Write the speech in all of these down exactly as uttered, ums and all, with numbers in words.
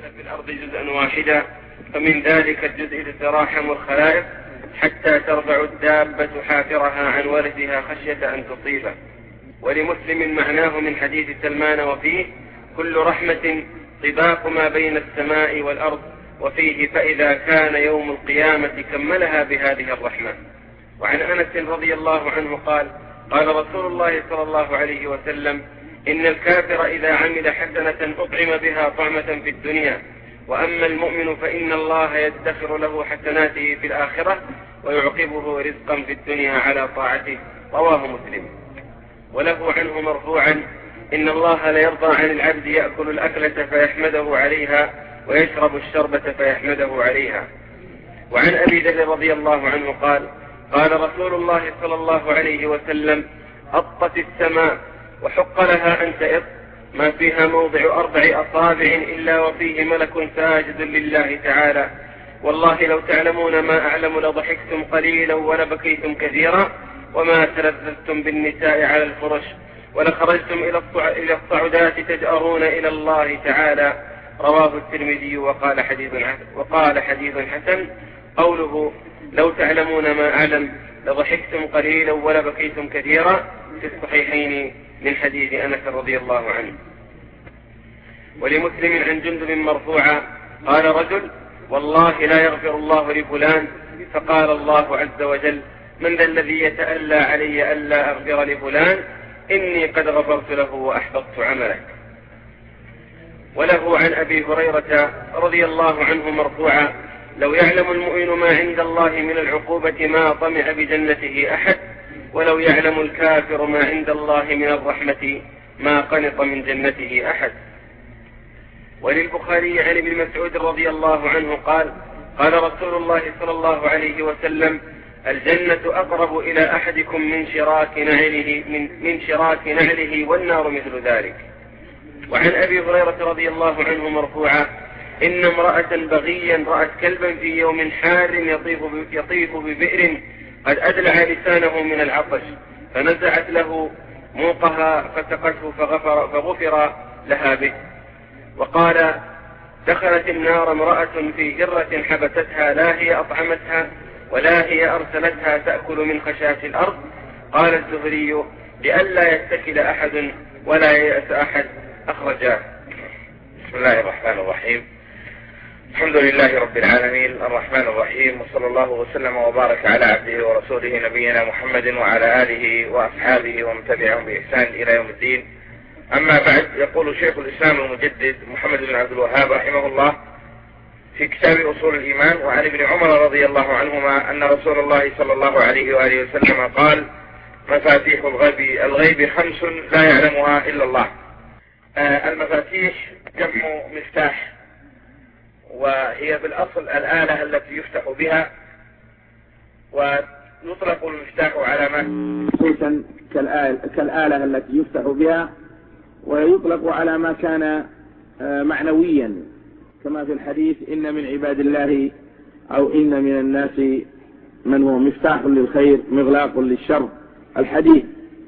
في الأرض جزءا واحدا، فمن ذلك الجزء تتراحم الخلائق حتى ترفع الدابة حافرها عن ولدها خشية أن تصيبه. ولمسلم معناه من حديث سلمان وفيه: كل رحمة طباق ما بين السماء والأرض، وفيه: فإذا كان يوم القيامة كملها بهذه الرحمة. وعن أنس رضي الله عنه قال: قال رسول الله صلى الله عليه وسلم: إن الكافر إذا عمل حسنة أطعم بها طعمة في الدنيا، وأما المؤمن فإن الله يدخر له حسناته في الآخرة ويعقبه رزقا في الدنيا على طاعته. رواه مسلم. وله عنه مرفوعا: إن الله ليرضى عن العبد يأكل الأكلة فيحمده عليها، ويشرب الشربة فيحمده عليها. وعن أبي ذر رضي الله عنه قال: قال رسول الله صلى الله عليه وسلم: أطت السماء وحق لها أن تئط، ما فيها موضع أربع أصابع إلا وفيه ملك ساجد لله تعالى. والله لو تعلمون ما أعلم لضحكتم قليلا ولبكيتم كثيرا، وما تلذذتم بالنساء على الفرش، ولخرجتم إلى الصعودات تجأرون إلى الله تعالى. رواه الترمذي وقال حديث حسن. وقال حديث حسن. قوله لو تعلمون ما أعلم لضحكتم قليلا ولبكيتم كثيرا في الصحيحين من حديث أنس رضي الله عنه. ولمسلم عن جندب مرفوعا قال رجل: والله لا يغفر الله لفلان. فقال الله عز وجل: من ذا الذي يتألى علي ألا أغفر لفلان؟ إني قد غفرت له وأحبطت عملك. وله عن أبي هريرة رضي الله عنه مرفوعا: لو يعلم المؤمن ما عند الله من العقوبة ما طمع بجنته أحد، ولو يعلم الكافر ما عند الله من الرحمة ما قنط من جنته أحد. وللبخاري عن ابن مسعود رضي الله عنه قال: قال رسول الله صلى الله عليه وسلم: الجنة أقرب إلى أحدكم من شراك نعله, من, من شراك نعله والنار مثل ذلك. وعن أبي هريرة رضي الله عنه مرفوعا: إن امرأة بغيا رأت كلبا في يوم حار يطيف, يطيف ببئر قد أدلع لسانه من العطش، فنزعت له موقها فسقته فغفر, فغفر لها به. وقال: دخلت النار امرأة في هرة حبستها، لا هي أطعمتها ولا هي أرسلتها تأكل من خشاش الأرض. قال الزهري: لئلا يتكل أحد ولا ييأس أحد. أخرجاه. بسم الله الرحمن الرحيم. الحمد لله رب العالمين الرحمن الرحيم، وصلى الله وسلم وبارك على عبده ورسوله نبينا محمد وعلى آله وأصحابه ومن تبعهم بإحسان إلى يوم الدين. أما بعد، يقول شيخ الإسلام المجدد محمد بن عبد الوهاب رحمه الله في كتاب أصول الإيمان: وعن ابن عمر رضي الله عنهما أن رسول الله صلى الله عليه وآله وسلم قال: مفاتيح الغيب الغيب خمس لا يعلمها إلا الله. آه المفاتيح جمع مفتاح، وهي بالأصل الآلة التي يفتح بها، ويطلق المفتاح على ما خصوصا كالآلة التي يفتح بها، ويطلق على ما كان معنويا، كما في الحديث: إن من عباد الله أو إن من الناس من هو مفتاح للخير مغلاق للشر، الحديث.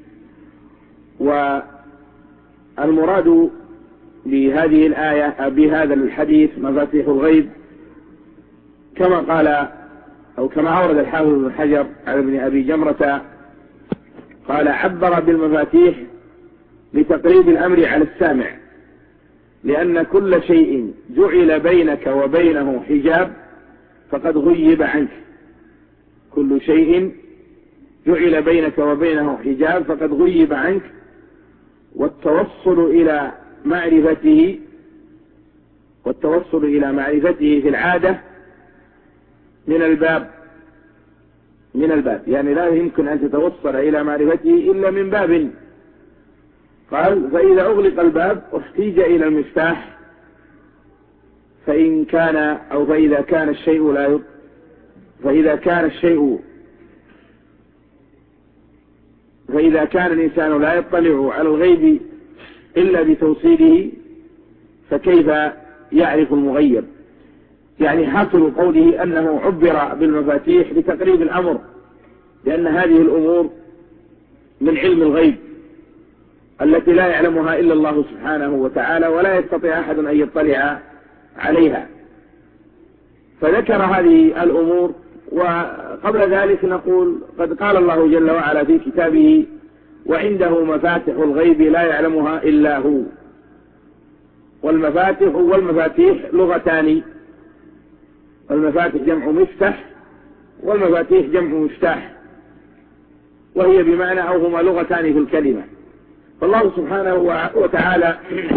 والمراد بهذه الآية بهذا الحديث مفاتيح الغيب، كما قال أو كما أورد الحافظ بن حجر على ابن أبي جمرة قال: عبر بالمفاتيح لتقريب الأمر على السامع، لأن كل شيء جعل بينك وبينه حجاب فقد غيب عنك. كل شيء جعل بينك وبينه حجاب فقد غيب عنك. والتوصل إلى معرفته والتوصل إلى معرفته في العادة من الباب من الباب يعني لا يمكن أن تتوصل إلى معرفته إلا من باب. قال: فإذا أغلق الباب احتيج إلى المفتاح، فإن كان أو فإذا كان الشيء لا يط... فإذا كان الشيء فإذا كان الإنسان لا يطلع على الغيب إلا بتوصيله، فكيف يعرف المغيب؟ يعني حاصل قوله أنه عبر بالمفاتيح لتقريب الأمر، لأن هذه الأمور من علم الغيب التي لا يعلمها إلا الله سبحانه وتعالى، ولا يستطيع أحد أن يطلع عليها. فذكر هذه الأمور. وقبل ذلك نقول قد قال الله جل وعلا في كتابه: وعنده مفاتح الغيب لا يعلمها إلا هو. والمفاتح والمفاتيح لغتان، المفاتح جمع مفتح والمفاتيح جمع مفتاح، وهي بمعنى أو هما لغتان في الكلمة. فالله سبحانه وتعالى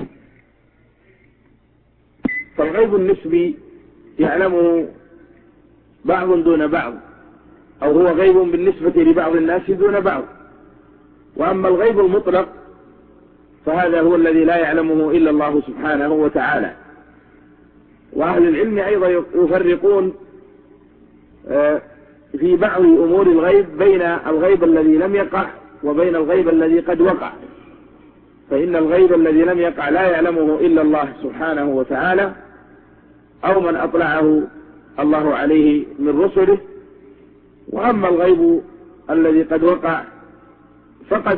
فالغيب النسبي يعلمه بعض دون بعض، أو هو غيب بالنسبة لبعض الناس دون بعض. وأما الغيب المطلق فهذا هو الذي لا يعلمه إلا الله سبحانه وتعالى. وأهل العلم أيضا يفرقون في بعض أمور الغيب بين الغيب الذي لم يقع وبين الغيب الذي قد وقع. فإن الغيب الذي لم يقع لا يعلمه إلا الله سبحانه وتعالى، أو من أطلعه الله عليه من رسله. وأما الغيب الذي قد وقع فقد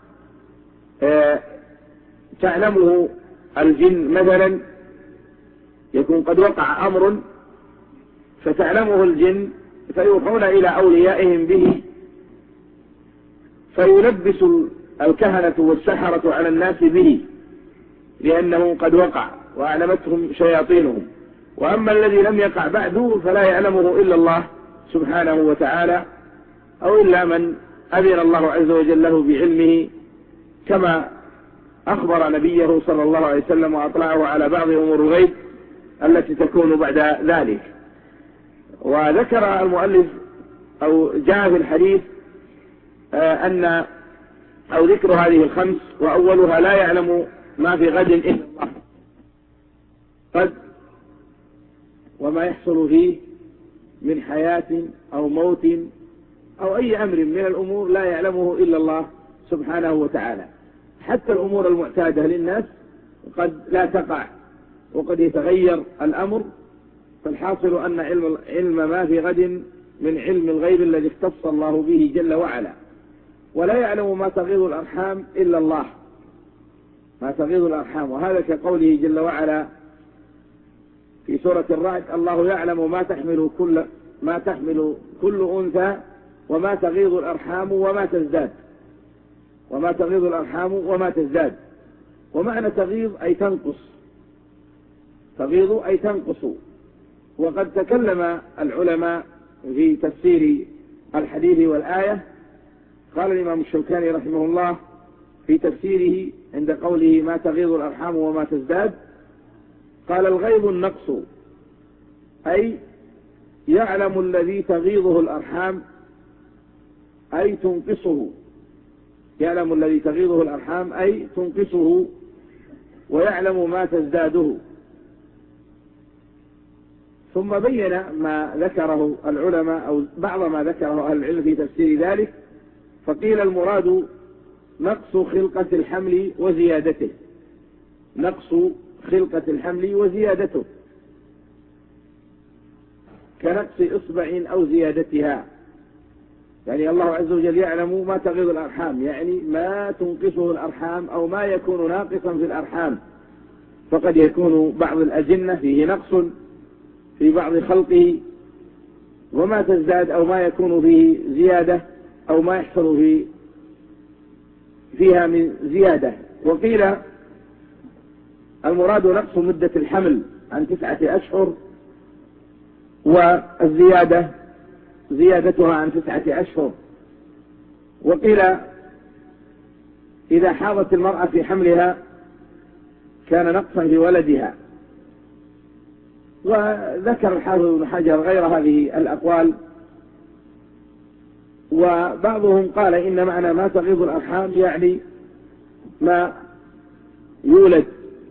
تعلمه الجن، مثلا يكون قد وقع أمر فتعلمه الجن فيوحون إلى أوليائهم به، فيلبس الكهنة والسحرة على الناس به لأنه قد وقع وأعلمتهم شياطينهم. وأما الذي لم يقع بعده فلا يعلمه إلا الله سبحانه وتعالى، أو إلا من أذن الله عز وجل له بعلمه، كما أخبر نبيه صلى الله عليه وسلم وأطلعه على بعض أمور الغيب التي تكون بعد ذلك. وذكر المؤلف أو جاء في الحديث أن أو ذكر هذه الخمس، وأولها لا يعلم ما في غد إلا الله. قد وما يحصل فيه من حياة أو موت أو أي أمر من الأمور لا يعلمه إلا الله سبحانه وتعالى. حتى الأمور المعتادة للناس قد لا تقع وقد يتغير الأمر. فالحاصل أن علم, علم ما في غد من علم الغيب الذي اختص الله به جل وعلا. ولا يعلم ما تغيض الأرحام إلا الله، ما تغيض الأرحام. وهذا كقوله جل وعلا في سورة الرعد: الله يعلم ما تحمل كل ما تحمل كل أنثى وما تغيض الأرحام وما تزداد، وما تغيض الأرحام وما تزداد. ومعنى تغيض أي تنقص، تغيض أي تنقص. وقد تكلم العلماء في تفسير الحديث والآية. قال الإمام الشوكاني رحمه الله في تفسيره عند قوله ما تغيض الأرحام وما تزداد، قال: الغيب النقص، أي يعلم الذي تغيضه الأرحام أي تنقصه، يعلم الذي تغيضه الأرحام أي تنقصه، ويعلم ما تزداده. ثم بين ما ذكره العلماء أو بعض ما ذكره أهل العلم في تفسير ذلك، فقيل المراد نقص خلقة الحمل وزيادته، نقص خلقة الحمل وزيادته، كنقص إصبع أو زيادتها. يعني الله عز وجل يعلم ما تغيض الأرحام، يعني ما تنقصه الأرحام أو ما يكون ناقصا في الأرحام. فقد يكون بعض الأجنة فيه نقص في بعض خلقه، وما تزداد أو ما يكون فيه زيادة أو ما يحصل في فيها من زيادة. وقيل المراد نقص مدة الحمل عن تسعة أشهر، والزيادة زيادتها عن تسعة أشهر. وقيل إذا حاضت المرأة في حملها كان نقصا في ولدها. وذكر الحافظ ابن حجر غير هذه الأقوال. وبعضهم قال إن معنى ما تغيض الأرحام يعني ما يولد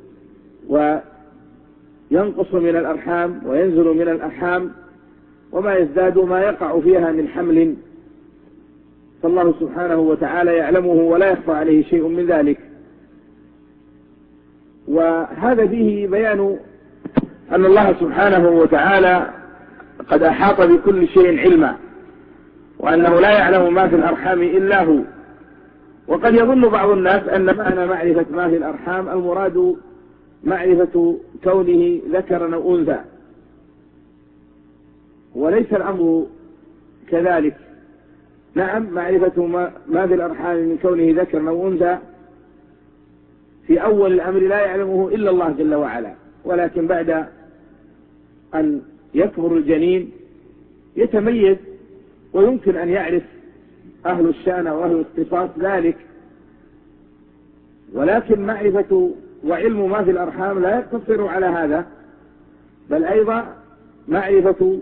وينقص من الأرحام وينزل من الأرحام، وما يزداد ما يقع فيها من حمل، فالله سبحانه وتعالى يعلمه ولا يخفى عليه شيء من ذلك. وهذا فيه بيان أن الله سبحانه وتعالى قد أحاط بكل شيء علما، وأنه لا يعلم ما في الأرحام إلا هو. وقد يظن بعض الناس أن معنى معرفة ما في الأرحام المراد معرفة كونه ذكرا أو أنثى، وليس الأمر كذلك. نعم، معرفة ما في الأرحام من كونه ذكرا أو أنثى في أول الأمر لا يعلمه إلا الله جل وعلا، ولكن بعد أن يكبر الجنين يتميز ويمكن أن يعرف أهل الشأن وأهل الاختصاص ذلك. ولكن معرفة وعلم ما في الأرحام لا يقتصر على هذا، بل أيضا معرفة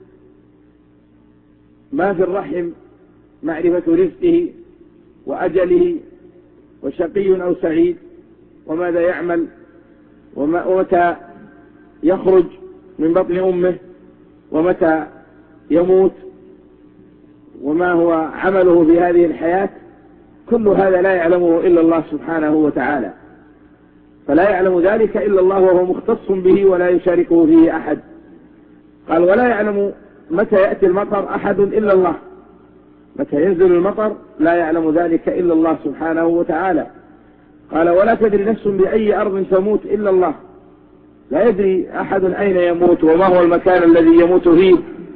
ما في الرحم، معرفة رزقه وأجله وشقي أو سعيد وماذا يعمل ومتى يخرج من بطن أمه ومتى يموت وما هو عمله في هذه الحياة، كل هذا لا يعلمه إلا الله سبحانه وتعالى، فلا يعلم ذلك إلا الله وهو مختص به ولا يشاركه فيه أحد. قال ولا يعلم متى يأتي المطر أحد إلا الله، متى ينزل المطر لا يعلم ذلك إلا الله سبحانه وتعالى. قال ولا تدري نفس بأي أرض تموت إلا الله، لا يدري أحد أين يموت وما هو المكان الذي يموت فيه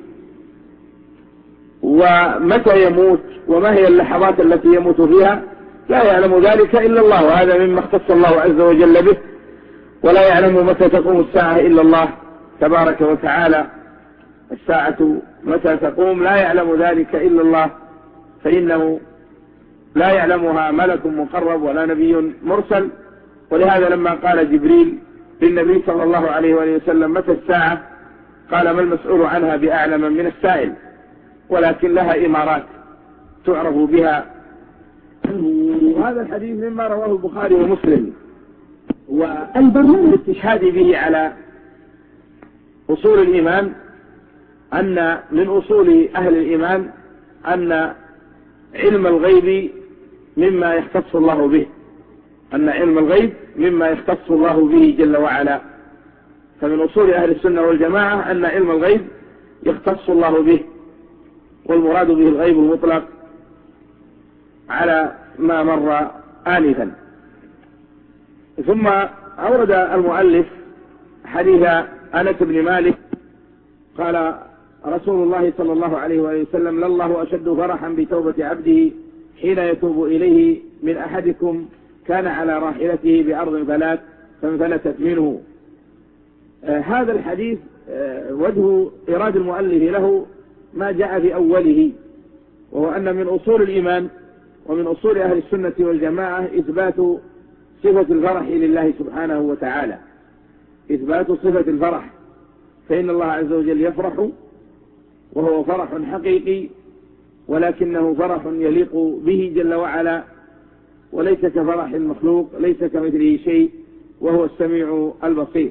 ومتى يموت وما هي اللحظات التي يموت فيها، لا يعلم ذلك إلا الله، وهذا مما اختص الله عز وجل به. ولا يعلم متى تقوم الساعة إلا الله تبارك وتعالى، الساعة متى تقوم لا يعلم ذلك إلا الله، فإنه لا يعلمها ملك مقرب ولا نبي مرسل. ولهذا لما قال جبريل للنبي صلى الله عليه وآله وسلم متى الساعة، قال ما المسؤول عنها بأعلم من السائل، ولكن لها إمارات تعرف بها. وهذا الحديث مما رواه البخاري ومسلم، والبرنامج الاستشهاد به على أصول الإيمان أن من أصول أهل الإيمان أن علم الغيب مما يختص الله به، أن علم الغيب مما يختص الله به جل وعلا. فمن أصول أهل السنة والجماعة أن علم الغيب يختص الله به، والمراد به الغيب المطلق على ما مر آنفا. ثم أورد المؤلف حديث أنس بن مالك قال رسول الله صلى الله عليه وآله وسلم لله أشد فرحا بتوبة عبده حين يتوب إليه من أحدكم كان على راحلته بأرض فلات فانفلتت منه. آه هذا الحديث آه وجه إراد المؤلف له ما جاء في أوله، وهو أن من أصول الإيمان ومن أصول أهل السنة والجماعة إثبات صفة الفرح لله سبحانه وتعالى، إثبات صفة الفرح، فإن الله عز وجل يفرح وهو فرح حقيقي، ولكنه فرح يليق به جل وعلا، وليس كفرح المخلوق، ليس كمثله شيء، وهو السميع البصير.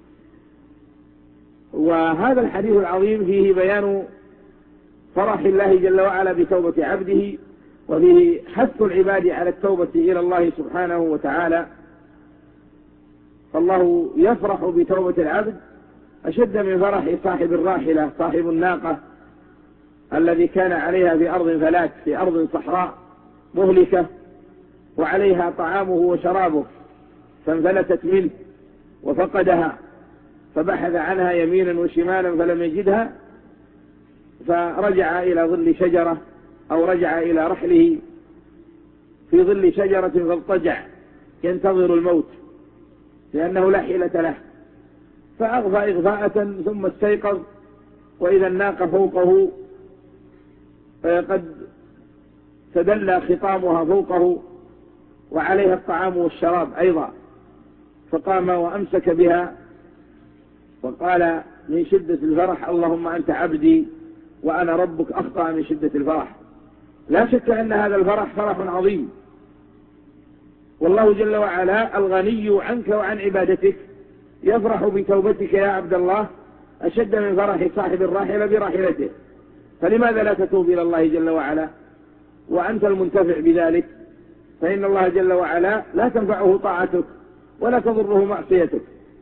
وهذا الحديث العظيم فيه بيان فرح الله جل وعلا بتوبة عبده، وفيه حث العباد على التوبة إلى الله سبحانه وتعالى. فالله يفرح بتوبة العبد أشد من فرح صاحب الراحلة صاحب الناقة الذي كان عليها في أرض فلات، في أرض صحراء مهلكة وعليها طعامه وشرابه، فانفلتت منه وفقدها، فبحث عنها يمينا وشمالا فلم يجدها، فرجع إلى ظل شجرة أو رجع إلى رحله في ظل شجرة فاضطجع ينتظر الموت لأنه لا حيلة له، فأغفى إغفاءة ثم استيقظ وإذا الناقة فوقه قد تدلى خطامها فوقه وعليها الطعام والشراب أيضا، فقام وأمسك بها وقال من شدة الفرح اللهم أنت عبدي وأنا ربك، أخطأ من شدة الفرح. لا شك أن هذا الفرح فرح عظيم، والله جل وعلا الغني عنك وعن عبادتك يفرح بتوبتك يا عبد الله أشد من فرح صاحب الراحلة براحلته، فلماذا لا تتوب إلى الله جل وعلا وأنت المنتفع بذلك؟ فإن الله جل وعلا لا تنفعه طاعتك ولا تضره معصيتك،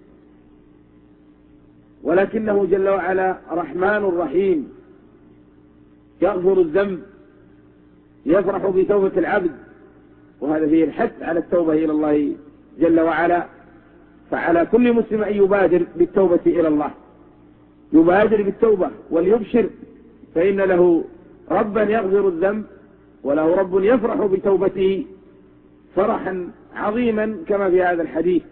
ولكنه جل وعلا رحمن رحيم يغفر الذنب، يفرح بتوبة العبد، وهذا فيه الحث على التوبة إلى الله جل وعلا. فعلى كل مسلم أن يبادر بالتوبة إلى الله، يبادر بالتوبة وليبشر، فإن له ربا يغفر الذنب وله رب يفرح بتوبته فرحا عظيما كما في هذا الحديث.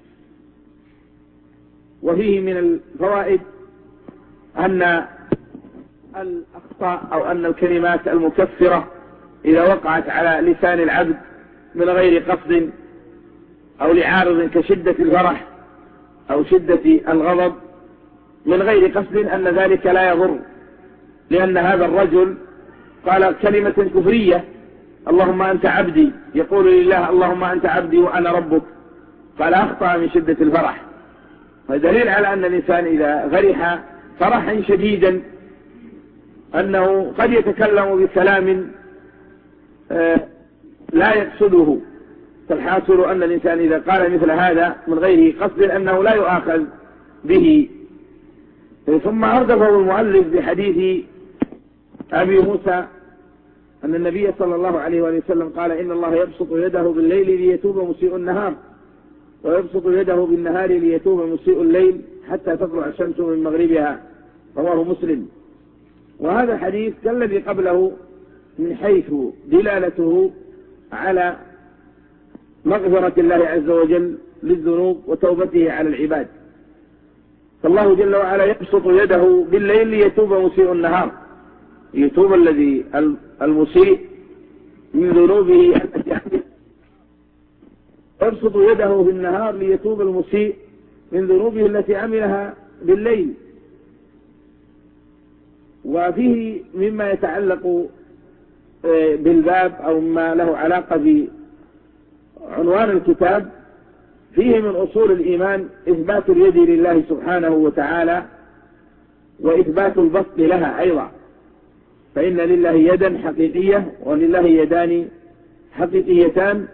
وفيه من الفوائد أن الأخطاء أو أن الكلمات المكفرة إذا وقعت على لسان العبد من غير قصد أو لعارض كشدة الفرح أو شدة الغضب من غير قصد أن ذلك لا يضر، لأن هذا الرجل قال كلمة كفرية: اللهم أنت عبدي، يقول لله اللهم أنت عبدي وأنا ربك، قال أخطأ من شدة الفرح. ودليل على أن الإنسان إذا فرح فرحا شديدا أنه قد يتكلم بكلام لا يقصده، فالحاصل أن الإنسان إذا قال مثل هذا من غير قصد أنه لا يؤاخذ به. ثم أردفه المؤلف بحديث أبي موسى أن النبي صلى الله عليه وسلم قال: إن الله يبسط يده بالليل ليتوب مسيء النهار، ويبسط يده بالنهار ليتوب مسيء الليل حتى تطلع الشمس من مغربها، رواه مسلم. وهذا الحديث كالذي قبله من حيث دلالته على مغفرة الله عز وجل للذنوب وتوبته على العباد. فالله جل وعلا يبسط يده بالليل ليتوب مسيء النهار، يتوب الذي المسيء من ذنوبه التي عمل، يبسط يده بالنهار ليتوب المسيء من ذنوبه التي عملها بالليل. وفيه مما يتعلق بالباب أو ما له علاقة بعنوان الكتاب، فيه من أصول الإيمان إثبات اليد لله سبحانه وتعالى وإثبات البسط لها أيضا، فإن لله يدا حقيقية ولله يدان حقيقيتان،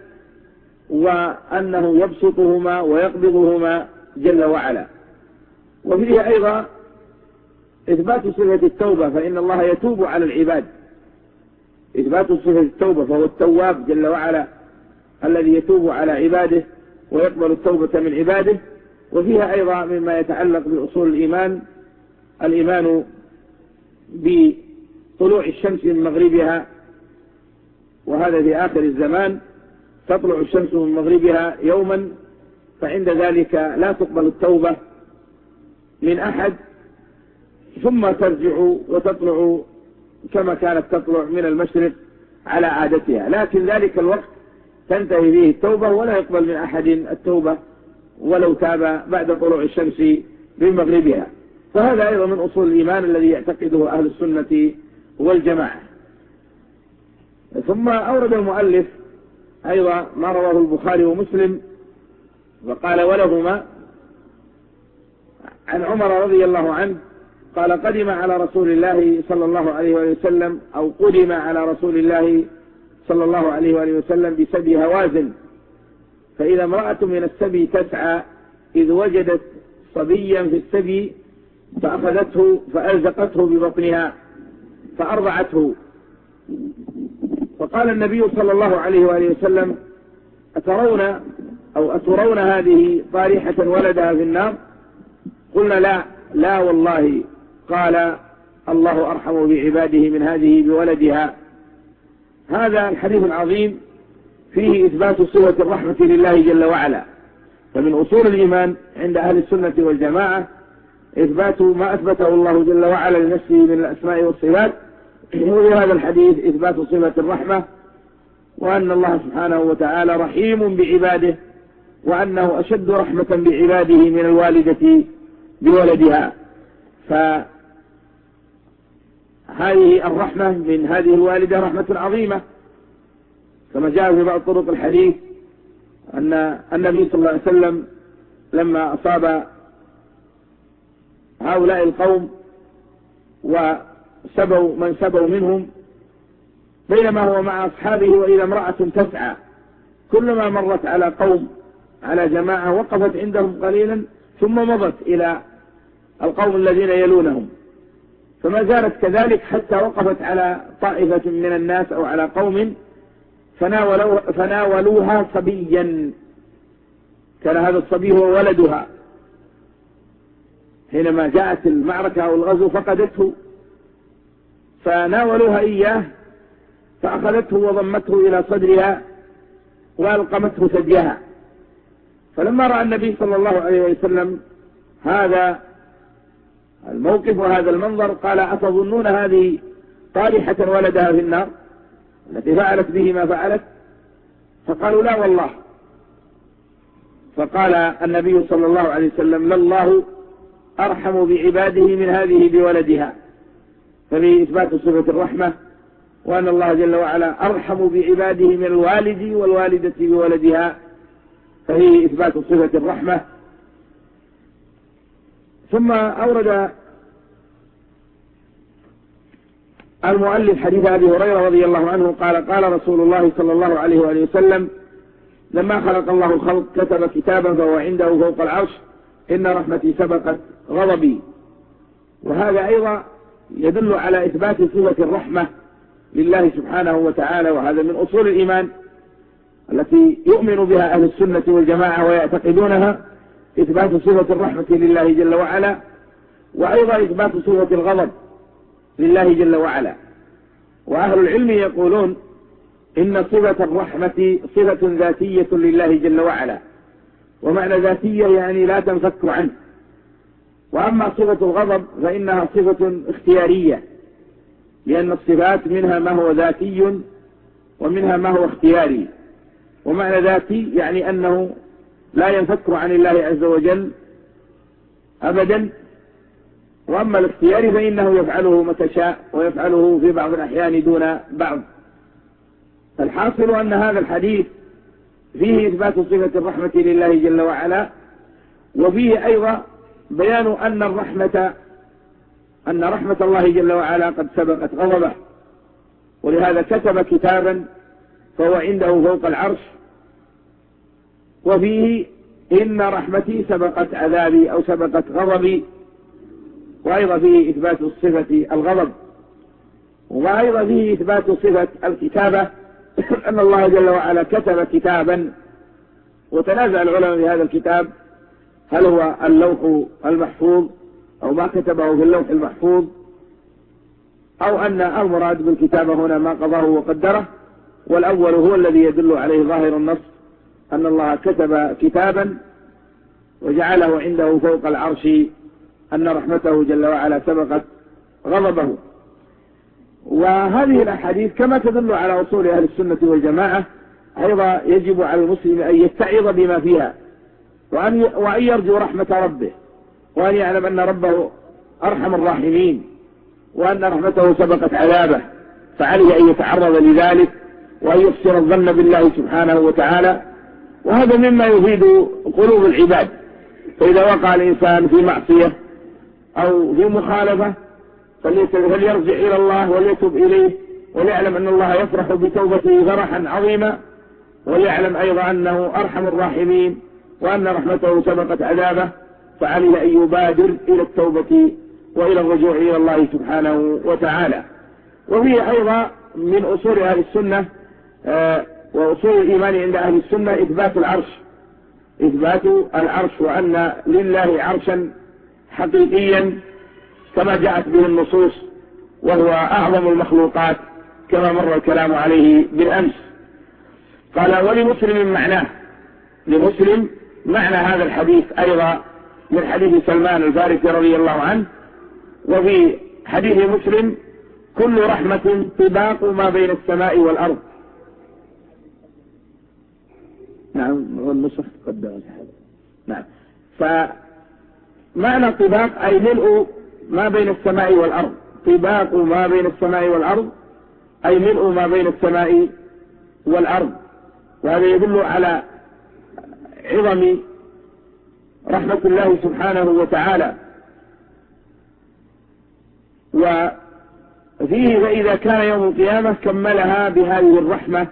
وأنه يبسطهما ويقبضهما جل وعلا. وفيه أيضا إثبات صفة التوبة، فإن الله يتوب على العباد، إثبات صفة التوبة، فهو التواب جل وعلا الذي يتوب على عباده ويقبل التوبة من عباده. وفيها أيضا مما يتعلق بأصول الإيمان الإيمان بطلوع الشمس من مغربها، وهذا في آخر الزمان تطلع الشمس من مغربها يوما، فعند ذلك لا تقبل التوبة من أحد، ثم ترجع وتطلع كما كانت تطلع من المشرق على عادتها، لكن ذلك الوقت تنتهي فيه التوبة ولا يقبل من أحد التوبة ولو تاب بعد طلوع الشمس من مغربها. فهذا أيضا من أصول الإيمان الذي يعتقده أهل السنة والجماعة. ثم أورد المؤلف أيضا ما رواه البخاري ومسلم وقال: ولهما عن عمر رضي الله عنه قال: قدم على رسول الله صلى الله عليه وسلم أو قدم على رسول الله صلى الله عليه وآله وسلم بسبي هوازن، فإذا امرأة من السبي تسعى إذ وجدت صبيا في السبي فأخذته فألزقته ببطنها فأرضعته، فقال النبي صلى الله عليه وآله وسلم: أترون أو أترون هذه طارحة ولدها في النار؟ قلنا: لا لا والله. قال: الله أرحم بعباده من هذه بولدها. هذا الحديث العظيم فيه إثبات صفة الرحمة لله جل وعلا، فمن أصول الإيمان عند أهل السنة والجماعة إثبات ما أثبته الله جل وعلا لنفسه من الأسماء والصفات، وفي هذا الحديث إثبات صفة الرحمة، وأن الله سبحانه وتعالى رحيم بعباده، وأنه أشد رحمة بعباده من الوالدة بولدها. فهذه الرحمة من هذه الوالدة رحمة عظيمة، كما جاء في بعض طرق الحديث أن النبي صلى الله عليه وسلم لما أصاب هؤلاء القوم وسبوا من سبوا منهم، بينما هو مع أصحابه وإذا امرأة تسعى، كلما مرت على قوم على جماعة وقفت عندهم قليلا ثم مضت إلى القوم الذين يلونهم، فما زالت كذلك حتى وقفت على طائفة من الناس أو على قوم فناولوها صبيا كان هذا الصبي هو ولدها، حينما جاءت المعركة أو الغزو فقدته، فناولوها إياه فأخذته وضمته إلى صدرها وألقمته ثديها. فلما رأى النبي صلى الله عليه وسلم هذا الموقف وهذا المنظر قال: أتظنون هذه طارحة ولدها في النار التي فعلت به ما فعلت؟ فقالوا: لا والله. فقال النبي صلى الله عليه وسلم: لله أرحم بعباده من هذه بولدها، ففيه إثبات صفة الرحمة، وأن الله جل وعلا أرحم بعباده من الوالد والوالدة بولدها، فهي إثبات صفة الرحمة. ثم أورد المؤلف حديث أبي هريرة رضي الله عنه قال: قال رسول الله صلى الله عليه وآله وسلم: لما خلق الله الخلق كتب كتابا فهو عنده فوق العرش إن رحمتي سبقت غضبي. وهذا أيضا يدل على إثبات صفة الرحمة لله سبحانه وتعالى، وهذا من أصول الإيمان التي يؤمن بها أهل السنة والجماعة ويعتقدونها، إثبات صفة الرحمة لله جل وعلا، وأيضا إثبات صفة الغضب لله جل وعلا. وأهل العلم يقولون إن صفة الرحمة صفة ذاتية لله جل وعلا، ومعنى ذاتية يعني لا تنفك عنه. وأما صفة الغضب فإنها صفة اختيارية، لأن الصفات منها ما هو ذاتي ومنها ما هو اختياري. ومعنى ذاتي يعني أنه لا ينفك عن الله عز وجل أبدا، وأما الاختياري فإنه يفعله متى شاء ويفعله في بعض الأحيان دون بعض. فالحاصل أن هذا الحديث فيه إثبات صفة الرحمة لله جل وعلا، وفيه أيضا بيان أن الرحمة أن رحمة الله جل وعلا قد سبقت غضبه، ولهذا كتب كتابا فهو عنده فوق العرش، وفيه إن رحمتي سبقت عذابي أو سبقت غضبي، وأيضا فيه إثبات صفة الغضب، وأيضا فيه إثبات صفة الكتابة أن الله جل وعلا كتب كتابا. وتنازع العلماء في هذا الكتاب هل هو اللوح المحفوظ أو ما كتبه في اللوح المحفوظ، أو أن المراد بالكتابة هنا ما قضاه وقدره، والأول هو الذي يدل عليه ظاهر النص أن الله كتب كتابا وجعله عنده فوق العرش أن رحمته جل وعلا سبقت غضبه. وهذه الأحاديث كما تدل على أصول أهل السنة والجماعة أيضا يجب على المسلم أن يتعظ بما فيها، وأن وأن يرجو رحمة ربه، وأن يعلم أن ربه أرحم الراحمين، وأن رحمته سبقت عذابه، فعليه أن يتعرض لذلك وأن يحسن الظن بالله سبحانه وتعالى. وهذا مما يفيد قلوب العباد، فإذا وقع الإنسان في معصية أو في مخالفة فليرجع إلى الله وليتوب إليه، وليعلم أن الله يفرح بتوبته فرحا عظيما، وليعلم أيضا أنه أرحم الراحمين وأن رحمته سبقت عذابه، فعليه أن يبادر إلى التوبة وإلى الرجوع إلى الله سبحانه وتعالى. وفيه أيضا من أصول أهل السنة آه وأصول الإيمان عند أهل السنة إثبات العرش، إثبات العرش، وأن لله عرشا حقيقيا كما جاءت به النصوص، وهو أعظم المخلوقات كما مر الكلام عليه بالأمس. قال: ولمسلم معناه، لمسلم معنى هذا الحديث أيضا من حديث سلمان الفارسي رضي الله عنه. وفي حديث مسلم: كل رحمة طباق ما بين السماء والأرض. نعم، والنصف قدر نعم. فمعنى طباق أي ملء ما بين السماء والأرض، طباق ما بين السماء والأرض أي ملء ما بين السماء والأرض. وهذا يدل على عظم رحمة الله سبحانه وتعالى. وفيه: فإذا كان يوم القيامة كملها بهذه الرحمة.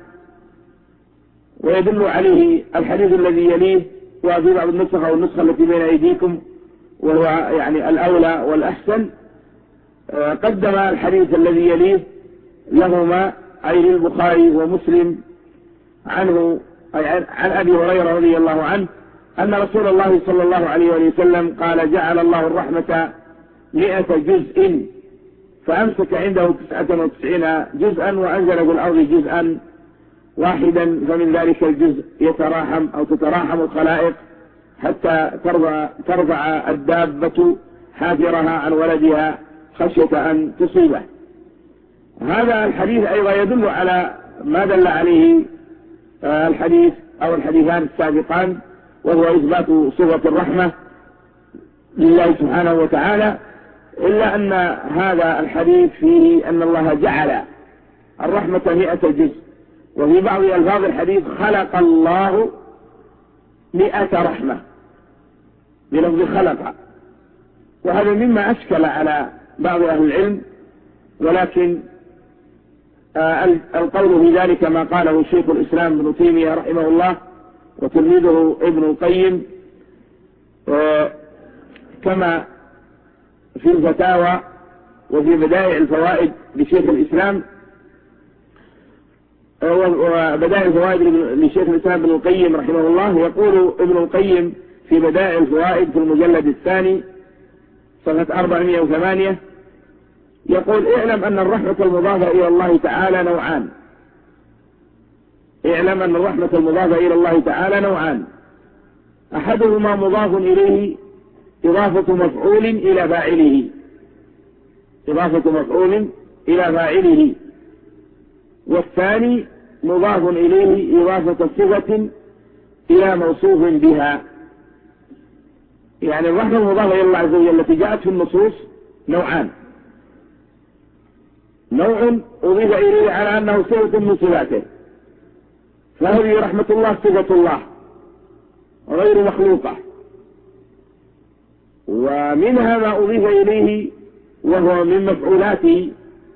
ويدل عليه الحديث الذي يليه، وفي بعض النسخ أو النسخة التي بين أيديكم وهو يعني الأولى والأحسن، قدم الحديث الذي يليه لهما أي للبخاري ومسلم عنه أي عن أبي هريرة رضي الله عنه أن رسول الله صلى الله عليه وسلم قال جعل الله الرحمة مئة جزء فأمسك عنده تسعة وتسعين جزءا وأنزل في الأرض جزءا واحدا فمن ذلك الجزء يتراحم أو تتراحم الخلائق حتى ترضع, ترضع الدابة حافرها عن ولدها خشية أن تصيبه. هذا الحديث أيضا يدل على ما دل عليه الحديث أو الحديثان السابقان، وهو إثبات صفة الرحمة لله سبحانه وتعالى، إلا أن هذا الحديث فيه أن الله جعل الرحمة مئة جزء، وفي بعض ألفاظ الحديث خلق الله مئة رحمة بلفظ خلق، وهذا مما أشكل على بعض أهل العلم، ولكن القول في ذلك ما قاله شيخ الإسلام ابن تيمية رحمه الله وتلميذه ابن القيم، كما في الفتاوى وفي بدائع الفوائد لشيخ الإسلام وبدائع الفوائد لشيخ الإسلام ابن القيم رحمه الله. يقول ابن القيم في بدائع الفوائد في المجلد الثاني صفحة أربعمائة وثمانية يقول: اعلم أن الرحمة المضافة إلى الله تعالى نوعان. اعلم أن الرحمة المضافة إلى الله تعالى نوعان، أحدهما مضاف إليه إضافة مفعول إلى فاعله، إضافة مفعول إلى فاعله، والثاني مضاف إليه إضافة صفة إلى موصوف بها. يعني الرحمة المضافة إلى الله عز وجل التي جاءت في النصوص نوعان: نوع أضيف إليه على أنه صفة من صفاته، فهذه رحمة الله صفة الله غير مخلوقة، ومنها ما أضيف إليه وهو من مفعولاته،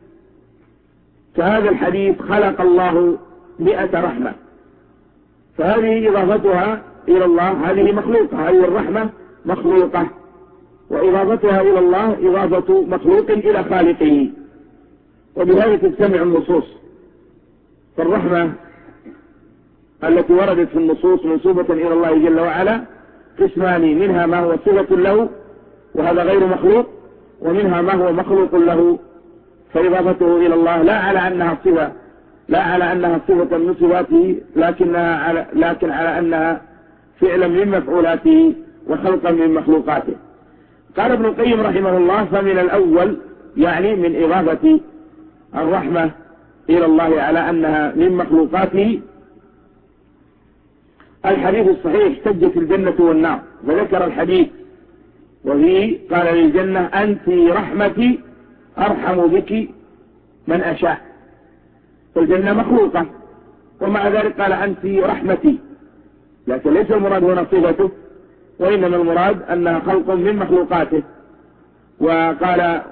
كهذا الحديث خلق الله مئة رحمة، فهذه إضافتها إلى الله هذه مخلوقة، هذه الرحمة مخلوقة، وإضافتها إلى الله إضافة مخلوق إلى خالقه، وبهذا تجتمع النصوص. فالرحمة التي وردت في النصوص منسوبة إلى الله جل وعلا قسمان: منها ما هو صفة له وهذا غير مخلوق، ومنها ما هو مخلوق له فإضافته إلى الله لا على أنها صفة لا على أنها صفة من صفاته، لكنها على لكن على أنها فعلا من مفعولاته وخلقا من مخلوقاته. قال ابن القيم رحمه الله: فمن الأول يعني من إضافة الرحمة إلى الله على أنها من مخلوقاته الحديث الصحيح احتجت الجنة والنار، فذكر الحديث وفيه قال للجنة: أنت رحمتي أرحم بك من أشاء، فالجنة مخلوقة، ومع ذلك قال أنت رحمتي، لكن ليس المراد هنا صفته، وإنما المراد أنها خلق من مخلوقاته. وقال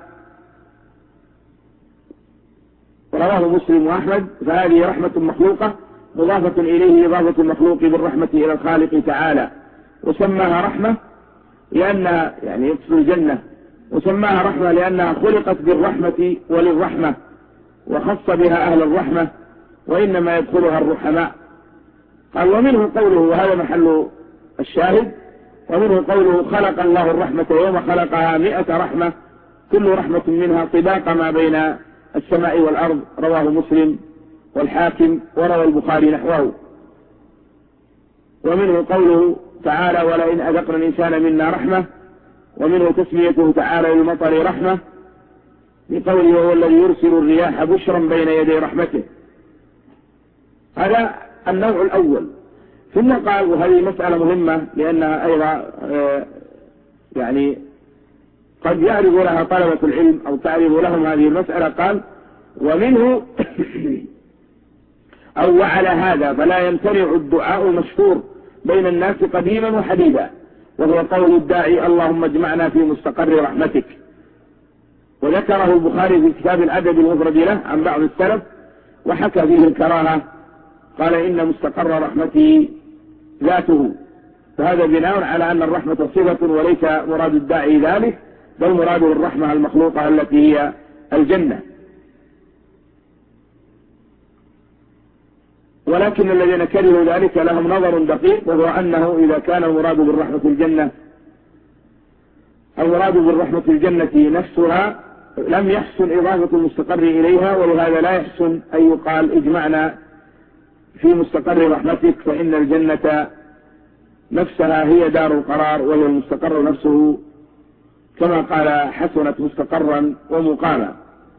رواه مسلم وأحمد: فهذه رحمة مخلوقة مضافة إليه إضافة المخلوق بالرحمة إلى الخالق تعالى، وسماها رحمة لأنها يعني يقصد الجنة، وسماها رحمة لأنها خلقت بالرحمة وللرحمة، وخص بها أهل الرحمة، وإنما يدخلها الرحماء. قال: ومنه قوله، وهذا محل الشاهد، ومنه قوله: خلق الله الرحمة يوم خلقها مئة رحمة كل رحمة منها طباق ما بين السماء والأرض، رواه مسلم والحاكم، وروى البخاري نحوه. ومنه قوله تعالى: ولئن أذقنا الإنسان منا رحمة، ومنه تسميته تعالى للمطر رحمة بقوله: وهو الذي يرسل الرياح بشرا بين يدي رحمته. هذا النوع الأول. ثم قال، وهذه مسألة مهمة لأنها أيضا يعني قد يعرض لها طلبة العلم أو تعرض لهم هذه المسألة، قال: ومنه أو وعلى هذا فلا يمتنع الدعاء المشهور بين الناس قديما وحديثا، وهو قول الداعي: اللهم اجمعنا في مستقر رحمتك. وذكره البخاري في كتاب الأدب المفرد له عن بعض السلف وحكى فيه الكراهة، قال: إن مستقر رحمته ذاته. فهذا بناء على أن الرحمة صفة وليس مراد الداعي ذلك، بل مراد الرحمة المخلوقة التي هي الجنة. ولكن الذين كرهوا ذلك لهم نظر دقيق، وهو أنه إذا كان المراد بالرحمة الجنة المراد بالرحمة الجنة نفسها لم يحسن إضافة المستقر إليها، ولهذا لا يحسن أن يقال اجمعنا في مستقر رحمتك، فإن الجنة نفسها هي دار القرار وهي المستقر نفسه، كما قال حسنت مستقرا ومقاما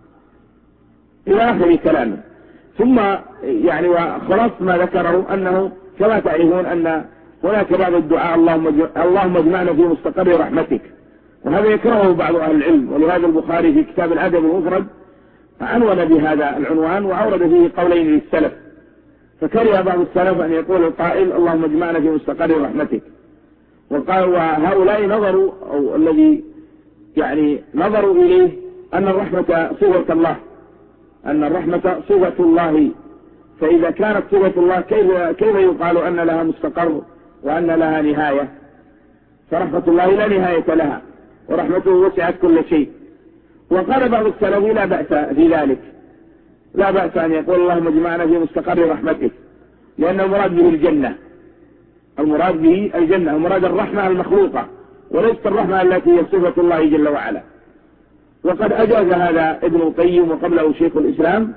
إلى آخر كلامه. ثم يعني وخلاص ما ذكره أنه كما تعرفون أن هناك بعض الدعاء اللهم اجمعنا في مستقر رحمتك، وهذا يكرهه بعض أهل العلم، ولهذا البخاري في كتاب الأدب المفرد عنون بهذا العنوان وأورد فيه قولين للسلف، فكره بعض السلف أن يقول القائل اللهم اجمعنا في مستقر رحمتك، وقال وهؤلاء نظروا أو الذي يعني نظروا إليه أن الرحمة صفة الله، أن الرحمة صفة الله، فإذا كانت صفة الله كيف, كيف يقال أن لها مستقر وأن لها نهاية؟ فرحمة الله لا نهاية لها، ورحمته وسعت كل شيء. وقال بعض السلف لا بأس في ذلك، لا بأس أن يقول اللهم اجمعنا في مستقر رحمتك، لأن المراد به الجنة، المراد به الجنة، المراد الرحمة المخلوقة وليست الرحمة التي هي صفة الله جل وعلا. وقد أجاز هذا ابن القيم وقبله شيخ الإسلام،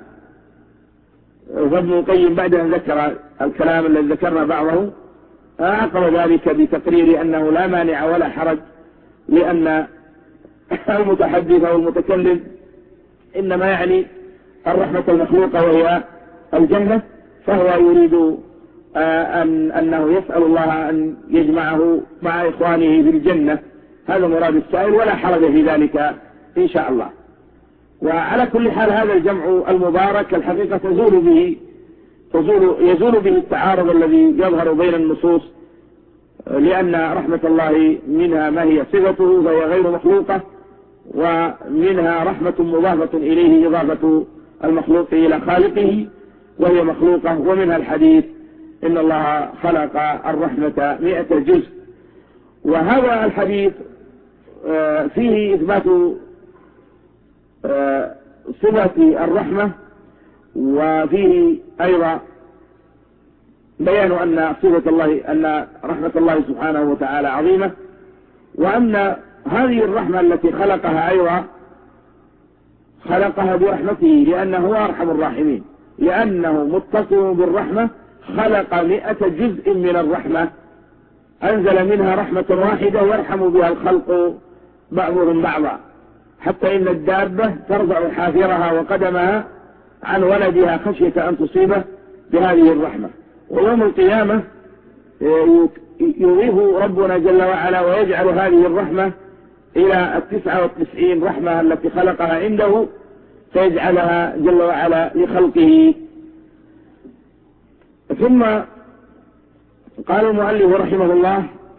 وابن القيم بعد أن ذكر الكلام الذي ذكرنا بعضه أعقب ذلك بتقرير أنه لا مانع ولا حرج، لأن المتحدث أو المتكلم إنما يعني الرحمة المخلوقة وهي الجنة، فهو يريد أن أنه يسأل الله أن يجمعه مع إخوانه في الجنة، هذا مراد السائل ولا حرج في ذلك إن شاء الله. وعلى كل حال هذا الجمع المبارك الحقيقة تزول به تزول يزول به التعارض الذي يظهر بين النصوص، لأن رحمة الله منها ما هي صفته فهي غير مخلوقة، ومنها رحمة مضافة إليه إضافة المخلوق إلى خالقه وهي مخلوقة، ومنها الحديث إن الله خلق الرحمة مئة جزء. وهذا الحديث فيه إثبات صفة الرحمة، وفيه أيضا بيان أن صفة الله أن رحمة الله سبحانه وتعالى عظيمة، وأن هذه الرحمة التي خلقها أيضا خلقها برحمته، لأنه هو أرحم الراحمين، لأنه متصف بالرحمة خلق مئة جزء من الرحمة، أنزل منها رحمة واحدة يرحم بها الخلق بعضهم بعضا، حتى إن الدابة ترفع حافرها وقدمها عن ولدها خشية أن تصيبه بهذه الرحمة. ويوم القيامة يضيف ربنا جل وعلا ويجعل هذه الرحمة إلى التسعة والتسعين رحمة التي خلقها عنده، فيجعلها جل وعلا لخلقه. ثم قال المؤلف رحمه الله: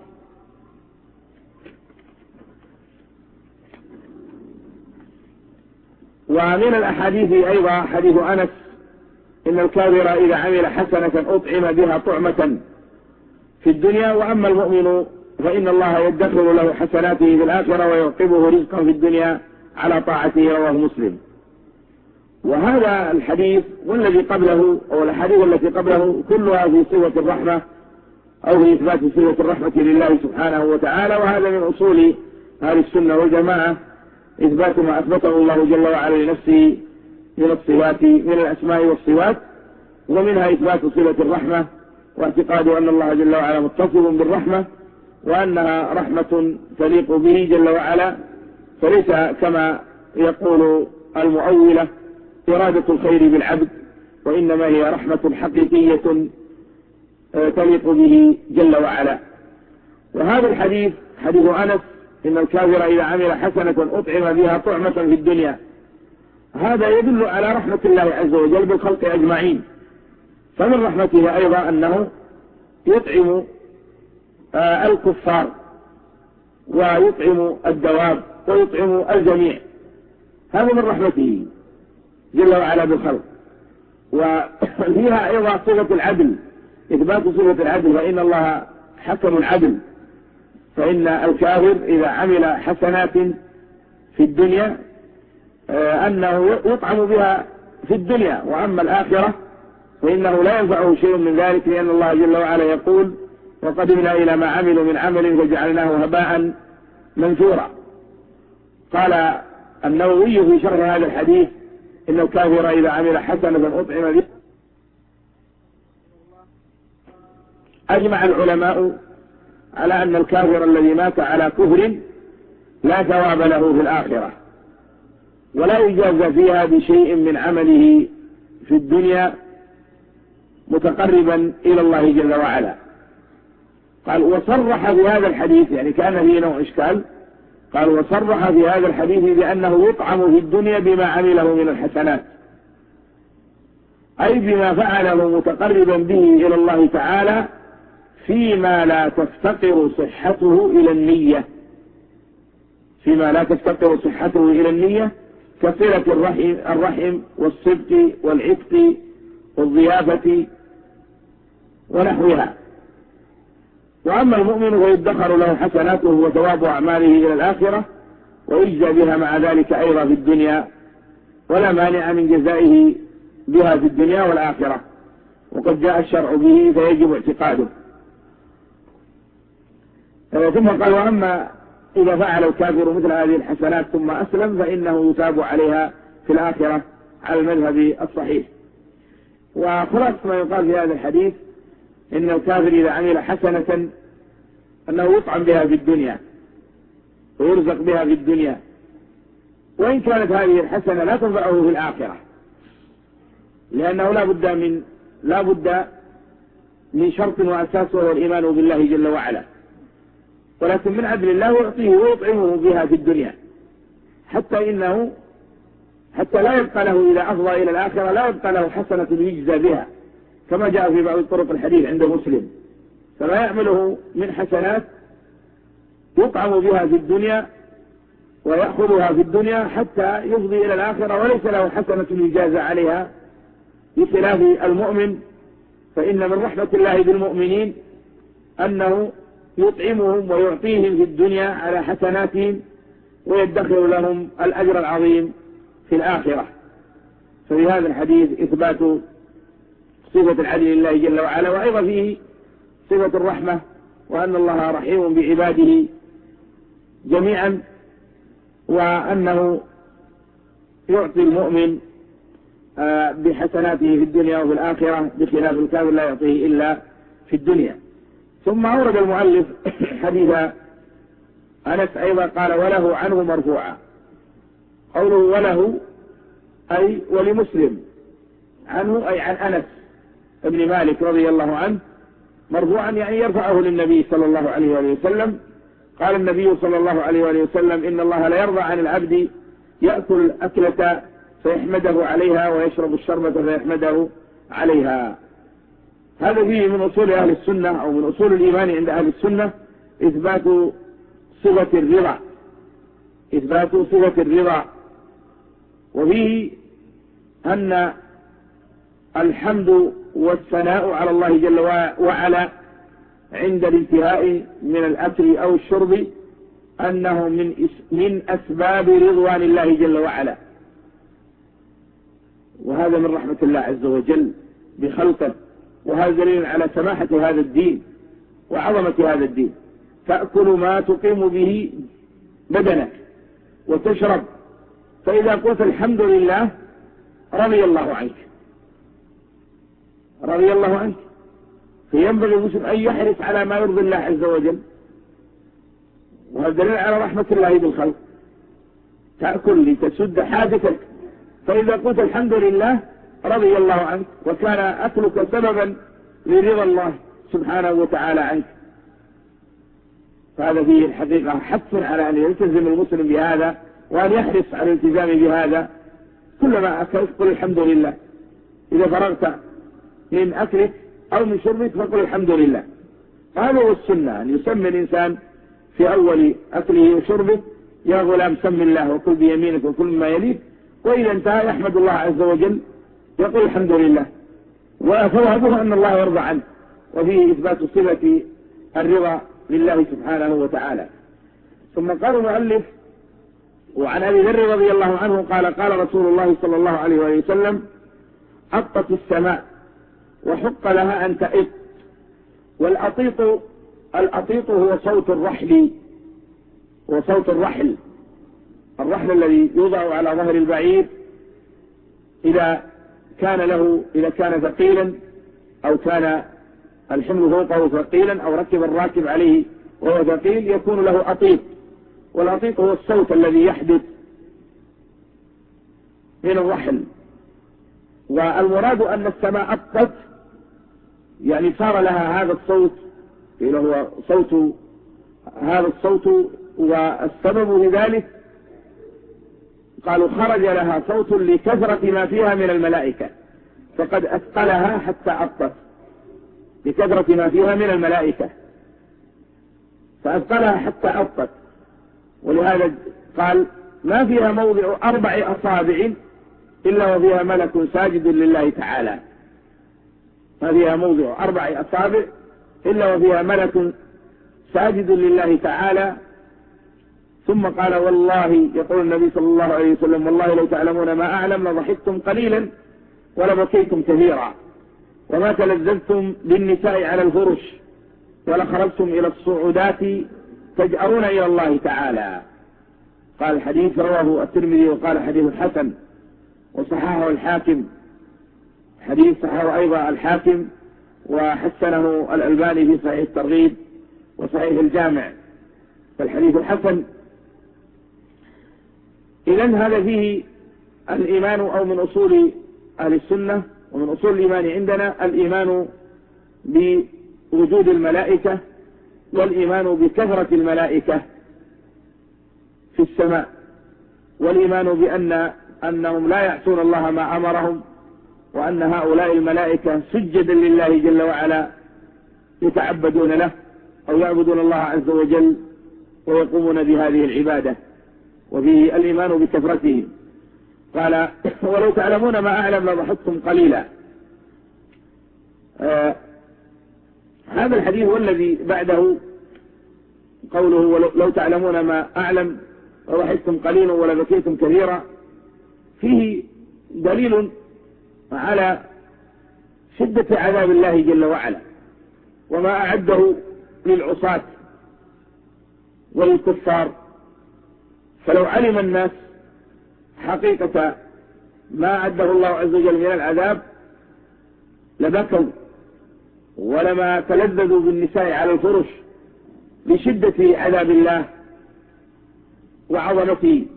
ومن الأحاديث أيضا حديث أنس إن الكافر إذا عمل حسنة أطعم بها طعمة في الدنيا، وأما المؤمن فإن الله يدخر له حسناته في الآخرة ويعقبه رزقا في الدنيا على طاعته، رواه مسلم. وهذا الحديث والذي قبله أو الحديث التي قبله كلها في صفة الرحمة أو في إثبات صفة الرحمة لله سبحانه وتعالى، وهذا من أصول أهل السنة والجماعة، إثبات ما أثبته الله جل وعلا لنفسه من الصفات من الأسماء والصفات، ومنها إثبات صفة الرحمة واعتقاد أن الله جل وعلا متصف بالرحمة وأنها رحمة تليق به جل وعلا، فليس كما يقول المؤولة إرادة الخير بالعبد، وإنما هي رحمة حقيقية تليق به جل وعلا. وهذا الحديث حديث أنس إن الكافر إذا عمل حسنة أطعم بها طعمة في الدنيا، هذا يدل على رحمة الله عز وجل بالخلق أجمعين. فمن رحمته أيضا أنه يطعم الكفار ويطعم الدواب ويطعم الجميع، هذا من رحمته جل وعلا بالخلق. وفيها أيضا صفة العدل، إثبات صفة العدل، فإن الله حكم العدل، فإن الكافر إذا عمل حسنات في الدنيا أنه يطعم بها في الدنيا، وأما الآخرة فإنه لا ينفعه شيء من ذلك، لأن الله جل وعلا يقول وقدمنا إلى ما عملوا من عمل فجعلناه هباء منثورا. قال النووي في شرح هذا الحديث إن الكافر إذا عمل حسنة أطعم به. أجمع العلماء على أن الكافر الذي مات على كفر لا ثواب له في الآخرة، ولا يجازى فيها بشيء من عمله في الدنيا متقربا إلى الله جل وعلا. قال وصرح في هذا الحديث، يعني كان فيه نوع إشكال، قال وصرح في هذا الحديث بأنه يطعم في الدنيا بما عمله من الحسنات، أي بما فعله متقربا به إلى الله تعالى فيما لا تفتقر صحته إلى النية، فيما لا تفتقر صحته إلى النية كصلة الرحم, الرحم والصدق والعتق والضيافة ونحوها. وأما المؤمن فيدخر له حسناته وثواب أعماله إلى الآخرة ويجزى بها مع ذلك أيضا في الدنيا، ولا مانع من جزائه بها في الدنيا والآخرة، وقد جاء الشرع به فيجب اعتقاده. ثم قال وأما إذا فعل الكافر مثل هذه الحسنات ثم أسلم فإنه يثاب عليها في الآخرة على المذهب الصحيح. وخلاص ما يقال في هذا الحديث إن الكافر إذا عمل حسنة أنه يطعم بها في الدنيا ويرزق بها في الدنيا، وإن كانت هذه الحسنة لا تنفعه في الآخرة، لأنه لا بد من لا بد من شرط وأساس وهو الإيمان بالله جل وعلا، ولكن من عدل الله يعطيه ويطعمه بها في الدنيا، حتى إنه حتى لا يبقى له إذا أفضى إلى الآخرة لا يبقى له حسنة يجزى بها، كما جاء في بعض طرق الحديث عند مسلم، فما يعمله من حسنات يطعم بها في الدنيا ويأخذها في الدنيا حتى يفضي إلى الآخرة وليس له حسنة يجازى عليها، بخلاف المؤمن فإن من رحمة الله بالمؤمنين أنه يطعمهم ويعطيهم في الدنيا على حسناتهم ويدخر لهم الأجر العظيم في الآخرة. ففي هذا الحديث إثبات صفة العدل لله جل وعلا، وأيضا فيه صفة الرحمة، وأن الله رحيم بعباده جميعا، وأنه يعطي المؤمن بحسناته في الدنيا وفي الآخرة، بخلاف الكافر لا يعطيه إلا في الدنيا. ثم أورد المؤلف حديث أنس أيضا قال وله عنه مرفوعا. قوله وله أي ولمسلم، عنه أي عن أنس ابن مالك رضي الله عنه مرفوعا، يعني يرفعه للنبي صلى الله عليه وآله وسلم. قال النبي صلى الله عليه وآله وسلم إن الله لا يرضى عن العبد يأكل الأكلة فيحمده عليها ويشرب الشربة فيحمده عليها. هذا فيه من أصول أهل السنة أو من أصول الإيمان عند أهل السنة إثبات صفة الرضا، إثبات صفة الرضا، وفيه أن الحمد والثناء على الله جل وعلا عند الانتهاء من الأكل أو الشرب أنه من من أسباب رضوان الله جل وعلا، وهذا من رحمة الله عز وجل بخلقه، وهذا دليل على سماحة هذا الدين وعظمة هذا الدين. تأكل ما تقيم به بدنك وتشرب، فإذا قلت الحمد لله رضي الله عنك رضي الله عنك فينبغي المسلم أن يحرص على ما يرضي الله عز وجل، وهذا دليل على رحمة الله بالخلق. تأكل لتسد حاجتك، فإذا قلت الحمد لله رضي الله عنك وكان أكلك سببا لرضا الله سبحانه وتعالى عنك، فهذا فيه الحقيقة حث على أن يلتزم المسلم بهذا وأن يحرص على الالتزام بهذا. كلما أكلت قل الحمد لله، إذا فرغت من أكلك أو من شربك فقل الحمد لله. هذا هو السنة، أن يسمي الإنسان في أول أكله وشربه يا غلام سم الله وكل بيمينك وكل مما يليك، وإذا انتهى يحمد الله عز وجل يقول الحمد لله، وفوهبه أن الله يرضى عنه، وفيه إثبات صفة الرضا لله سبحانه وتعالى. ثم قال المؤلف وعن أبي ذر رضي الله عنه قال قال رسول الله صلى الله عليه وسلم أطت السماء وحق لها أن تئط. والأطيط الأطيط هو صوت الرحل، هو صوت الرحل الرحل الذي يوضع على ظهر البعير إذا كان له إذا كان ثقيلا أو كان الحمل فوقه ثقيلا أو ركب الراكب عليه وهو ثقيل يكون له أطيط. والأطيط هو الصوت الذي يحدث من الرحل. والمراد أن السماء أطت يعني صار لها هذا الصوت اللي هو صوت هذا الصوت. والسبب لذلك قالوا خرج لها صوت لكثرة ما فيها من الملائكة، فقد أثقلها حتى أطت لكثرة ما فيها من الملائكة فأثقلها حتى أطت. ولهذا قال ما فيها موضع أربع أصابع إلا وفيها ملك ساجد لله تعالى، ما فيها موضع أربع أصابع إلا وفيها ملك ساجد لله تعالى. ثم قال والله، يقول النبي صلى الله عليه وسلم والله لو تعلمون ما أعلم لضحكتم قليلا ولبكيتم كثيرا وما تلذذتم بالنساء على الفرش ولخرجتم إلى الصعودات تجأرون إلى الله تعالى. قال الحديث رواه الترمذي وقال حديث حسن وصححه الحاكم، حديث صححه أيضا الحاكم وحسنه الألباني في صحيح الترغيب وصحيح الجامع، فالحديث الحسن. إذن هذا فيه الإيمان أو من أصول أهل السنة ومن أصول الإيمان عندنا الإيمان بوجود الملائكة والإيمان بكثرة الملائكة في السماء، والإيمان بأن أنهم لا يعصون الله ما أمرهم، وأن هؤلاء الملائكة سجدا لله جل وعلا يتعبدون له أو يعبدون الله عز وجل ويقومون بهذه العبادة، وفيه الإيمان بكثرتهم. قال ولو تعلمون ما أعلم لضحكتم قليلا. آه هذا الحديث والذي بعده قوله لو تعلمون ما أعلم لضحكتم قليلا ولبكيتم كثيرا، فيه دليل على شدة عذاب الله جل وعلا وما أعده للعصاة والكفار. فلو علم الناس حقيقة ما أعده الله عز وجل من العذاب لبكوا ولما تلذذوا بالنساء على الفرش لشدة عذاب الله وعظمته.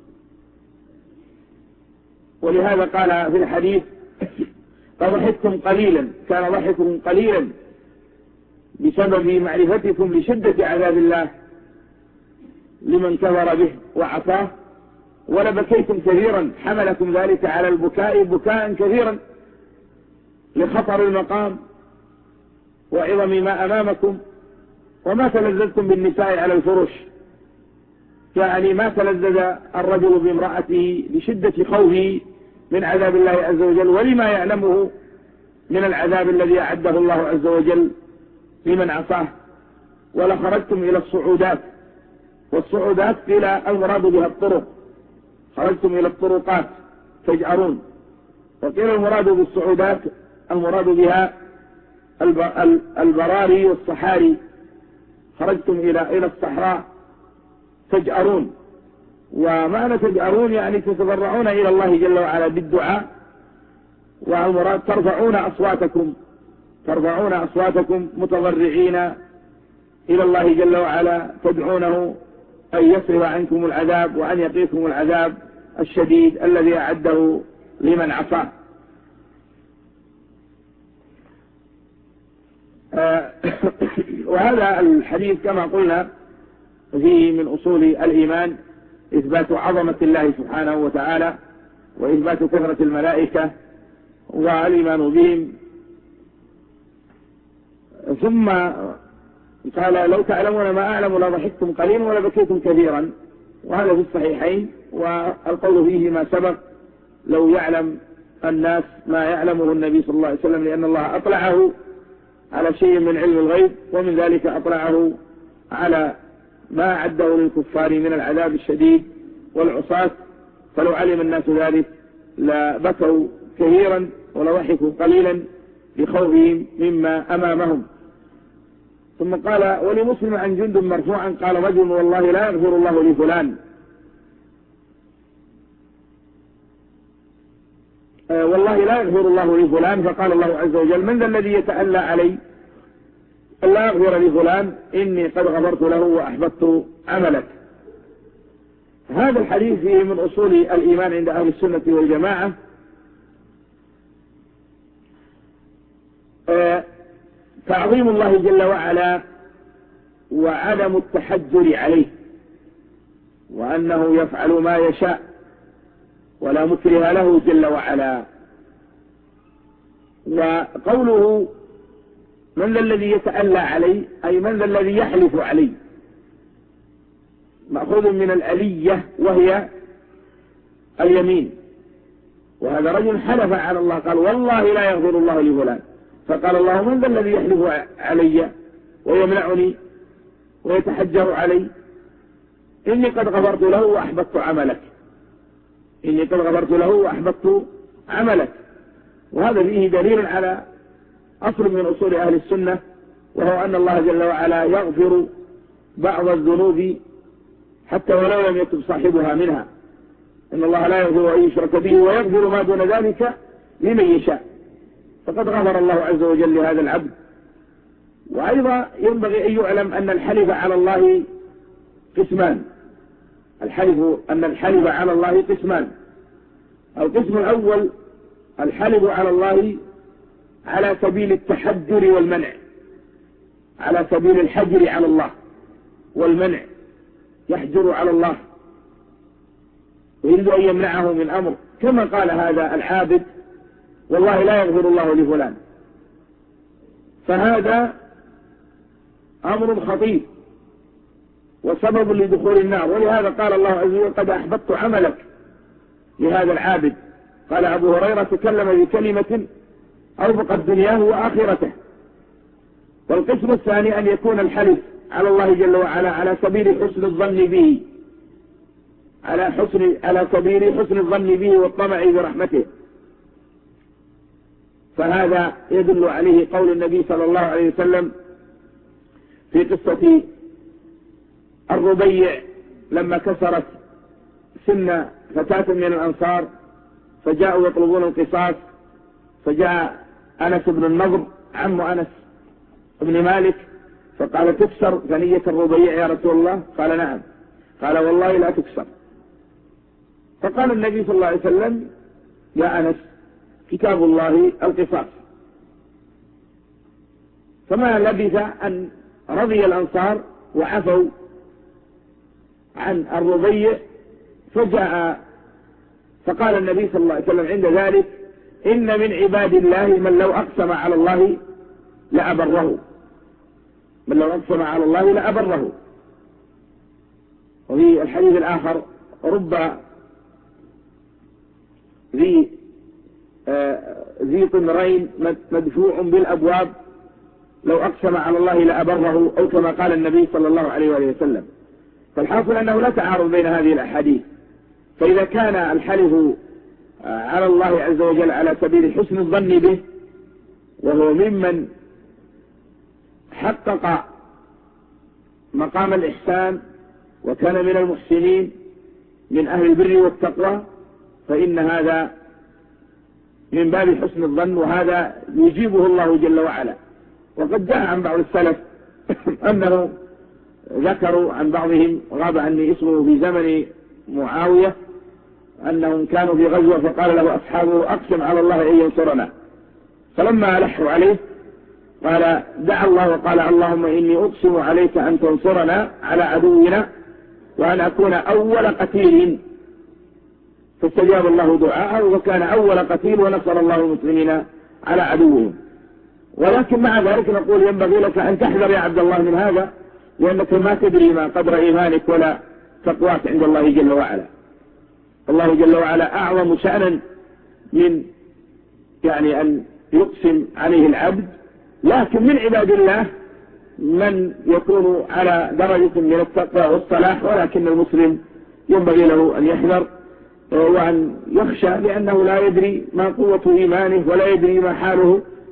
ولهذا قال في الحديث فضحكتم قليلا، كان ضحككم قليلا بسبب معرفتكم لشدة عذاب الله لمن كفر به وعصاه، ولبكيتم كثيرا حملكم ذلك على البكاء بكاء كثيرا لخطر المقام وعظم ما أمامكم، وما تلذذتم بالنساء على الفرش، يعني ما تلذذ الرجل بامرأته لشدة خوفه من عذاب الله عز وجل ولما يعلمه من العذاب الذي أعده الله عز وجل لمن عصاه. ولخرجتم إلى الصعودات، والصعودات قيل المراد بها الطرق، خرجتم إلى الطرقات تجأرون، وقيل المراد بالصعودات المراد بها البراري والصحاري، خرجتم إلى إلى الصحراء تجأرون. ومعنى تجأرون يعني تتضرعون إلى الله جل وعلا بالدعاء، والمراد ترفعون أصواتكم ترفعون أصواتكم متضرعين إلى الله جل وعلا تدعونه أن يصرف عنكم العذاب وأن يقيكم العذاب الشديد الذي أعده لمن عصاه. وهذا الحديث كما قلنا فيه من أصول الإيمان إثبات عظمة الله سبحانه وتعالى وإثبات كثرة الملائكة والإيمان بهم. ثم قال لو تعلمون ما أعلم لضحكتم قليلا ولبكيتم كثيرا، وهذا في الصحيحين، والقول فيه ما سبق لو يعلم الناس ما يعلمه النبي صلى الله عليه وسلم، لأن الله أطلعه على شيء من علم الغيب، ومن ذلك أطلعه على ما أعده للكفار من العذاب الشديد والعصاة. فلو علم الناس ذلك لبكوا كثيرا ولضحكوا قليلا لخوفهم مما أمامهم. ثم قال: ولمسلم عن جندب مرفوعا قال رجل: والله لا يغفر الله لفلان، آه والله لا يغفر الله لفلان. فقال الله عز وجل: من ذا الذي يتألى علي أن لا يغفر لفلان؟ إني قد غفرت له وأحبطت عملك. هذا الحديث فيه من أصول الإيمان عند أهل السنة والجماعة آه تعظيم الله جل وعلا وعدم التحجر عليه، وأنه يفعل ما يشاء ولا مكره له جل وعلا. وقوله: من ذا الذي يتألى علي، أي من ذا الذي يحلف علي، مأخوذ من الألية وهي اليمين. وهذا رجل حلف على الله قال: والله لا يغفر الله لفلان. فقال الله: من ذا الذي يحلف علي ويمنعني ويتحجر علي؟ إني قد غفرت له وأحبطت عملك. إني قد غفرت له وأحبطت عملك. وهذا فيه دليل على أصل من أصول أهل السنة، وهو أن الله جل وعلا يغفر بعض الذنوب حتى ولو لم يتب صاحبها منها. إن الله لا يغفر أن يشرك به ويغفر ما دون ذلك لمن يشاء. فقد غفر الله عز وجل لهذا العبد. وأيضا ينبغي أن يعلم أن الحلف على الله قسمان. الحلف أن الحلف على الله قسمان. القسم الأول الحلف على الله على سبيل التحجر والمنع، على سبيل الحجر على الله والمنع، يحجر على الله ويريد أن يمنعه من أمر، كما قال هذا العابد: والله لا يغفر الله لفلان. فهذا أمر خطير وسبب لدخول النار. ولهذا قال الله عز وجل: قد أحبطت عملك لهذا العابد. قال أبو هريرة: تكلم بكلمة أوفقت دنياه وآخرته. والقسم الثاني أن يكون الحلف على الله جل وعلا على سبيل حسن الظن به، على حسن على سبيل حسن الظن به والطمع برحمته. فهذا يدل عليه قول النبي صلى الله عليه وسلم في قصة الربيع لما كسرت سن فتاة من الأنصار فجاءوا يطلبون القصاص، فجاء أنس بن النضر عم أنس بن مالك فقال: تكسر ثنية الربيع يا رسول الله؟ قال: نعم. قال: والله لا تكسر. فقال النبي صلى الله عليه وسلم: يا أنس، كتاب الله القصاص. فما لبث أن رضي الأنصار وعفوا عن الربيع، فجاء فقال النبي صلى الله عليه وسلم عند ذلك: إن من عباد الله من لو أقسم على الله لأبره، من لو أقسم على الله لأبره. وفي الحديث الآخر: رب ذي آه ذي طمرين مدفوع بالأبواب لو أقسم على الله لأبره، أو كما قال النبي صلى الله عليه وآله وسلم. فالحاصل أنه لا تعارض بين هذه الأحاديث. فإذا كان الحلف على الله عز وجل على سبيل حسن الظن به، وهو ممن حقق مقام الإحسان وكان من المحسنين من أهل البر والتقوى، فإن هذا من باب حسن الظن، وهذا يجيبه الله جل وعلا. وقد جاء عن بعض السلف أنه ذكروا عن بعضهم، غاب عني اسمه، في زمن معاوية، أنهم كانوا في غزوة فقال له أصحابه: أقسم على الله أن ينصرنا. فلما ألحوا عليه قال: دعا الله وقال: اللهم إني أقسم عليك أن تنصرنا على عدونا وأن أكون أول قتيل. فاستجاب الله دعاءه وكان أول قتيل ونصر الله المسلمين على عدوهم. ولكن مع ذلك نقول: ينبغي لك أن تحذر يا عبد الله من هذا، لأنك ما تدري ما قدر إيمانك ولا تقواك عند الله جل وعلا. الله جل وعلا أعظم شأنا من يعني أن يقسم عليه العبد. لكن من عباد الله من يكون على درجة من التقوى والصلاح، ولكن المسلم ينبغي له أن يحذر وأن يخشى، لأنه لا يدري ما قوة إيمانه ولا يدري ما حاله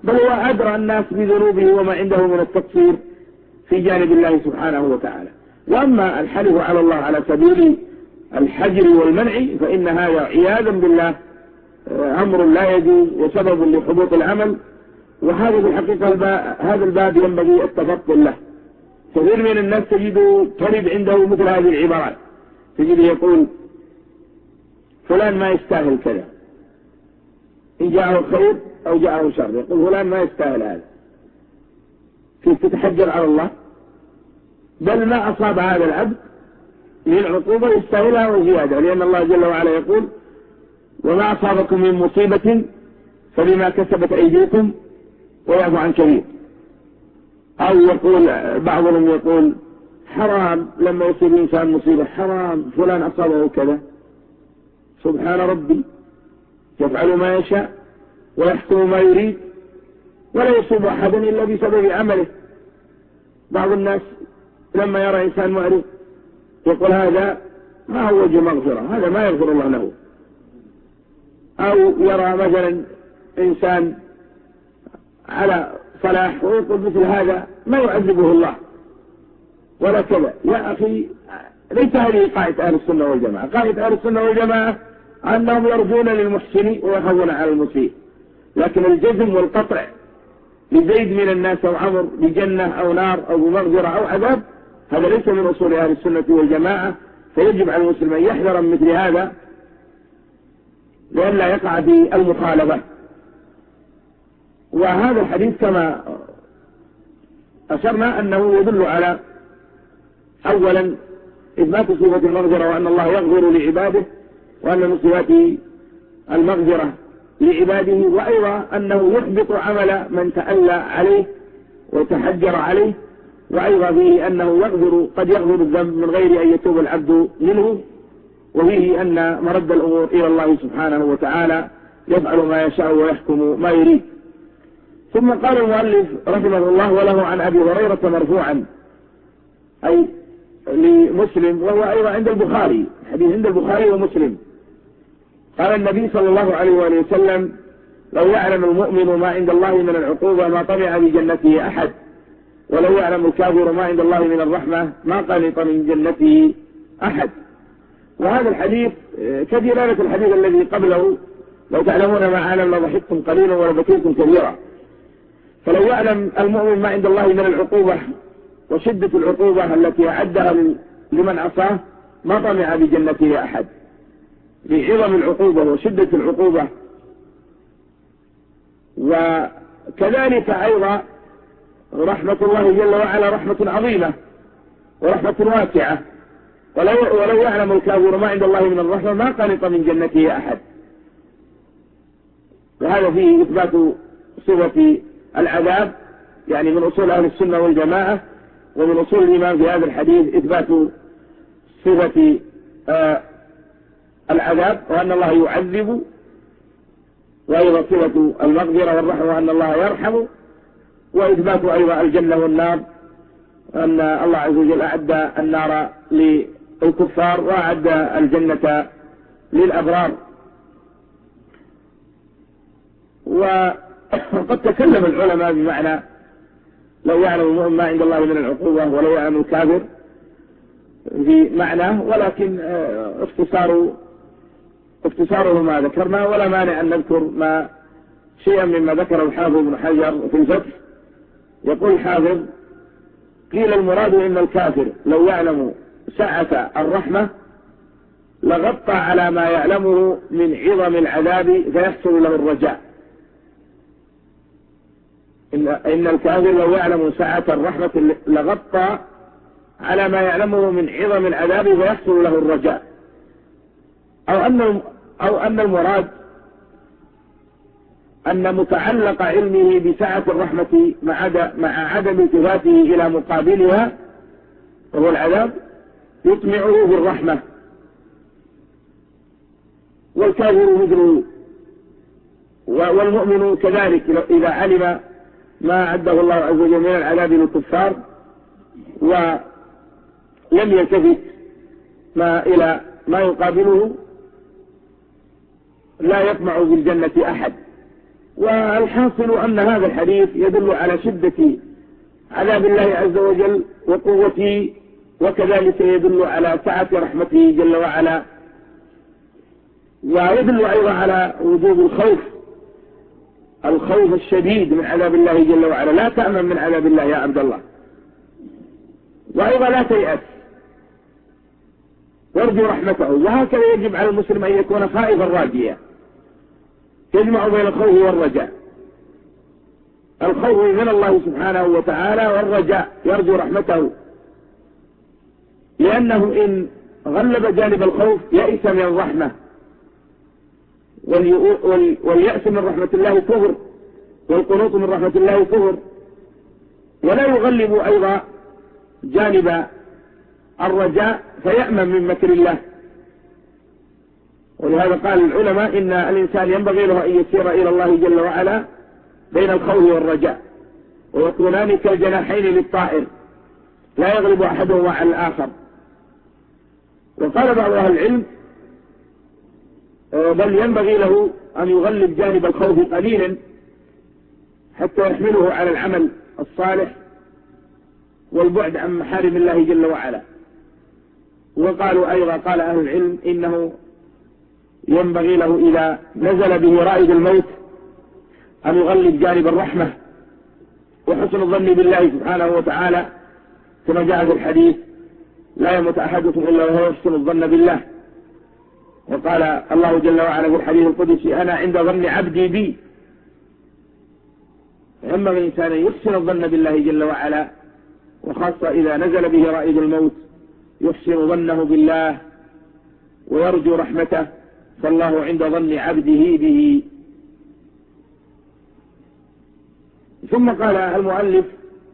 بل هو أدرى الناس بذنوبه وما عنده من التقصير في جانب الله سبحانه وتعالى. وأما الحلف على الله على سبيل الحجر والمنع فإن هذا عياذا بالله أمر لا يجوز وسبب لحبوط العمل، وهذا بالحقيقة هذا الباب ينبغي التفضل له. كثير من الناس تجد ترد عنده مثل هذه العبارات، تجد يقول فلان ما يستاهل كذا، إن جاءه خير أو جاءه شر يقول فلان ما يستاهل هذا. كيف تتحجر على الله؟ بل ما أصاب هذا العبد من عقوبة يستاهلها وزيادة، لأن الله جل وعلا يقول وما أصابكم من مصيبة فبما كسبت أيديكم ويعفو عن كبير. أو يقول بعضهم يقول حرام لما يصيب إنسان مصيبة، حرام فلان أصابه كذا، سبحان ربي يفعل ما يشاء ويحكم ما يريد ولا يصيب أحدا إلا بسبب عمله. بعض الناس لما يرى إنسان معرض يقول هذا ما هو وجه مغفرة، هذا ما يغفر الله له. أو يرى مثلا إنسان على صلاح ويقول مثل هذا ما يعذبه الله ولا كذا. يا أخي ليس هذه قاعدة أهل السنة والجماعة. قاعدة أهل السنة والجماعة أنهم يرجون للمحسن ويخافون على المسيء، لكن الجزم والقطع لزيد من الناس أو عمر بجنة أو نار أو بمغفرة أو عذاب هذا ليس من أصول أهل السنة والجماعة. فيجب على المسلم أن يحذر من مثل هذا لئلا يقع في المخالفة. وهذا الحديث كما أشرنا أنه يدل على أولا إثبات صفة المغفرة وأن الله يغفر لعباده وأن من صفات المغفرة لعباده، وأيضا أنه يحبط عمل من تألى عليه وتحجر عليه، وأيضا فيه أنه يغفر قد يغفر الذنب من غير أن يتوب العبد منه، وفيه أن مرد الأمور إلى الله سبحانه وتعالى يفعل ما يشاء ويحكم ما يريد. ثم قال المؤلف رحمه الله وله عن أبي هريرة مرفوعا أي لمسلم، وهو أيضا عند البخاري، حديث عند البخاري ومسلم، قال النبي صلى الله عليه وآله وسلم لو يعلم المؤمن ما عند الله من العقوبة ما طمع بجنته أحد، ولو يعلم الكافر ما عند الله من الرحمة ما قنط من جنته أحد. وهذا الحديث كدلالة الحديث الذي قبله لو تعلمون ما أعلم لضحكتم قليلا ولبكيتم كثيرا. فلو يعلم المؤمن ما عند الله من العقوبة وشدة العقوبة التي أعدها لمن عصاه ما طمع بجنته أحد، لعظم العقوبة وشدة العقوبة. وكذلك أيضا رحمة الله جل وعلا رحمة عظيمة ورحمة واسعة، ولو, ولو يعلم الكافر ما عند الله من الرحمة ما قنط من جنته أحد. وهذا فيه إثبات صفة العذاب، يعني من أصول أهل السنة والجماعة، ومن أصول الإيمان في هذا الحديث إثبات صفة آه العذاب وأن الله يعذب، وأيضا صفة المغفرة والرحمة وأن الله يرحم، وإثبات أيضا الجنة والنار، أن الله عز وجل أعد النار للكفار وأعد الجنة للأبرار. وقد تكلم العلماء بمعنى لو يعلم المؤمن ما عند الله من العقوبة ولو يعلم الكافر في معناه، ولكن اختصار اختصاره ما ذكرنا، ولا مانع أن نذكر ما شيئا مما ذكره الحافظ ابن حجر في الفتح. يقول الحافظ قيل المراد إن الكافر لو يعلم سعة الرحمة لغطى على ما يعلمه من عظم العذاب فيحصل له الرجاء. إن, إن الكافر لو يعلم سعة الرحمة لغطى على ما يعلمه من عظم العذاب فيحصل له الرجاء، أو أن, أو أن المراد أن متعلق علمه بسعة الرحمة مع عدم التفاته إلى مقابلها وهو العذاب يطمعه بالرحمة، والكافر مثله، والمؤمن كذلك إذا علم ما أعده الله عز وجل من العذاب للكفار ولم يلتفت ما إلى ما يقابله لا يطمع بالجنة أحد. والحاصل أن هذا الحديث يدل على شدة عذاب الله عز وجل وقوته، وكذلك يدل على سعة رحمته جل وعلا، ويدل أيضا على وجوب الخوف الخوف الشديد من عذاب الله جل وعلا. لا تأمن من عذاب الله يا عبد الله، وأيضا لا تيأس وارجو رحمته. وهكذا يجب على المسلم أن يكون خائفا راجيا، يجمع بين الخوف والرجاء. الخوف من الله سبحانه وتعالى، والرجاء يرجو رحمته، لأنه إن غلب جانب الخوف يئس من الرحمة، واليأس من رحمة الله كفر، والقنوط من رحمة الله كفر. ولا يغلب أيضا جانب الرجاء فيأمن من مكر الله. ولهذا قال العلماء إن الإنسان ينبغي له أن يسير إلى الله جل وعلا بين الخوف والرجاء، ويكونان كالجناحين للطائر لا يغلب أحدهما على الآخر. وقال بعض أهل العلم بل ينبغي له أن يغلب جانب الخوف قليلا حتى يحمله على العمل الصالح والبعد عن محارم الله جل وعلا. وقالوا أيضا قال أهل العلم إنه ينبغي له إذا نزل به رائد الموت أن يغلب جانب الرحمة وحسن الظن بالله سبحانه وتعالى، كما جاء في الحديث لا يموت أحدكم إلا وهو يحسن الظن بالله. وقال الله جل وعلا في الحديث القدسي أنا عند ظن عبدي بي. ينبغي الإنسان أن يحسن الظن بالله جل وعلا، وخاصة إذا نزل به رائد الموت يحسن ظنه بالله ويرجو رحمته، فالله عند ظن عبده به. ثم قال المؤلف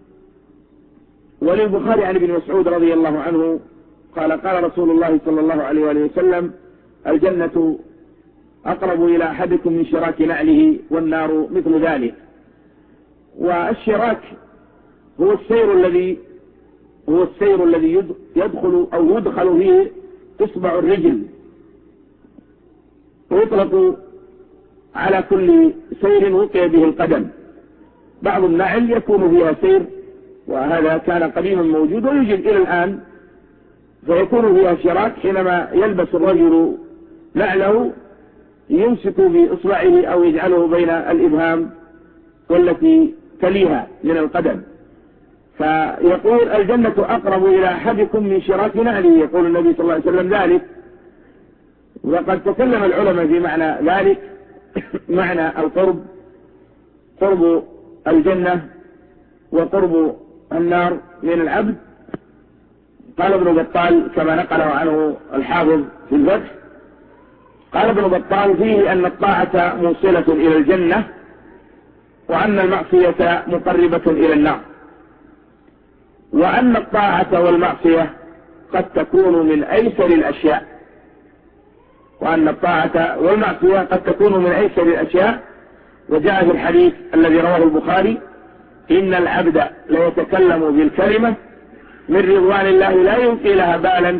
وللبخاري عن ابن مسعود رضي الله عنه قال قال رسول الله صلى الله عليه وآله وسلم الجنة أقرب إلى أحدكم من شراك نعله والنار مثل ذلك. والشراك هو السير الذي هو السير الذي يدخل أو يدخل فيه إصبع الرجل، ويطلق على كل سير وقع به القدم. بعض النعل يكون فيها سير، وهذا كان قديما موجود ويوجد إلى الآن، فيكون فيها شراك حينما يلبس الرجل نعله يمسك بإصبعه أو يجعله بين الإبهام والتي تليها من القدم. فيقول الجنة أقرب إلى أحدكم من شراك نعله، يقول النبي صلى الله عليه وسلم ذلك. وقد تكلم العلماء في معنى ذلك، معنى القرب، قرب الجنة وقرب النار من العبد. قال ابن بطال كما نقله عنه الحافظ في الفتح، قال ابن بطال فيه أن الطاعة موصلة إلى الجنة، وأن المعصية مقربة إلى النار، وأن الطاعة والمعصية قد تكون من أيسر الأشياء وأن الطاعة والمعصية قد تكون من أيسر الأشياء. وجاء في الحديث الذي رواه البخاري إن العبد ليتكلم بالكلمة من رضوان الله لا يلقي لها بالا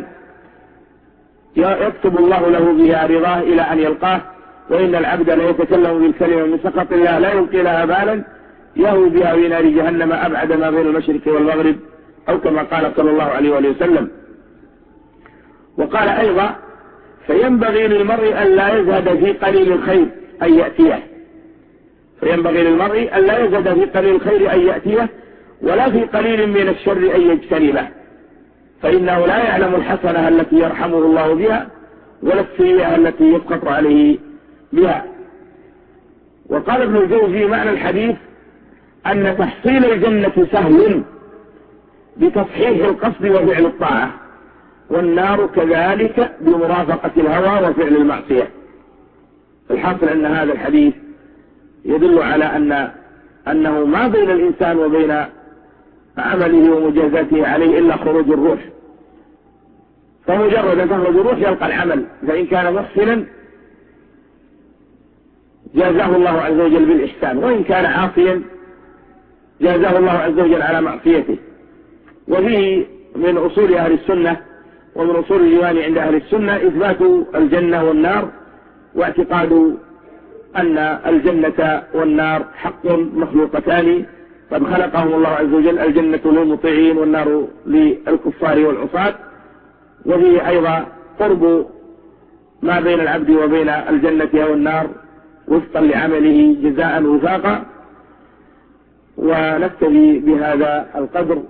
يكتب الله له بها رضاه إلى أن يلقاه، وإن العبد ليتكلم بالكلمة من سخط الله لا يلقي لها بالا يهوي بها في نار جهنم أبعد ما بين المشرق والمغرب، أو كما قال صلى الله عليه وآله وسلم. وقال أيضا فينبغي للمرء أن لا يزهد في قليل الخير أن يأتيه فينبغي للمرء أن لا يزهد في قليل الخير أن يأتيه ولا في قليل من الشر أن يجتنبه، فإنه لا يعلم الحسنة التي يرحمه الله بها ولا السيئة التي يسقط عليه بها. وقال ابن الجوزي معنى الحديث أن تحصيل الجنة سهل بتصحيح القصد وفعل الطاعة، والنار كذلك بمرافقة الهوى وفعل المعصية. الحاصل أن هذا الحديث يدل على أن أنه ما بين الإنسان وبين عمله ومجازاته عليه إلا خروج الروح، فمجرد أن تخرج الروح يلقى العمل، فإن كان محسنا جازاه الله عز وجل بالإحسان، وإن كان عاصيا جازاه الله عز وجل على معصيته. وفيه من أصول أهل السنة ومن أصول الإيمان عند أهل السنة إثبات الجنة والنار واعتقاد أن الجنة والنار حق مخلوقتان قد خلقهم الله عز وجل، الجنة للمطيعين والنار للكفار والعصاة، وهي أيضا قرب ما بين العبد وبين الجنة أو النار وفقا لعمله جزاء وفاقا. ونكتفي بهذا القدر،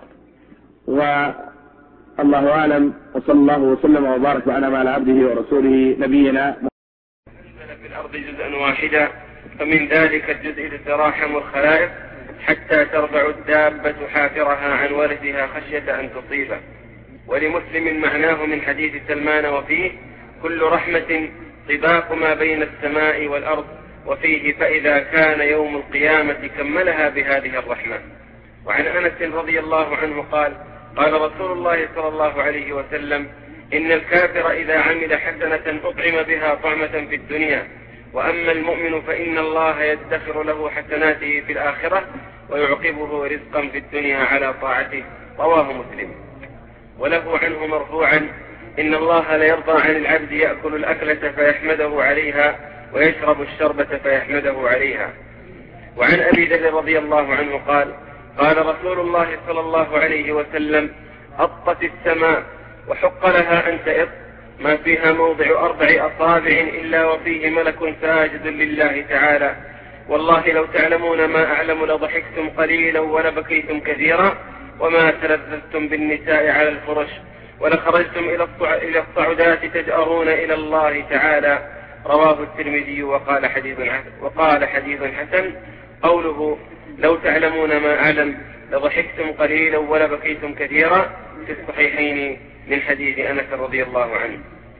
والله أعلم، وصلى الله وسلم وبارك على ما عبده ورسوله نبينا. أنزل في الأرض جزءا واحدا فمن ذلك الجزء تتراحم الخلائق حتى تربع الدابة حافرها عن ولدها خشية أن تصيبه. ولمسلم معناه من حديث سلمان وفيه: كل رحمة طباق ما بين السماء والأرض، وفيه: فإذا كان يوم القيامة كملها بهذه الرحمة. وعن أنس رضي الله عنه قال: قال رسول الله صلى الله عليه وسلم: إن الكافر إذا عمل حسنة أطعم بها طعمة في الدنيا، وأما المؤمن فإن الله يدخر له حسناته في الآخرة ويعقبه رزقا في الدنيا على طاعته. رواه مسلم. وله عنه مرفوعا: إن الله ليرضى عن العبد يأكل الأكلة فيحمده عليها ويشرب الشربة فيحمده عليها. وعن أبي ذر رضي الله عنه قال: قال رسول الله صلى الله عليه وسلم: أطت السماء وحق لها أن تئط، ما فيها موضع أربع أصابع إلا وفيه ملك ساجد لله تعالى. والله لو تعلمون ما أعلم لضحكتم قليلا ولبكيتم كثيرا، وما تلذذتم بالنساء على الفرش، ولخرجتم إلى الصعودات تجأرون إلى الله تعالى. رواه الترمذي وقال حديث وقال حديث حسن. قوله لو تعلمون ما أعلم لضحكتم قليلا ولبكيتم كثيرا في الصحيحين من حديث أنس رضي الله عنه.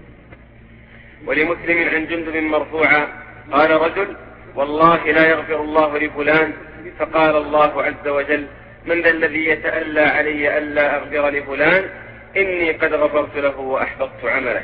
ولمسلم عن جندب مرفوعا قال رجل: والله لا يغفر الله لفلان، فقال الله عز وجل: من ذا الذي يتألى علي ألا أغفر لفلان؟ إني قد غفرت له وأحبطت عمله.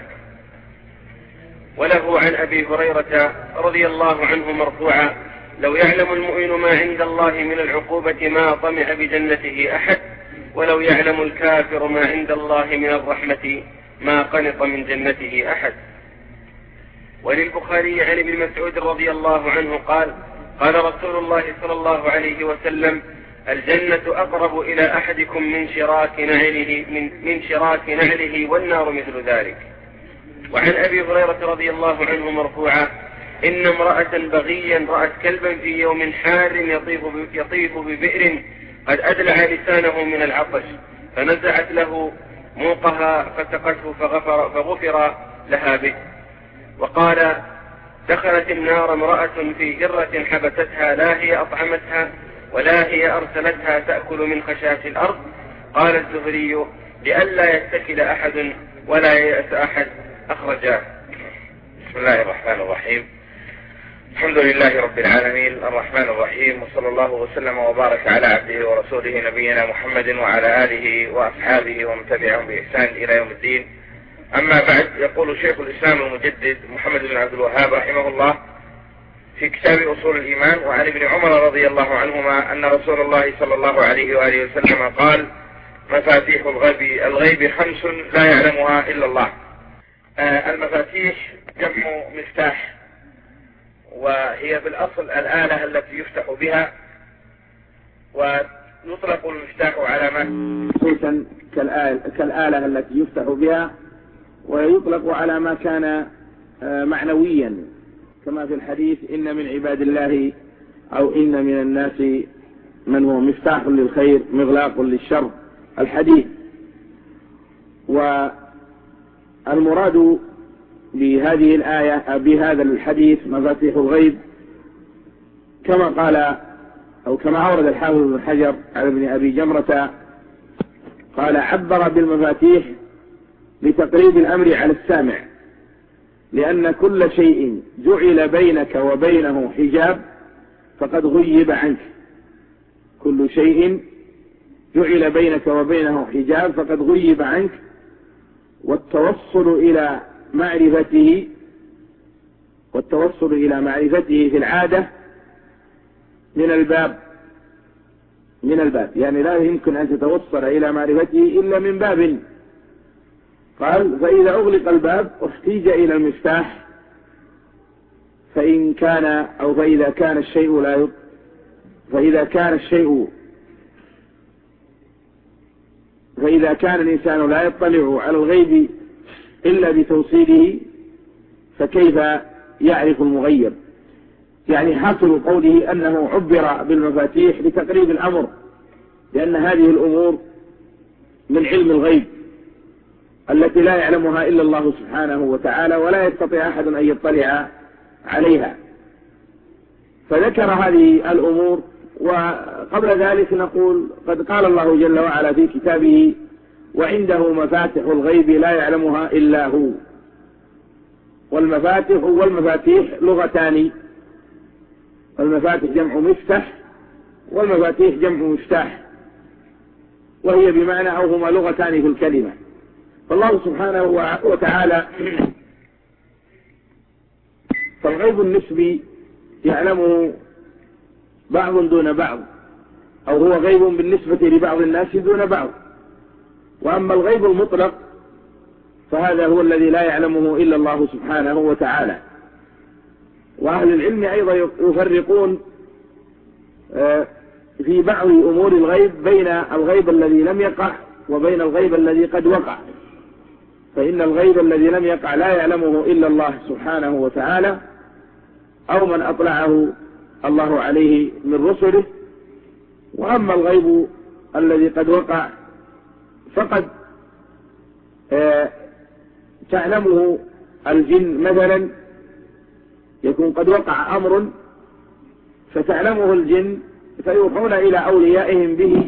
وله عن أبي هريرة رضي الله عنه مرفوعا: لو يعلم المؤمن ما عند الله من العقوبة ما طمع بجنته أحد، ولو يعلم الكافر ما عند الله من الرحمة ما قنط من جنته أحد. وللبخاري عن ابن مسعود رضي الله عنه قال: قال رسول الله صلى الله عليه وسلم: الجنة أقرب إلى أحدكم من شراك نعله, من, من شراك نعله والنار مثل ذلك. وعن أبي هريرة رضي الله عنه مرفوعا: إن امرأة بغيا رأت كلبا في يوم حار يطيف, يطيف ببئر قد أدلع لسانه من العطش، فنزعت له موقها فسقته فغفر, فغفر لها به. وقال: دخلت النار امرأة في هرة حبستها، لا هي أطعمتها ولا هي أرسلتها تأكل من خشاش الأرض. قال الزهري: لئلا يتكل أحد ولا يأس أحد. أخرجاه. بسم الله الرحمن الرحيم. الحمد لله رب العالمين الرحمن الرحيم، وصلى الله وسلم وبارك على عبده ورسوله نبينا محمد وعلى آله وأصحابه ومن تبعهم بإحسان إلى يوم الدين. أما بعد، يقول شيخ الإسلام المجدد محمد بن عبد الوهاب رحمه الله في كتاب أصول الإيمان: وعن ابن عمر رضي الله عنهما أن رسول الله صلى الله عليه وآله وسلم قال: مفاتيح الغيب الغيب خمس لا يعلمها إلا الله. آه المفاتيح جمع مفتاح، وهي بالأصل الآلة التي يفتح بها، ويطلق المفتاح على ما خصوصا كالآلة التي يفتح بها، ويطلق على ما كان معنويا، كما في الحديث: إن من عباد الله أو إن من الناس من هو مفتاح للخير مغلاق للشر، الحديث. والمراد بهذه الآية بهذا الحديث مفاتيح الغيب، كما قال أو كما أورد الحافظ بن حجر على ابن أبي جمرة قال: عبر بالمفاتيح لتقريب الأمر على السامع، لأن كل شيء جعل بينك وبينه حجاب فقد غيب عنك. كل شيء جعل بينك وبينه حجاب فقد غيب عنك. والتوصل إلى معرفته والتوصل إلى معرفته في العادة من الباب من الباب يعني لا يمكن أن تتوصل إلى معرفته إلا من باب. قال: فإذا أغلق الباب احتيج إلى المفتاح فإن كان أو فإذا كان الشيء لا فإذا كان الشيء فإذا كان الإنسان لا يطلع على الغيب إلا بتوصيله فكيف يعرف المغيب؟ يعني حاصل قوله أنه عبر بالمفاتيح لتقريب الأمر، لأن هذه الأمور من علم الغيب التي لا يعلمها إلا الله سبحانه وتعالى، ولا يستطيع أحد أن يطلع عليها، فذكر هذه الأمور. وقبل ذلك نقول قد قال الله جل وعلا في كتابه: وعنده مفاتح الغيب لا يعلمها إلا هو. والمفاتح والمفاتيح لغتان، المفاتح جمع مفتح والمفاتيح جمع مفتاح، وهي بمعنى أو هما لغتان في الكلمة. فالله سبحانه وتعالى فالغيب النسبي يعلمه بعض دون بعض، أو هو غيب بالنسبة لبعض الناس دون بعض. وأما الغيب المطلق فهذا هو الذي لا يعلمه إلا الله سبحانه وتعالى. وأهل العلم أيضا يفرقون في بعض أمور الغيب بين الغيب الذي لم يقع وبين الغيب الذي قد وقع. فإن الغيب الذي لم يقع لا يعلمه إلا الله سبحانه وتعالى، أو من أطلعه الله عليه من رسله. وأما الغيب الذي قد وقع فقد تعلمه الجن، مثلا يكون قد وقع أمر فتعلمه الجن فيوحون إلى أوليائهم به،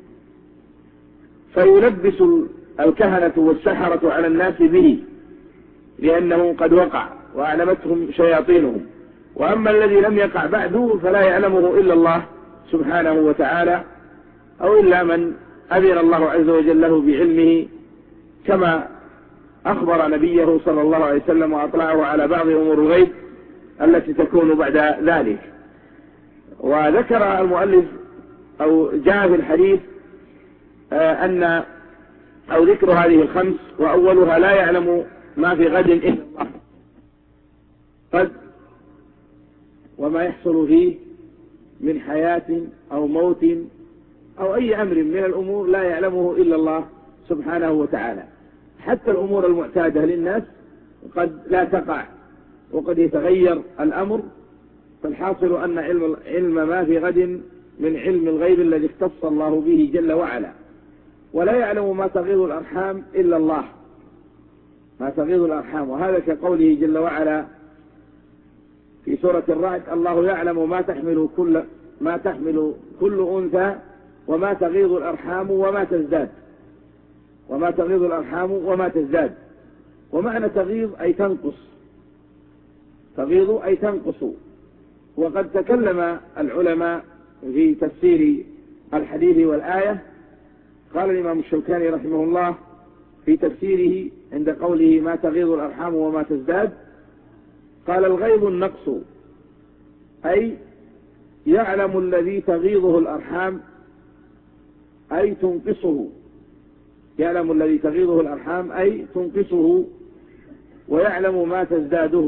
فيلبس الكهنة والسحرة على الناس به لأنه قد وقع وأعلمتهم شياطينهم. وأما الذي لم يقع بعده فلا يعلمه إلا الله سبحانه وتعالى، أو إلا من أذن الله عز وجل له بعلمه، كما أخبر نبيه صلى الله عليه وسلم وأطلعه على بعض أمور الغيب التي تكون بعد ذلك. وذكر المؤلف أو جاء في الحديث أن أو ذكر هذه الخمس، وأولها لا يعلم ما في غد إلا الله، قد وما يحصل فيه من حياة أو موت أو أي أمر من الأمور لا يعلمه إلا الله سبحانه وتعالى. حتى الأمور المعتادة للناس قد لا تقع وقد يتغير الأمر. فالحاصل أن علم, علم ما في غد من علم الغيب الذي اختص الله به جل وعلا. ولا يعلم ما تغيض الأرحام إلا الله، ما تغيض الأرحام. وهذا كقوله جل وعلا في سورة الرعد: الله يعلم ما تحمل كل ما تحمل كل أنثى وما تغيض الأرحام وما تزداد، وما تغيض الأرحام وما تزداد. ومعنى تغيض أي تنقص، تغيض أي تنقص. وقد تكلم العلماء في تفسير الحديث والآية. قال الإمام الشوكاني رحمه الله في تفسيره عند قوله ما تغيض الأرحام وما تزداد، قال: الغيظ النقص، أي يعلم الذي تغيضه الأرحام أي تنقصه، يعلم الذي تغيضه الأرحام أي تنقصه، ويعلم ما تزداده.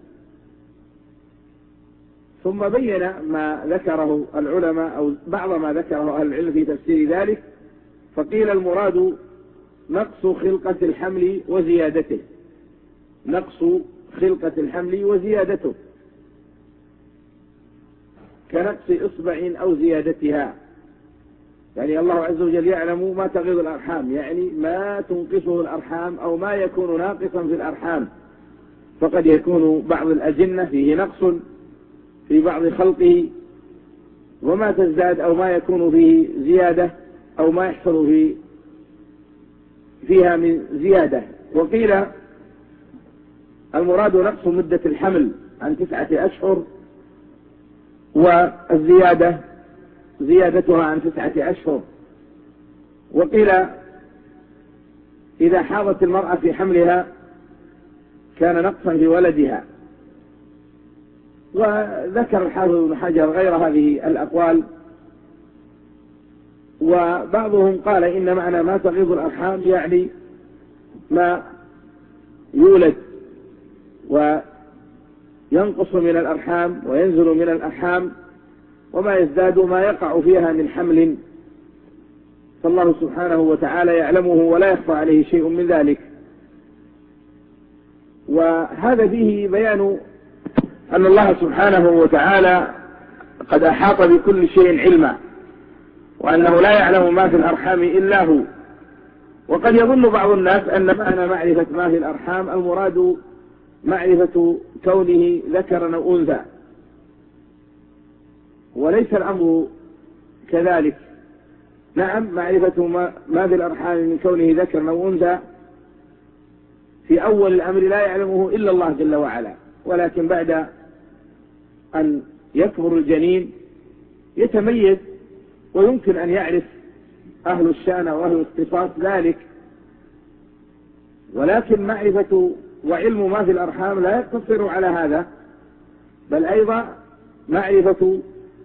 ثم بين ما ذكره العلماء أو بعض ما ذكره أهل العلم في تفسير ذلك، فقيل المراد نقص خلقة الحمل وزيادته، نقص خلقة الحمل وزيادته، كنقص إصبع أو زيادتها. يعني الله عز وجل يعلم ما تغيض الأرحام، يعني ما تنقصه الأرحام أو ما يكون ناقصا في الأرحام. فقد يكون بعض الأجنة فيه نقص في بعض خلقه، وما تزداد أو ما يكون فيه زيادة أو ما يحصل في فيها من زيادة. وقيل المراد نقص مدة الحمل عن تسعة أشهر، والزيادة زيادتها عن تسعة أشهر. وقيل إذا حاضت المرأة في حملها كان نقصا في ولدها. وذكر الحافظ ابن حجر غير هذه الأقوال. وبعضهم قال إن معنى ما تغيض الأرحام يعني ما يولد ينقص من الأرحام وينزل من الأرحام وما يزداد ما يقع فيها من حمل، فالله سبحانه وتعالى يعلمه ولا يخفى عليه شيء من ذلك. وهذا فيه بيان أن الله سبحانه وتعالى قد أحاط بكل شيء علما، وأنه لا يعلم ما في الأرحام إلا هو. وقد يظن بعض الناس أن معنى معرفة ما في الأرحام المراد معرفة كونه ذكرا أو أنثى، وليس الأمر كذلك. نعم، معرفة ما في الأرحام من كونه ذكرا أو أنثى في أول الأمر لا يعلمه إلا الله جل وعلا، ولكن بعد أن يكبر الجنين يتميز ويمكن أن يعرف أهل الشأن وأهل الاختصاص ذلك. ولكن معرفة وعلم ما في الأرحام لا يقتصر على هذا، بل أيضا معرفة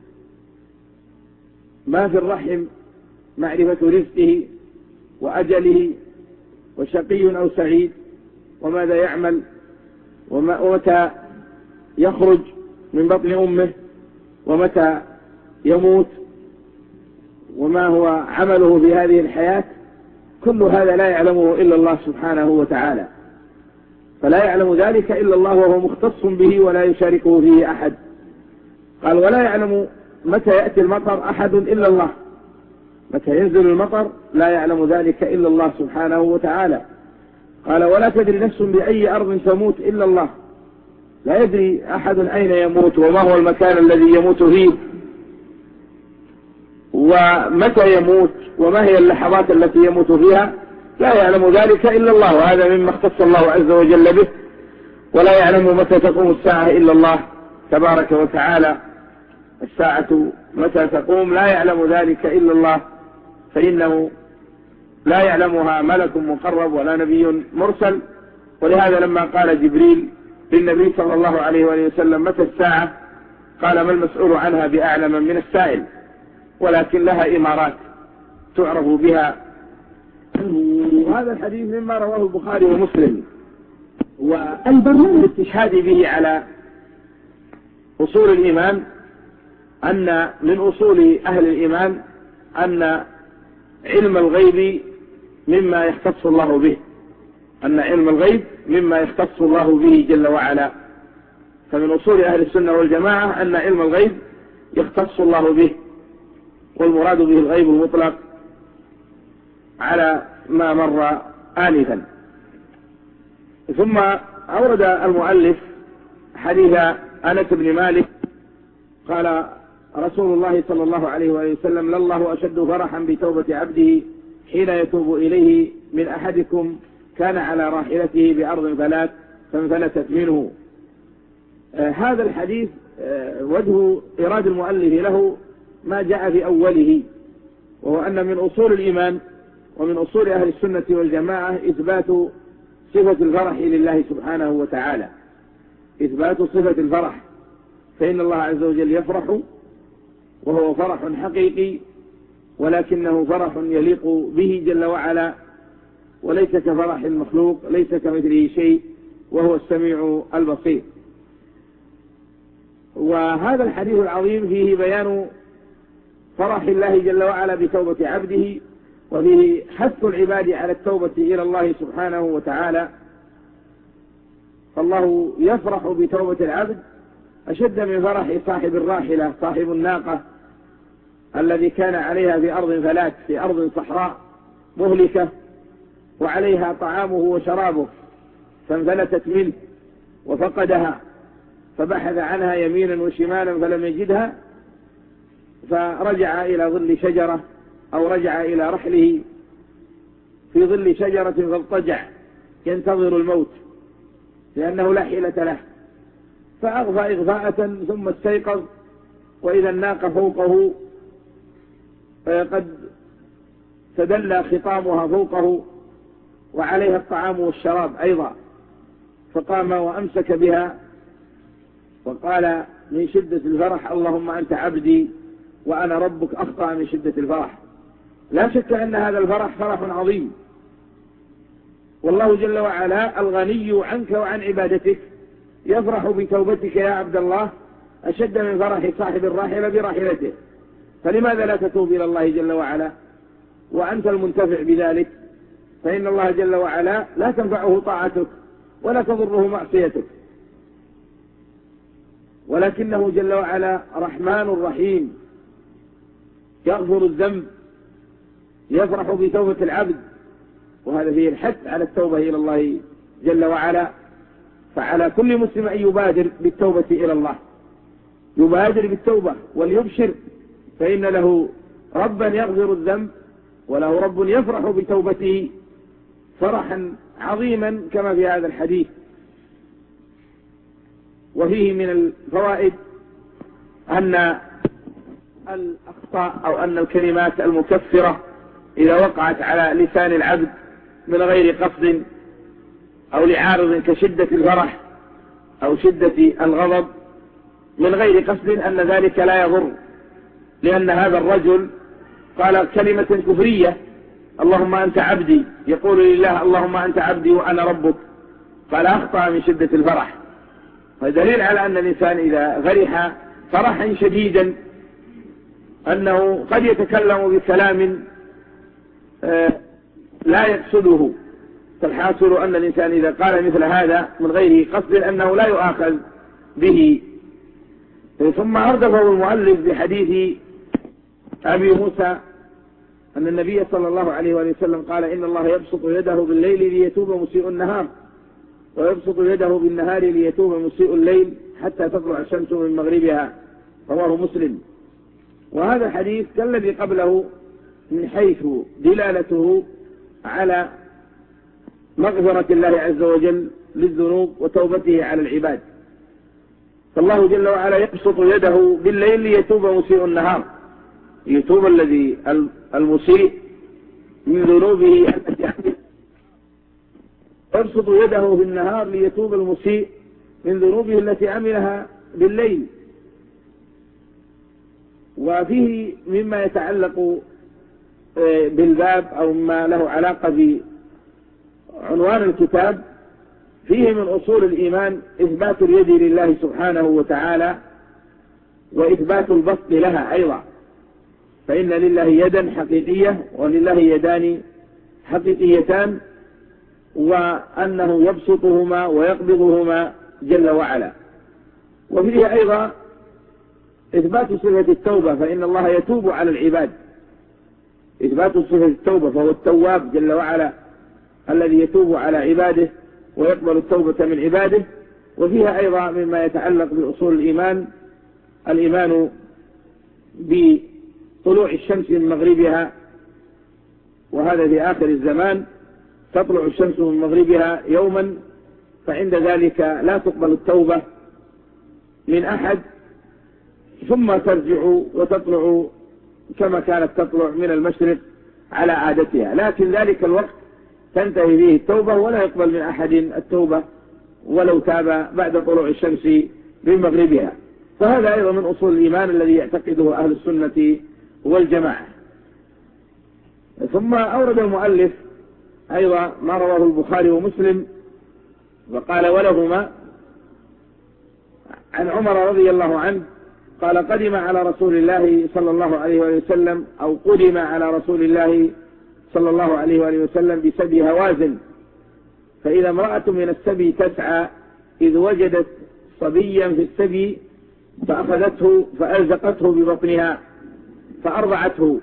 ما في الرحم، معرفة رزقه وأجله وشقي أو سعيد وماذا يعمل ومتى يخرج من بطن أمه ومتى يموت وما هو عمله في هذه الحياة، كل هذا لا يعلمه إلا الله سبحانه وتعالى، فلا يعلم ذلك إلا الله وهو مختص به ولا يشاركه فيه أحد. قال ولا يعلم متى يأتي المطر أحد إلا الله، متى ينزل المطر لا يعلم ذلك إلا الله سبحانه وتعالى. قال ولا تدري نفس بأي أرض تموت إلا الله، لا يدري أحد أين يموت وما هو المكان الذي يموت فيه ومتى يموت وما هي اللحظات التي يموت فيها، لا يعلم ذلك إلا الله، وهذا مما اختص الله عز وجل به. ولا يعلم متى تقوم الساعة إلا الله تبارك وتعالى، الساعة متى تقوم لا يعلم ذلك إلا الله، فإنه لا يعلمها ملك مقرب ولا نبي مرسل. ولهذا لما قال جبريل للنبي صلى الله عليه وآله وسلم متى الساعة، قال ما المسؤول عنها بأعلم من السائل، ولكن لها إمارات تعرف بها. وهذا الحديث مما رواه البخاري ومسلم، والبرنامج الاستشهاد به على أصول الإيمان أن من أصول أهل الإيمان أن علم الغيب مما يختص الله به، أن علم الغيب مما يختص الله به جل وعلا. فمن أصول أهل السنة والجماعة أن علم الغيب يختص الله به، والمراد به الغيب المطلق على ما مر آنفا. ثم أورد المؤلف حديث أنس بن مالك قال رسول الله صلى الله عليه وآله وسلم لله أشد فرحا بتوبة عبده حين يتوب إليه من أحدكم كان على راحلته بأرض فلات فانفلتت منه. آه هذا الحديث آه وجه إراد المؤلف له ما جاء في أوله، وهو أن من أصول الإيمان ومن أصول أهل السنة والجماعة إثبات صفة الفرح لله سبحانه وتعالى، إثبات صفة الفرح، فإن الله عز وجل يفرح وهو فرح حقيقي، ولكنه فرح يليق به جل وعلا، وليس كفرح المخلوق، ليس كمثله شيء، وهو السميع البصير. وهذا الحديث العظيم فيه بيان فرح الله جل وعلا بتوبة عبده، وفيه حث العباد على التوبة إلى الله سبحانه وتعالى. فالله يفرح بتوبة العبد أشد من فرح صاحب الراحلة صاحب الناقة الذي كان عليها في أرض فلات، في أرض صحراء مهلكة وعليها طعامه وشرابه فانفلتت منه وفقدها، فبحث عنها يمينا وشمالا فلم يجدها، فرجع إلى ظل شجرة أو رجع إلى رحله في ظل شجرة فاضطجع ينتظر الموت لأنه لا حيلة له، فأغفى إغفاءة ثم استيقظ وإذا الناقة فوقه قد تدلى خطامها فوقه وعليها الطعام والشراب أيضا، فقام وأمسك بها وقال من شدة الفرح اللهم أنت عبدي وأنا ربك، أخطأ من شدة الفرح. لا شك أن هذا الفرح فرح عظيم، والله جل وعلا الغني عنك وعن عبادتك، يفرح بتوبتك يا عبد الله أشد من فرح صاحب الراحلة براحلته، فلماذا لا تتوب إلى الله جل وعلا وأنت المنتفع بذلك؟ فإن الله جل وعلا لا تنفعه طاعتك ولا تضره معصيتك، ولكنه جل وعلا رحمن رحيم يغفر الذنب، يفرح بتوبة العبد، وهذا فيه الحث على التوبة إلى الله جل وعلا. فعلى كل مسلم أن يبادر بالتوبة إلى الله، يبادر بالتوبة وليبشر، فإن له ربا يغفر الذنب وله رب يفرح بتوبته فرحا عظيما كما في هذا الحديث. وفيه من الفوائد أن الأخطاء أو أن الكلمات المكفرة إذا وقعت على لسان العبد من غير قصد أو لعارض كشدة الفرح أو شدة الغضب من غير قصد أن ذلك لا يضر، لأن هذا الرجل قال كلمة كفرية: اللهم أنت عبدي، يقول لله اللهم أنت عبدي وأنا ربك، قال أخطأ من شدة الفرح. فدليل على أن الإنسان إذا فرح فرحا شديدا أنه قد يتكلم بكلام لا يقصده، فالحاصل أن الإنسان إذا قال مثل هذا من غير قصد أنه لا يؤاخذ به. ثم أردفه المؤلف بحديث أبي موسى أن النبي صلى الله عليه وسلم قال: إن الله يبسط يده بالليل ليتوب مسيء النهار، ويبسط يده بالنهار ليتوب مسيء الليل حتى تطلع الشمس من مغربها، رواه مسلم. وهذا الحديث كالذي قبله من حيث دلالته على مغفرة الله عز وجل للذنوب وتوبته على العباد. فالله جل وعلا يبسط يده بالليل ليتوب مسيء النهار، يتوب الذي المسيء من ذنوبه التي عمل، يبسط يده في النهار ليتوب المسيء من ذنوبه التي عملها بالليل. وفيه مما يتعلق بالباب أو ما له علاقة بعنوان الكتاب، فيه من أصول الإيمان إثبات اليد لله سبحانه وتعالى وإثبات البسط لها أيضا، فإن لله يدا حقيقية ولله يدان حقيقيتان، وأنه يبسطهما ويقبضهما جل وعلا. وفيه أيضا إثبات صفة التوبة، فإن الله يتوب على العباد، إثبات صفة التوبة، فهو التواب جل وعلا الذي يتوب على عباده ويقبل التوبة من عباده. وفيها أيضا مما يتعلق بأصول الإيمان الإيمان بطلوع الشمس من مغربها، وهذا في آخر الزمان تطلع الشمس من مغربها يوما، فعند ذلك لا تقبل التوبة من أحد، ثم ترجع وتطلع كما كانت تطلع من المشرق على عادتها، لكن ذلك الوقت تنتهي فيه التوبة ولا يقبل من أحد التوبة ولو تاب بعد طلوع الشمس من مغربها. فهذا أيضا من أصول الإيمان الذي يعتقده أهل السنة والجماعة. ثم أورد المؤلف أيضا ما رواه البخاري ومسلم وقال: ولهما عن عمر رضي الله عنه قال: قدم على رسول الله صلى الله عليه وسلم أو قدم على رسول الله صلى الله عليه وآله وسلم بسبي هوازن، فإذا امرأة من السبي تسعى إذ وجدت صبيا في السبي فأخذته فألزقته ببطنها فأرضعته،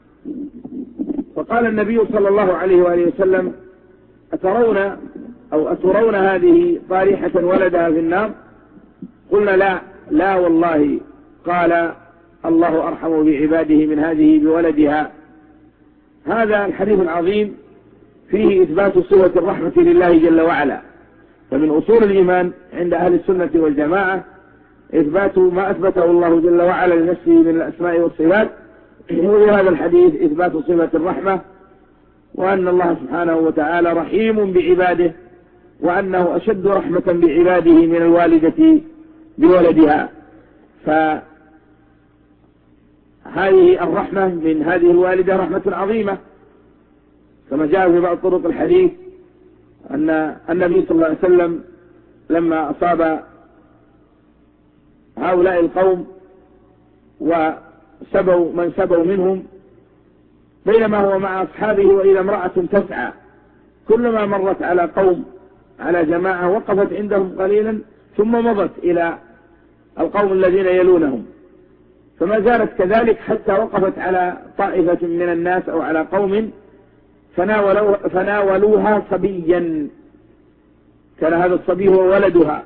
فقال النبي صلى الله عليه وآله وسلم: أترون أو أترون هذه طارحة ولدها في النار؟ قلنا: لا لا والله. قال: الله أرحم بعباده من هذه بولدها. هذا الحديث العظيم فيه إثبات صفة الرحمة لله جل وعلا، فمن أصول الإيمان عند أهل السنة والجماعة إثبات ما أثبته الله جل وعلا لنفسه من الأسماء والصفات، وفي هذا الحديث إثبات صفة الرحمة، وأن الله سبحانه وتعالى رحيم بعباده، وأنه أشد رحمة بعباده من الوالدة بولدها. فهذه الرحمة من هذه الوالدة رحمة عظيمة، كما جاء في بعض طرق الحديث أن النبي صلى الله عليه وسلم لما أصاب هؤلاء القوم وسبوا من سبوا منهم، بينما هو مع أصحابه وإذا امرأة تسعى، كلما مرت على قوم على جماعة وقفت عندهم قليلا ثم مضت إلى القوم الذين يلونهم، فما زالت كذلك حتى وقفت على طائفة من الناس أو على قوم فناولوا فناولوها صبيا، كان هذا الصبي هو ولدها،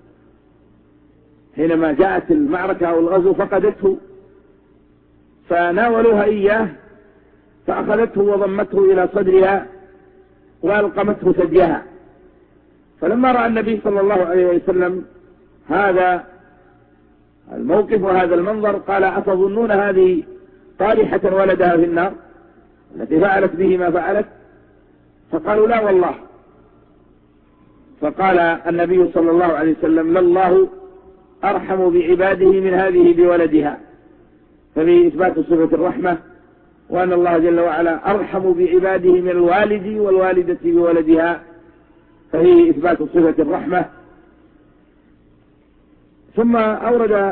حينما جاءت المعركة أو الغزو فقدته فناولوها إياه فأخذته وضمته إلى صدرها وألقمته ثديها. فلما رأى النبي صلى الله عليه وسلم هذا الموقف وهذا المنظر قال: أتظنون هذه طارحة ولدها في النار التي فعلت به ما فعلت؟ فقالوا: لا والله. فقال النبي صلى الله عليه وسلم: لله أرحم بعباده من هذه بولدها، ففيه إثبات صفة الرحمة، وأن الله جل وعلا أرحم بعباده من الوالد والوالدة بولدها، فهي إثبات صفة الرحمة. ثم أورد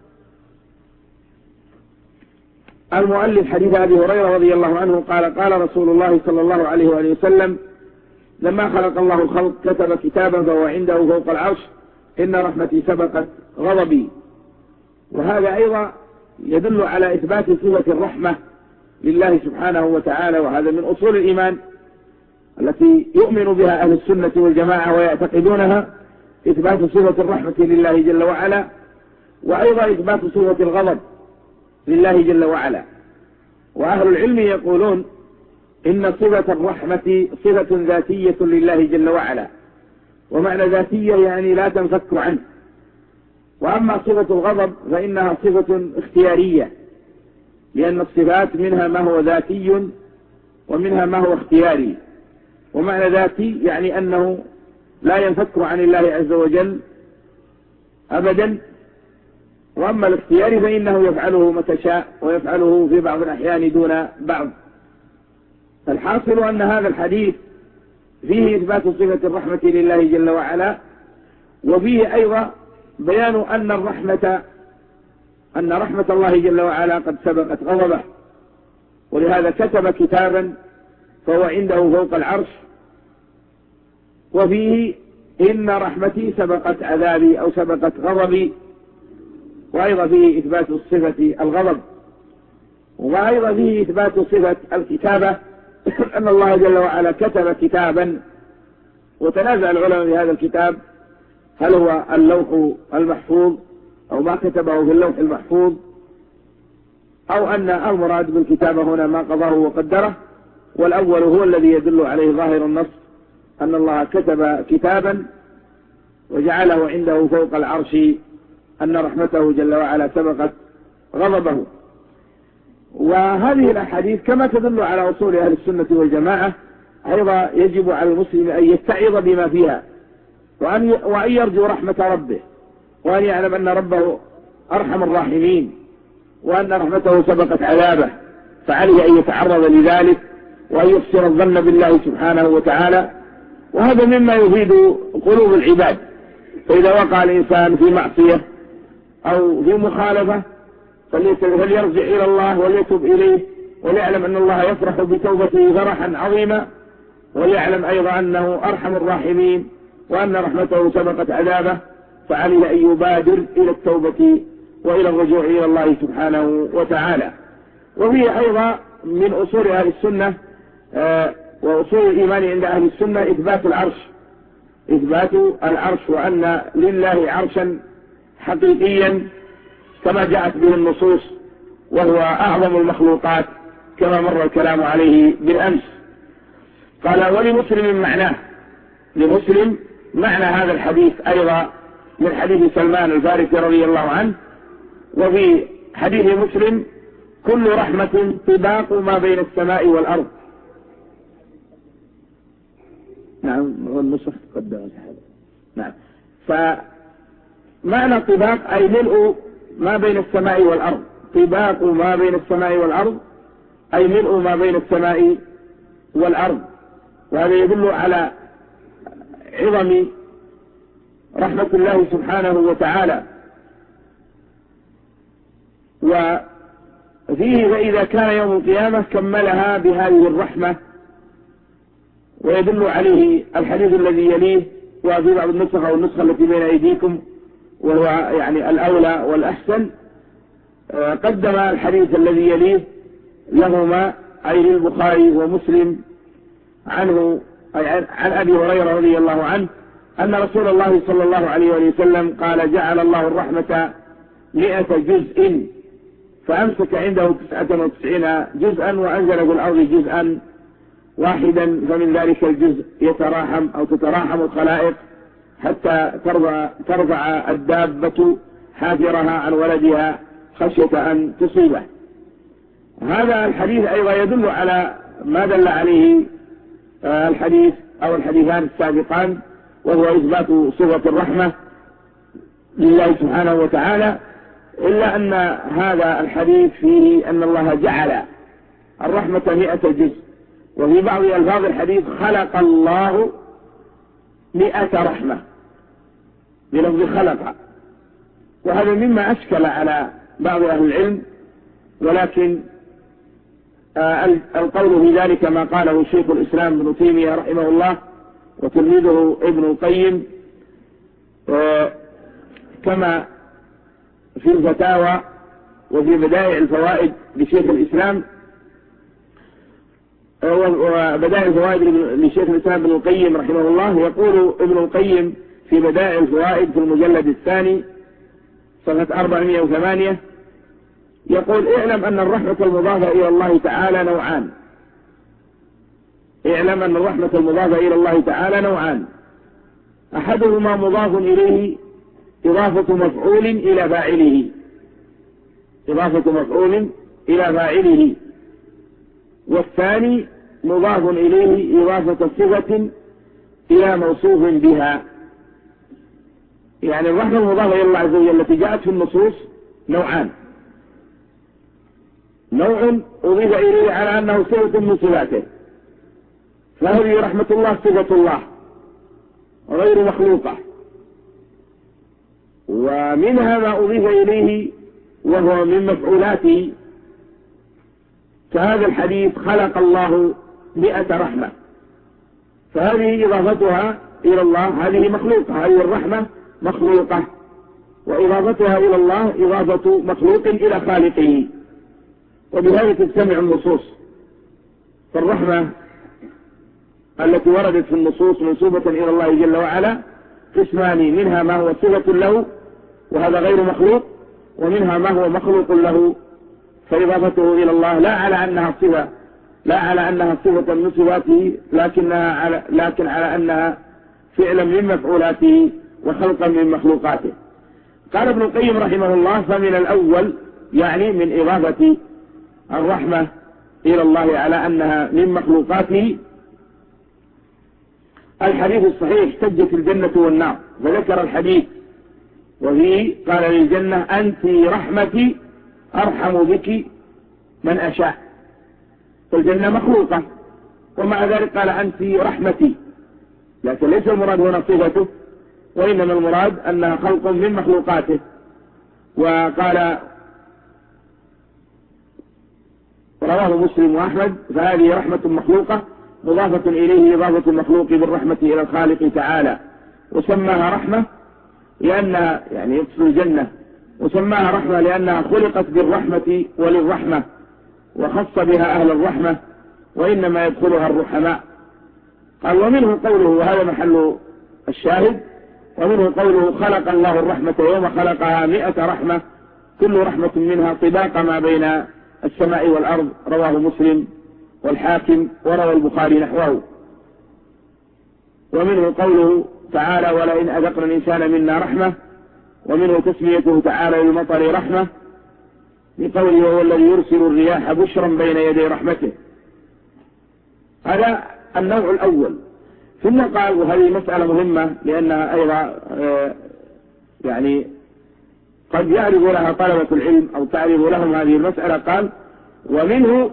المؤلف حديث أبي هريرة رضي الله عنه قال: قال رسول الله صلى الله عليه وآله وسلم: لما خلق الله الخلق كتب كتابا فهو عنده فوق العرش إن رحمتي سبقت غضبي. وهذا أيضا يدل على إثبات صفة الرحمة لله سبحانه وتعالى، وهذا من أصول الإيمان التي يؤمن بها أهل السنة والجماعة ويعتقدونها، إثبات صفة الرحمة لله جل وعلا، وأيضا إثبات صفة الغضب لله جل وعلا. وأهل العلم يقولون إن صفة الرحمة صفة ذاتية لله جل وعلا، ومعنى ذاتية يعني لا تنفك عنه. وأما صفة الغضب فإنها صفة اختيارية، لأن الصفات منها ما هو ذاتي ومنها ما هو اختياري. ومعنى ذاتي يعني أنه لا ينفك عن الله عز وجل أبدا، وأما الاختياري فإنه يفعله متى شاء ويفعله في بعض الأحيان دون بعض. الحاصل أن هذا الحديث فيه إثبات صفة الرحمة لله جل وعلا، وفيه أيضا بيان أن الرحمة أن رحمة الله جل وعلا قد سبقت غضبه، ولهذا كتب كتابا فهو عنده فوق العرش، وفيه إن رحمتي سبقت عذابي أو سبقت غضبي، وأيضا فيه إثبات صفة الغضب، وأيضا فيه إثبات صفة الكتابة أن الله جل وعلا كتب كتابا. وتنازع العلماء في هذا الكتاب هل هو اللوح المحفوظ أو ما كتبه في اللوح المحفوظ، أو أن المراد بالكتابة هنا ما قضاه وقدره. والأول هو الذي يدل عليه ظاهر النص، أن الله كتب كتابا وجعله عنده فوق العرش، أن رحمته جل وعلا سبقت غضبه. وهذه الأحاديث كما تدل على أصول أهل السنة والجماعة أيضا يجب على المسلم أن يتعظ بما فيها، وأن وأن يرجو رحمة ربه، وأن يعلم أن ربه أرحم الراحمين، وأن رحمته سبقت عذابه، فعليه أن يتعرض لذلك وأن يحسن الظن بالله سبحانه وتعالى. وهذا مما يفيد قلوب العباد، فإذا وقع الإنسان في معصية أو في مخالفة فليرجع إلى الله وليتوب إليه، وليعلم أن الله يفرح بتوبته فرحا عظيما، وليعلم أيضا أنه أرحم الراحمين وأن رحمته سبقت عذابه، فعليه أن يبادر إلى التوبة وإلى الرجوع إلى الله سبحانه وتعالى. وفيه أيضا من أصول أهل السنة آه وأصول الإيمان عند أهل السنة إثبات العرش، إثبات العرش، وأن لله عرشا حقيقيا كما جاءت به النصوص، وهو أعظم المخلوقات كما مر الكلام عليه بالأمس. قال: ولمسلم معناه، لمسلم معنى هذا الحديث أيضا من حديث سلمان الفارسي رضي الله عنه. وفي حديث مسلم: كل رحمة طباق ما بين السماء والأرض. نعم، والنصف قدم هذا. نعم، فمعنى طباق أي ملء ما بين السماء والأرض، طباق ما بين السماء والأرض أي ملء ما بين السماء والأرض. وهذا يدل على عظم رحمة الله سبحانه وتعالى. وفيه فإذا كان يوم القيامة كملها بهذه الرحمة. ويدل عليه الحديث الذي يليه وفي بعض النسخ أو النسخة التي بين أيديكم وهو يعني الأولى والأحسن، قدم الحديث الذي يليه لهما أي للبخاري ومسلم عنه أي عن أبي هريرة رضي الله عنه أن رسول الله صلى الله عليه وسلم قال: جعل الله الرحمة مئة جزء فأمسك عنده تسعة وتسعين جزءا وأنزل في الأرض جزءا واحدا، فمن ذلك الجزء يتراحم أو تتراحم الخلائق حتى ترفع, ترفع الدابة حافرها عن ولدها خشية أن تصيبه. هذا الحديث أيضا يدل على ما دل عليه الحديث أو الحديثان السابقان، وهو إثبات صفة الرحمة لله سبحانه وتعالى، إلا أن هذا الحديث فيه أن الله جعل الرحمة مئة جزء، وفي بعض ألفاظ الحديث خلق الله مئة رحمة بلفظ خلق، وهذا مما أشكل على بعض أهل العلم، ولكن القول في ذلك ما قاله شيخ الإسلام ابن تيمية رحمه الله وتلميذه ابن القيم، كما في الفتاوى وفي بدائع الفوائد لشيخ الإسلام وبدائع الفوائد لشيخ الإسلام ابن القيم رحمه الله. يقول ابن القيم في بدائع الفوائد في المجلد الثاني صفحة أربعمائة وثمانية يقول: اعلم أن الرحمة المضافة إلى الله تعالى نوعان. اعلم أن الرحمة المضافة إلى الله تعالى نوعان، أحدهما مضاف إليه إضافة مفعول إلى فاعله، إضافة مفعول إلى فاعله، والثاني مضاف إليه إضافة صفة إلى موصوف بها. يعني الرحمة المضافة إلى الله عز وجل التي جاءت في النصوص نوعان: نوع أضيف إليه على أنه صفة من صفاته، فهذه رحمة الله صفة الله غير مخلوقة، ومنها ما أضيف إليه وهو من مفعولاته، كهذا الحديث خلق الله مئة رحمة، فهذه إضافتها إلى الله هذه مخلوقة، هذه الرحمة مخلوقة، وإضافتها إلى الله إضافة مخلوق إلى خالقه، وبهذا تجتمع النصوص. فالرحمة التي وردت في النصوص منسوبة إلى الله جل وعلا قسمان: منها ما هو صفة له وهذا غير مخلوق، ومنها ما هو مخلوق له فإضافته إلى الله لا على أنها صفة لا على أنها صفة من صفاته، لكنها على لكن على أنها فعلا من مفعولاته وخلقا من مخلوقاته. قال ابن القيم رحمه الله: فمن الأول يعني من إضافة الرحمة إلى الله على أنها من مخلوقاته الحديث الصحيح احتجت الجنة والنار، وذكر الحديث وفيه قال للجنة: أنت رحمتي أرحم بك من أشاء. الجنة مخلوقة، ومع ذلك قال: أنت رحمتي، لكن ليس المراد هنا صفته، وإنما المراد أنها خلق من مخلوقاته. وقال رواه مسلم وأحمد: فهذه رحمة مخلوقة مضافة إليه إضافة المخلوق بالرحمة إلى الخالق تعالى، وسماها رحمة لأنها يعني يقصد الجنة، وسماها رحمة لأنها خلقت بالرحمة وللرحمة، وخص بها أهل الرحمة، وإنما يدخلها الرحماء. قال: ومنه قوله، وهذا محل الشاهد، ومنه قوله: خلق الله الرحمة يوم خلقها مئة رحمة كل رحمة منها طباق ما بين السماء والأرض. رواه مسلم والحاكم، وروى البخاري نحوه. ومنه قوله تعالى: ولئن أذقنا الإنسان منا رحمة. ومنه تسميته تعالى للمطر رحمة بقوله: وهو الذي يرسل الرياح بشرا بين يدي رحمته. هذا النوع الأول. ثم قال، وهذه مسألة مهمة لأنها أيضا يعني قد يعرض لها طلبة العلم أو تعرض لهم هذه المسألة، قال: ومنه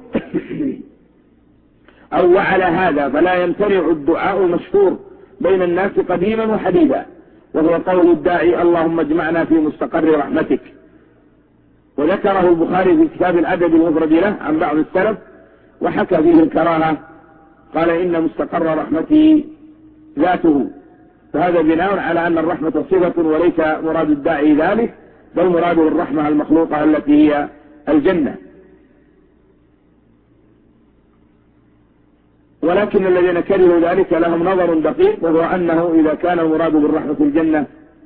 أو وعلى هذا فلا يمتنع الدعاء المشهور بين الناس قديما وحديثا وهو قول الداعي اللهم اجمعنا في مستقر رحمتك. وذكره البخاري في كتاب الأدب المفرد له عن بعض السلف وحكى فيه الكراهة، قال إن مستقر رحمته ذاته، فهذا بناء على أن الرحمة صفة وليس مراد الداعي ذلك، بل مراده الرحمة المخلوقة التي هي الجنة. ولكن الذين كرهوا ذلك لهم نظر دقيق، وهو أنه إذا كان المراد بالرحمة الجنة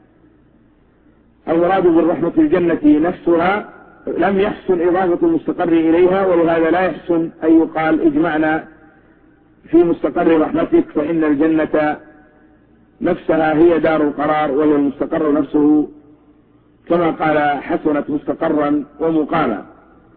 المراد بالرحمة الجنة نفسها لم يحسن إضافة المستقر إليها، ولهذا لا يحسن أن يقال اجمعنا في مستقر رحمتك، فإن الجنة نفسها هي دار القرار وهي المستقر نفسه، كما قال حسنت مستقرا ومقاما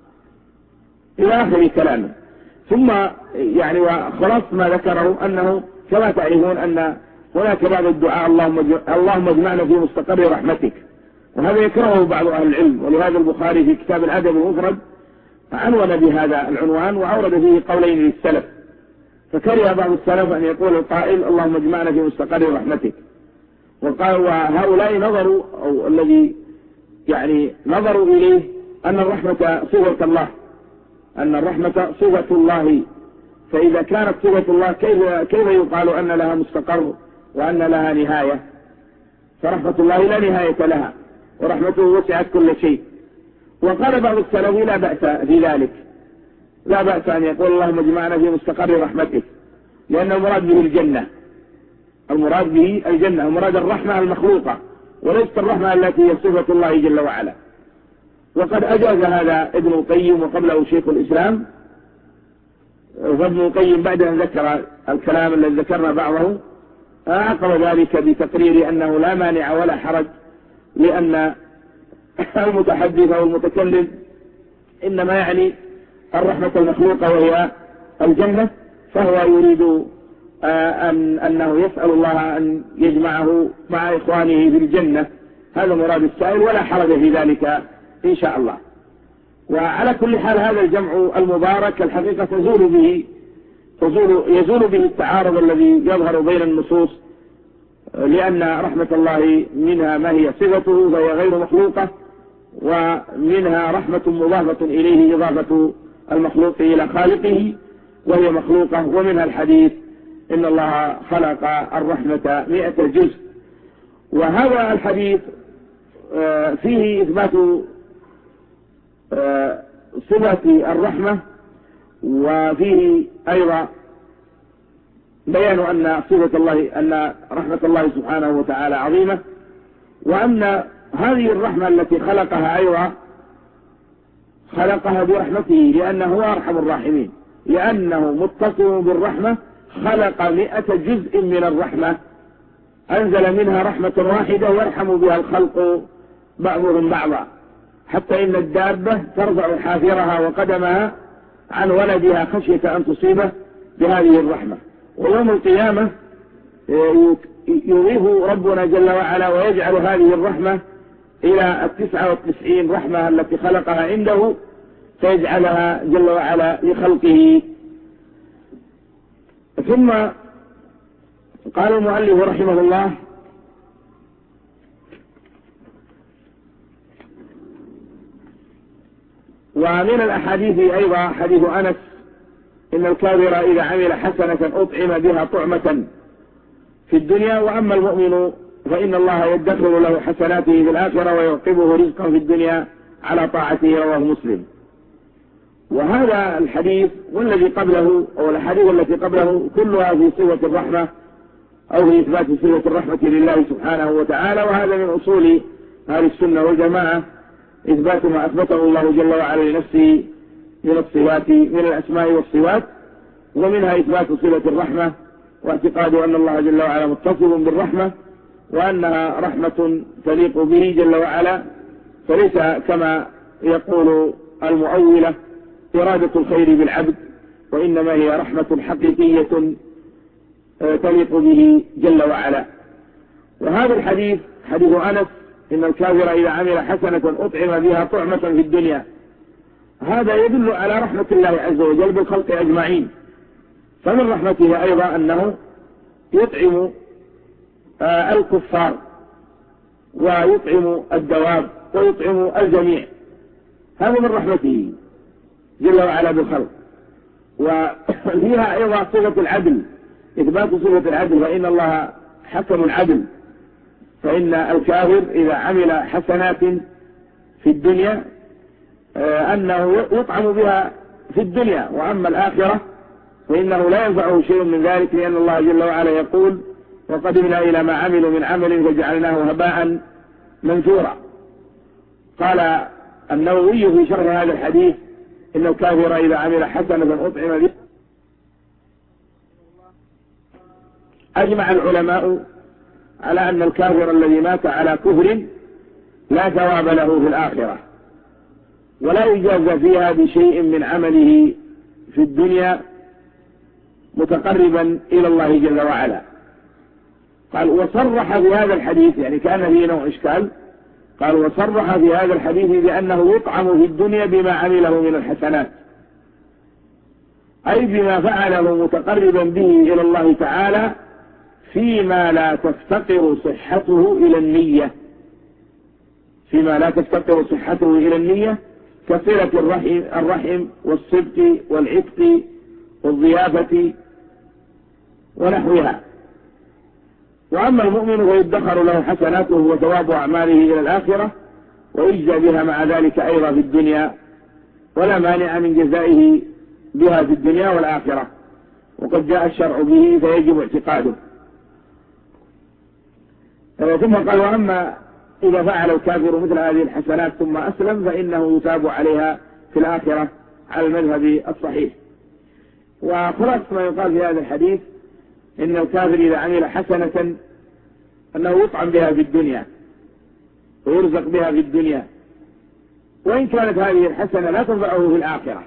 إلى آخر كلامه. ثم يعني وخلاص ما ذكره أنه كما تعرفون أن هناك بعض الدعاء اللهم اجمعنا في مستقر رحمتك، وهذا يكرهه بعض أهل العلم، ولهذا البخاري في كتاب الأدب المفرد عنون بهذا العنوان وأورد فيه قولين للسلف، فكره بعض السلف أن يقول القائل اللهم اجمعنا في مستقر رحمتك، وقال وهؤلاء نظروا أو الذي يعني نظروا إليه أن الرحمة صفة الله، أن الرحمة صفة الله، فإذا كانت صفة الله كيف, كيف يقال أن لها مستقر وأن لها نهاية؟ فرحمة الله لا نهاية لها، ورحمته وسعت كل شيء. وقال بعض السلف لا بأس في ذلك، لا بأس أن يقول اللهم اجمعنا في مستقر رحمتك، لأن المراد به الجنة، المراد به الجنة، المراد الرحمة المخلوقة وليست الرحمة التي هي صفة الله جل وعلا. وقد أجاز هذا ابن القيم وقبله شيخ الإسلام، وابن القيم بعد أن ذكر الكلام الذي ذكرنا بعضه أعقب ذلك بتقرير أنه لا مانع ولا حرج، لأن المتحدث أو المتكلم إنما يعني الرحمة المخلوقة وهي الجنة، فهو يريد أن أنه يسأل الله أن يجمعه مع إخوانه في الجنة، هذا مراد السائل ولا حرج في ذلك إن شاء الله. وعلى كل حال هذا الجمع المبارك الحقيقة تزول به تزول يزول به التعارض الذي يظهر بين النصوص، لأن رحمة الله منها ما هي صفته فهي غير مخلوقة، ومنها رحمة مضافة إليه إضافة المخلوق إلى خالقه وهي مخلوقة، ومنها الحديث إن الله خلق الرحمة مئة جزء. وهذا الحديث فيه إثبات صفة الرحمة، وفيه أيضا بيان أن صفة الله أن رحمة الله سبحانه وتعالى عظيمة، وأن هذه الرحمة التي خلقها أيضا خلقها برحمته، لأنه هو أرحم الراحمين، لأنه متصل بالرحمة خلق مئة جزء من الرحمة، أنزل منها رحمة واحدة يرحم بها الخلق بعضهم بعضا، حتى إن الدابة ترفع حافرها وقدمها عن ولدها خشية أن تصيبه بهذه الرحمة. ويوم القيامة يضيف ربنا جل وعلا ويجعل هذه الرحمة إلى التسعة والتسعين رحمة التي خلقها عنده، فيجعلها جل وعلا لخلقه. ثم قال المؤلف رحمه الله: ومن الأحاديث أيضا حديث أنس إن الكافر إذا عمل حسنة أطعم بها طعمة في الدنيا، وأما المؤمن فإن الله يدخر له حسناته في الآخرة ويعقبه رزقا في الدنيا على طاعته، رواه مسلم. وهذا الحديث والذي قبله أو الحديث التي قبله كلها في صفة الرحمة أو في إثبات صفة الرحمة لله سبحانه وتعالى، وهذا من أصول أهل السنة والجماعة إثبات ما أثبته الله جل وعلا لنفسه من الصفات من الأسماء والصفات، ومنها إثبات صلة الرحمة واعتقاد أن الله جل وعلا متصف بالرحمة وأنها رحمة تليق به جل وعلا، فليس كما يقول المؤولة إرادة الخير بالعبد، وإنما هي رحمة حقيقية تليق به جل وعلا. وهذا الحديث حديث أنس إن الكافر إذا عمل حسنة أطعم بها طعمة في الدنيا، هذا يدل على رحمة الله عز وجل بالخلق أجمعين. فمن رحمته أيضا أنه يطعم الكفار ويطعم الدواب ويطعم الجميع، هذا من رحمته جل وعلا بالخلق. وفيها أيضا صفة العدل، إثبات صفة العدل، فإن الله حكم عدل، فإن الكافر إذا عمل حسنات في الدنيا أنه يطعم بها في الدنيا، وأما الآخرة فإنه لا ينفعه شيء من ذلك، لأن الله جل وعلا يقول وقدمنا إلى ما عملوا من عمل فجعلناه هباء منثورا. قال النووي في شرح هذا الحديث إن الكافر إذا عمل حسنة أطعم بها. أجمع العلماء على أن الكافر الذي مات على كفر لا ثواب له في الآخرة، ولا يجازى فيها بشيء من عمله في الدنيا متقربا إلى الله جل وعلا. قال وصرح في هذا الحديث، يعني كان فيه نوع إشكال، قال وصرح في هذا الحديث بأنه يطعم في الدنيا بما عمله من الحسنات، أي بما فعله متقربا به إلى الله تعالى فيما لا تفتقر صحته إلى النية، فيما لا تفتقر صحته إلى النية كصلة الرحم, الرحم والصدق والعتق والضيافة ونحوها. وأما المؤمن فيدخر له حسناته وثواب أعماله إلى الآخرة ويجزى بها مع ذلك أيضا في الدنيا، ولا مانع من جزائه بها في الدنيا والآخرة، وقد جاء الشرع به فيجب اعتقاده. ثم قال وأما إذا فعل الكافر مثل هذه الحسنات ثم أسلم فإنه يثاب عليها في الآخرة على المذهب الصحيح. وخلاص ما يقال في هذا الحديث إن الكافر إذا عمل حسنة أنه يطعم بها في الدنيا ويرزق بها في الدنيا، وإن كانت هذه الحسنة لا تنفعه في الآخرة،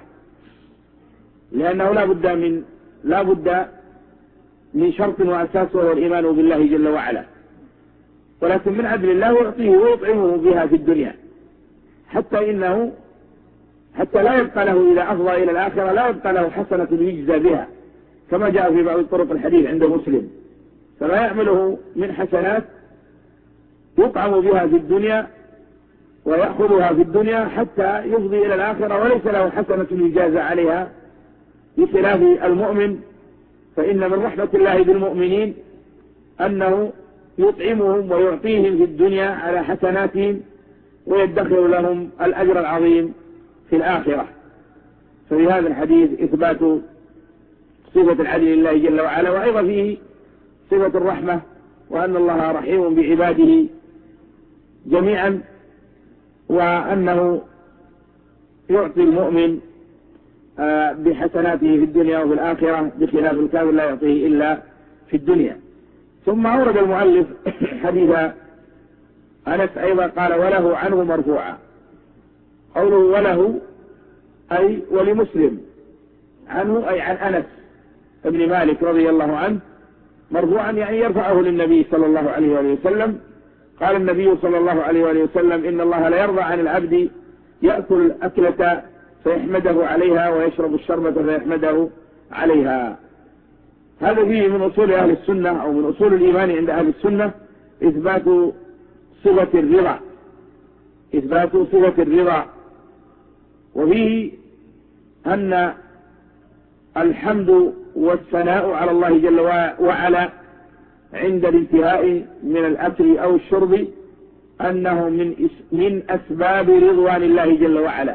لأنه لا بد من لا بد من شرط وأساس وهو الإيمان بالله جل وعلا، ولكن من عدل الله يعطيه ويطعمه بها في الدنيا، حتى إنه حتى لا يبقى له إذا أفضى إلى الآخرة لا يبقى له حسنة يجزى بها، كما جاء في بعض طرق الحديث عند مسلم، فما يعمله من حسنات يطعم بها في الدنيا ويأخذها في الدنيا حتى يفضي إلى الآخرة وليس له حسنة يجازى عليها، بخلاف المؤمن فإن من رحمة الله بالمؤمنين أنه يطعمهم ويعطيهم في الدنيا على حسناتهم ويدخر لهم الأجر العظيم في الآخرة. ففي هذا الحديث إثبات صفة العدل لله جل وعلا، وأيضا فيه صفة الرحمة، وأن الله رحيم بعباده جميعا، وأنه يعطي المؤمن بحسناته في الدنيا وفي الآخرة، بخلاف الكافر لا يعطيه إلا في الدنيا. ثم أورد المؤلف حديث أنس أيضا قال وله عنه مرفوعا. قوله وله أي ولمسلم، عنه أي عن أنس ابن مالك رضي الله عنه مرفوعا، يعني يرفعه للنبي صلى الله عليه وآله وسلم. قال النبي صلى الله عليه وآله وسلم إن الله لا يرضى عن العبد يأكل الأكلة فيحمده عليها ويشرب الشربة فيحمده عليها. هذا فيه من أصول أهل السنة أو من أصول الإيمان عند أهل السنة إثبات صفة الرضا، إثبات صفة الرضا، وفيه أن الحمد والثناء على الله جل وعلا عند الانتهاء من الأكل أو الشرب أنه من من أسباب رضوان الله جل وعلا،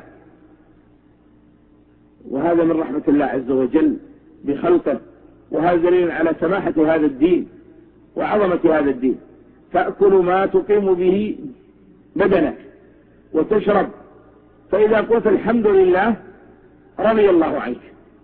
وهذا من رحمة الله عز وجل بخلقه، وهذا دليل على سماحة هذا الدين وعظمة هذا الدين. تأكل ما تقيم به بدنك وتشرب، فإذا قلت الحمد لله رضي الله عنك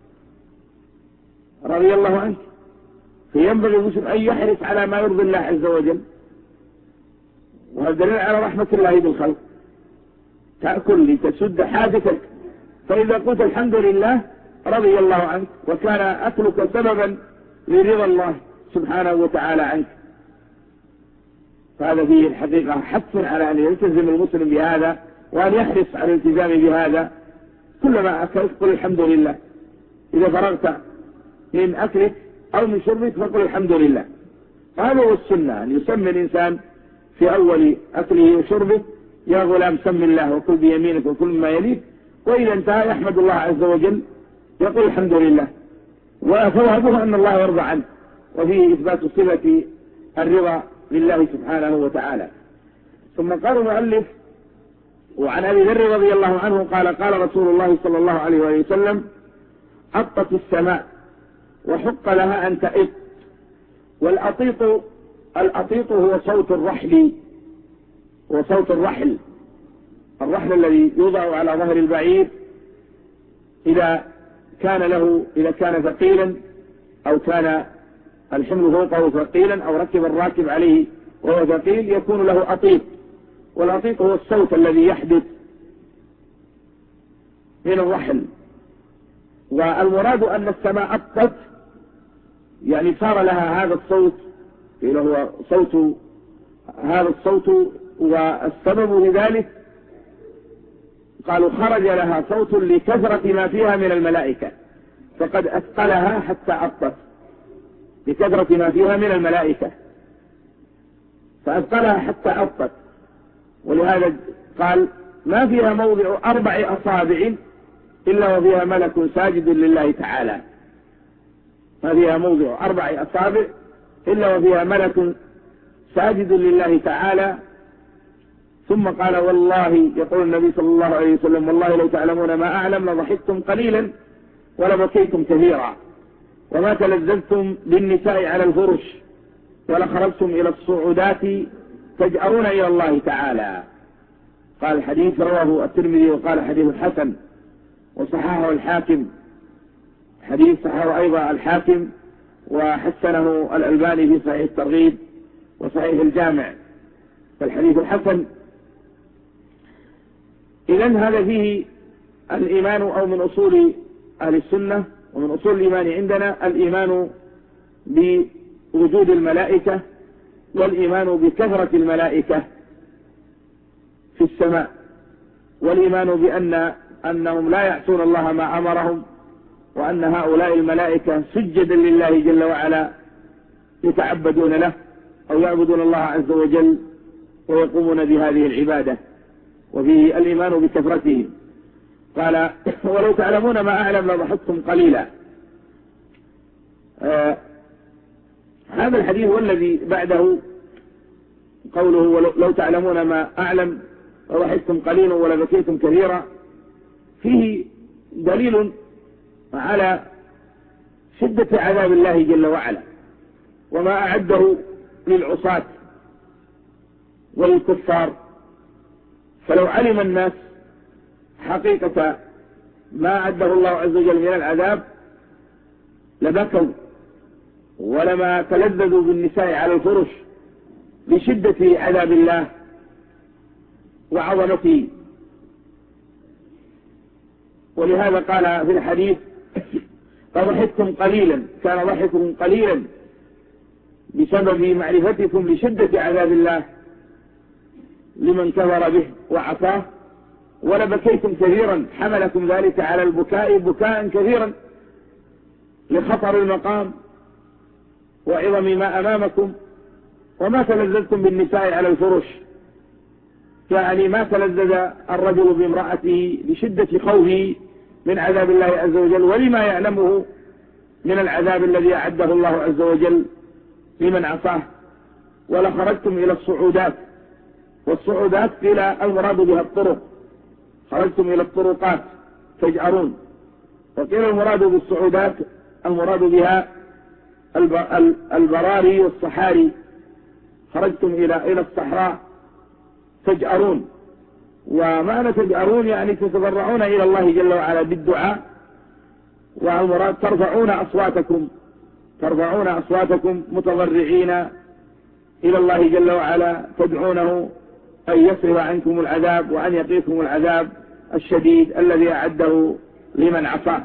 رضي الله عنك فينبغي المسلم أن يحرص على ما يرضي الله عز وجل، وهذا دليل على رحمة الله بالخلق. تأكل لتسد حاجتك، فإذا قلت الحمد لله رضي الله عنك وكان أكلك سببا لرضا الله سبحانه وتعالى عنك، فهذا فيه الحقيقة حث على أن يلتزم المسلم بهذا وأن يحرص على الالتزام بهذا. كلما أكلت قل الحمد لله، إذا فرغت من أكلك أو من شربك فقل الحمد لله. هذا هو السنة، أن يسمي الإنسان في أول أكله وشربه: يا غلام سم الله وكل بيمينك وكل مما يليك. وإذا انتهى يحمد الله عز وجل، يقول الحمد لله، وثوابه أن الله يرضى عنه، وفيه إثبات صفة الرضا لله سبحانه وتعالى. ثم قال المؤلف: وعن أبي ذر رضي الله عنه قال: قال رسول الله صلى الله عليه وسلم: أطت السماء وحق لها أن تئط. والأطيط الأطيط هو صوت الرحل، وصوت الرحل الرحل الذي يوضع على ظهر البعير إذا كان له إذا كان ثقيلا، أو كان الحمل فوقه ثقيلا، أو ركب الراكب عليه وهو ثقيل، يكون له أطيط. والأطيط هو الصوت الذي يحدث من الرحل. والمراد أن السماء أطت، يعني صار لها هذا الصوت، اللي هو صوت هذا الصوت. والسبب لذلك قالوا: خرج لها صوت لكثرة ما فيها من الملائكة، فقد أثقلها حتى أطت، لكثرة ما فيها من الملائكة فأثقلها حتى أطت. ولهذا قال: ما فيها موضع أربع أصابع إلا وفيها ملك ساجد لله تعالى. ما فيها موضع أربع أصابع إلا وفيها ملك ساجد لله تعالى. ثم قال: والله، يقول النبي صلى الله عليه وسلم: والله لو تعلمون ما أعلم لضحكتم قليلا ولبكيتم كثيرا، وما تلذذتم بالنساء على الفرش، ولخرجتم إلى الصعودات تجأرون إلى الله تعالى. قال: الحديث رواه الترمذي وقال حديث حسن، وصححه الحاكم. حديث صححه أيضا الحاكم وحسنه الألباني في صحيح الترغيب وصحيح الجامع، فالحديث الحسن. إذن هذا فيه الإيمان، أو من أصول أهل السنة ومن أصول الإيمان عندنا الإيمان بوجود الملائكة، والإيمان بكثرة الملائكة في السماء، والإيمان بأن أنهم لا يعصون الله ما أمرهم، وأن هؤلاء الملائكة سجدا لله جل وعلا يتعبدون له، أو يعبدون الله عز وجل ويقومون بهذه العبادة. وفيه الإيمان بكثرتهم. قال: ولو تعلمون ما أعلم لضحكتم قليلا. آه هذا الحديث والذي بعده قوله: لو تعلمون ما أعلم لضحكتم قليلا ولبكيتم كثيرا، فيه دليل على شدة عذاب الله جل وعلا، وما أعده للعصاة والكفار. فلو علم الناس حقيقة ما أعده الله عز وجل من العذاب لبكوا، ولما تلذذوا بالنساء على الفرش لشدة عذاب الله وعظمته. ولهذا قال في الحديث: فضحكتم قليلا، كان ضحككم قليلا بسبب معرفتكم لشدة عذاب الله لمن كفر به وعصاه، ولبكيتم كثيرا، حملكم ذلك على البكاء بكاء كثيرا لخطر المقام وعظم ما أمامكم. وما تلذذتم بالنساء على الفرش، يعني ما تلذذ الرجل بامرأته لشدة خوفه من عذاب الله عز وجل، ولما يعلمه من العذاب الذي أعده الله عز وجل لمن عصاه. ولخرجتم إلى الصعودات، والصعودات قيل المراد بها الطرق، خرجتم إلى الطرقات تجأرون. وقيل المراد بالصعودات المراد بها البراري والصحاري، خرجتم إلى إلى الصحراء تجأرون. ومعنى تجأرون يعني تتضرعون إلى الله جل وعلا بالدعاء، والمراد ترفعون أصواتكم ترفعون أصواتكم متضرعين إلى الله جل وعلا، تدعونه أن يصرف عنكم العذاب وأن يقيكم العذاب الشديد الذي أعده لمن عصاه.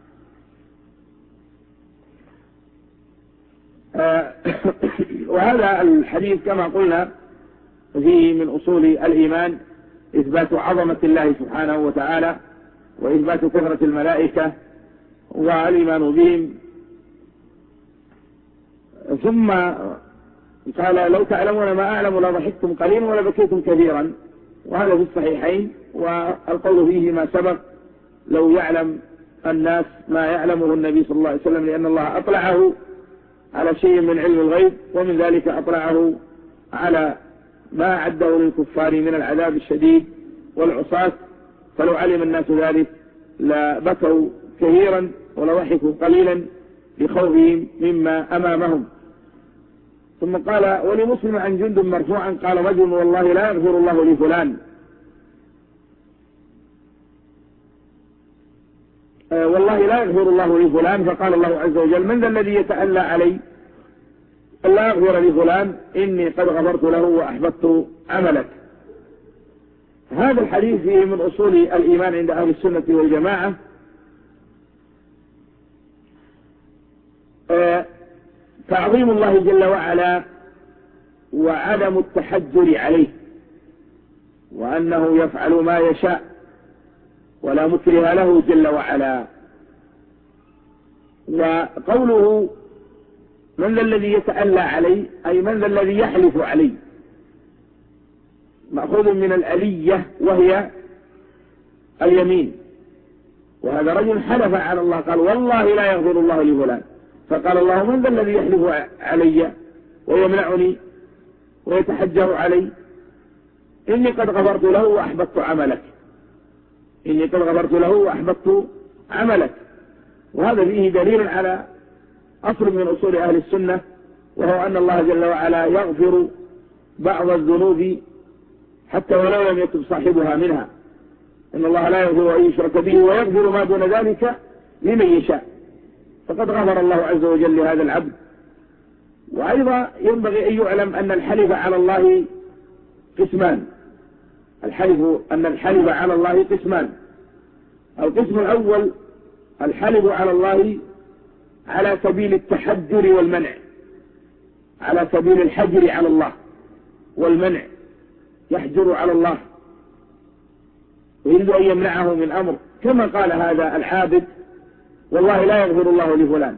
وهذا الحديث كما قلنا فيه من أصول الإيمان إثبات عظمة الله سبحانه وتعالى، وإثبات كثرة الملائكة والإيمان بهم. ثم قال لو تعلمون ما أعلم لضحكتم قليلا ولبكيتم كثيرا، وهذا في الصحيحين، والقول فيه ما سبق لو يعلم الناس ما يعلمه النبي صلى الله عليه وسلم، لأن الله أطلعه على شيء من علم الغيب، ومن ذلك أطلعه على ما أعده للكفار من العذاب الشديد والعصاة، فلو علم الناس ذلك لبكوا كثيرا ولضحكوا قليلا لخوفهم مما أمامهم. ثم قال: ولمسلم عن جندب مرفوعا قال رجل: والله لا يغفر الله لفلان، آه والله لا يغفر الله لفلان، فقال الله عز وجل: من ذا الذي يتألى علي ألا يغفر لفلان إني قد غفرت له وأحببت عملك. هذا الحديث فيه من أصول الإيمان عند أهل السنة والجماعة آه تعظيم الله جل وعلا وعدم التحجر عليه، وأنه يفعل ما يشاء ولا مكره له جل وعلا. وقوله: من ذا الذي يتألى عليه، أي من ذا الذي يحلف عليه، مأخوذ من الألية وهي اليمين، وهذا رجل حلف على الله قال: والله لا يغفر الله لفلان، فقال الله: من ذا الذي يحلف علي ويمنعني ويتحجر علي إني قد غفرت له وأحببت عملك، إني قد غفرت له وأحببت عملك. وهذا فيه دليل على أصل من أصول أهل السنة، وهو أن الله جل وعلا يغفر بعض الذنوب حتى ولو لم يتب صاحبها منها، إن الله لا يغفر أن يشرك به ويغفر ما دون ذلك لمن يشاء، فقد غفر الله عز وجل لهذا العبد. وأيضا ينبغي أن يعلم أن الحلف على الله قسمان، الحلف أن الحلف على الله قسمان. القسم الأول الحلف على الله على سبيل التحجر والمنع، على سبيل الحجر على الله والمنع، يحجر على الله ويريد أن يمنعه من أمر، كما قال هذا العابد: والله لا يغفر الله لفلان.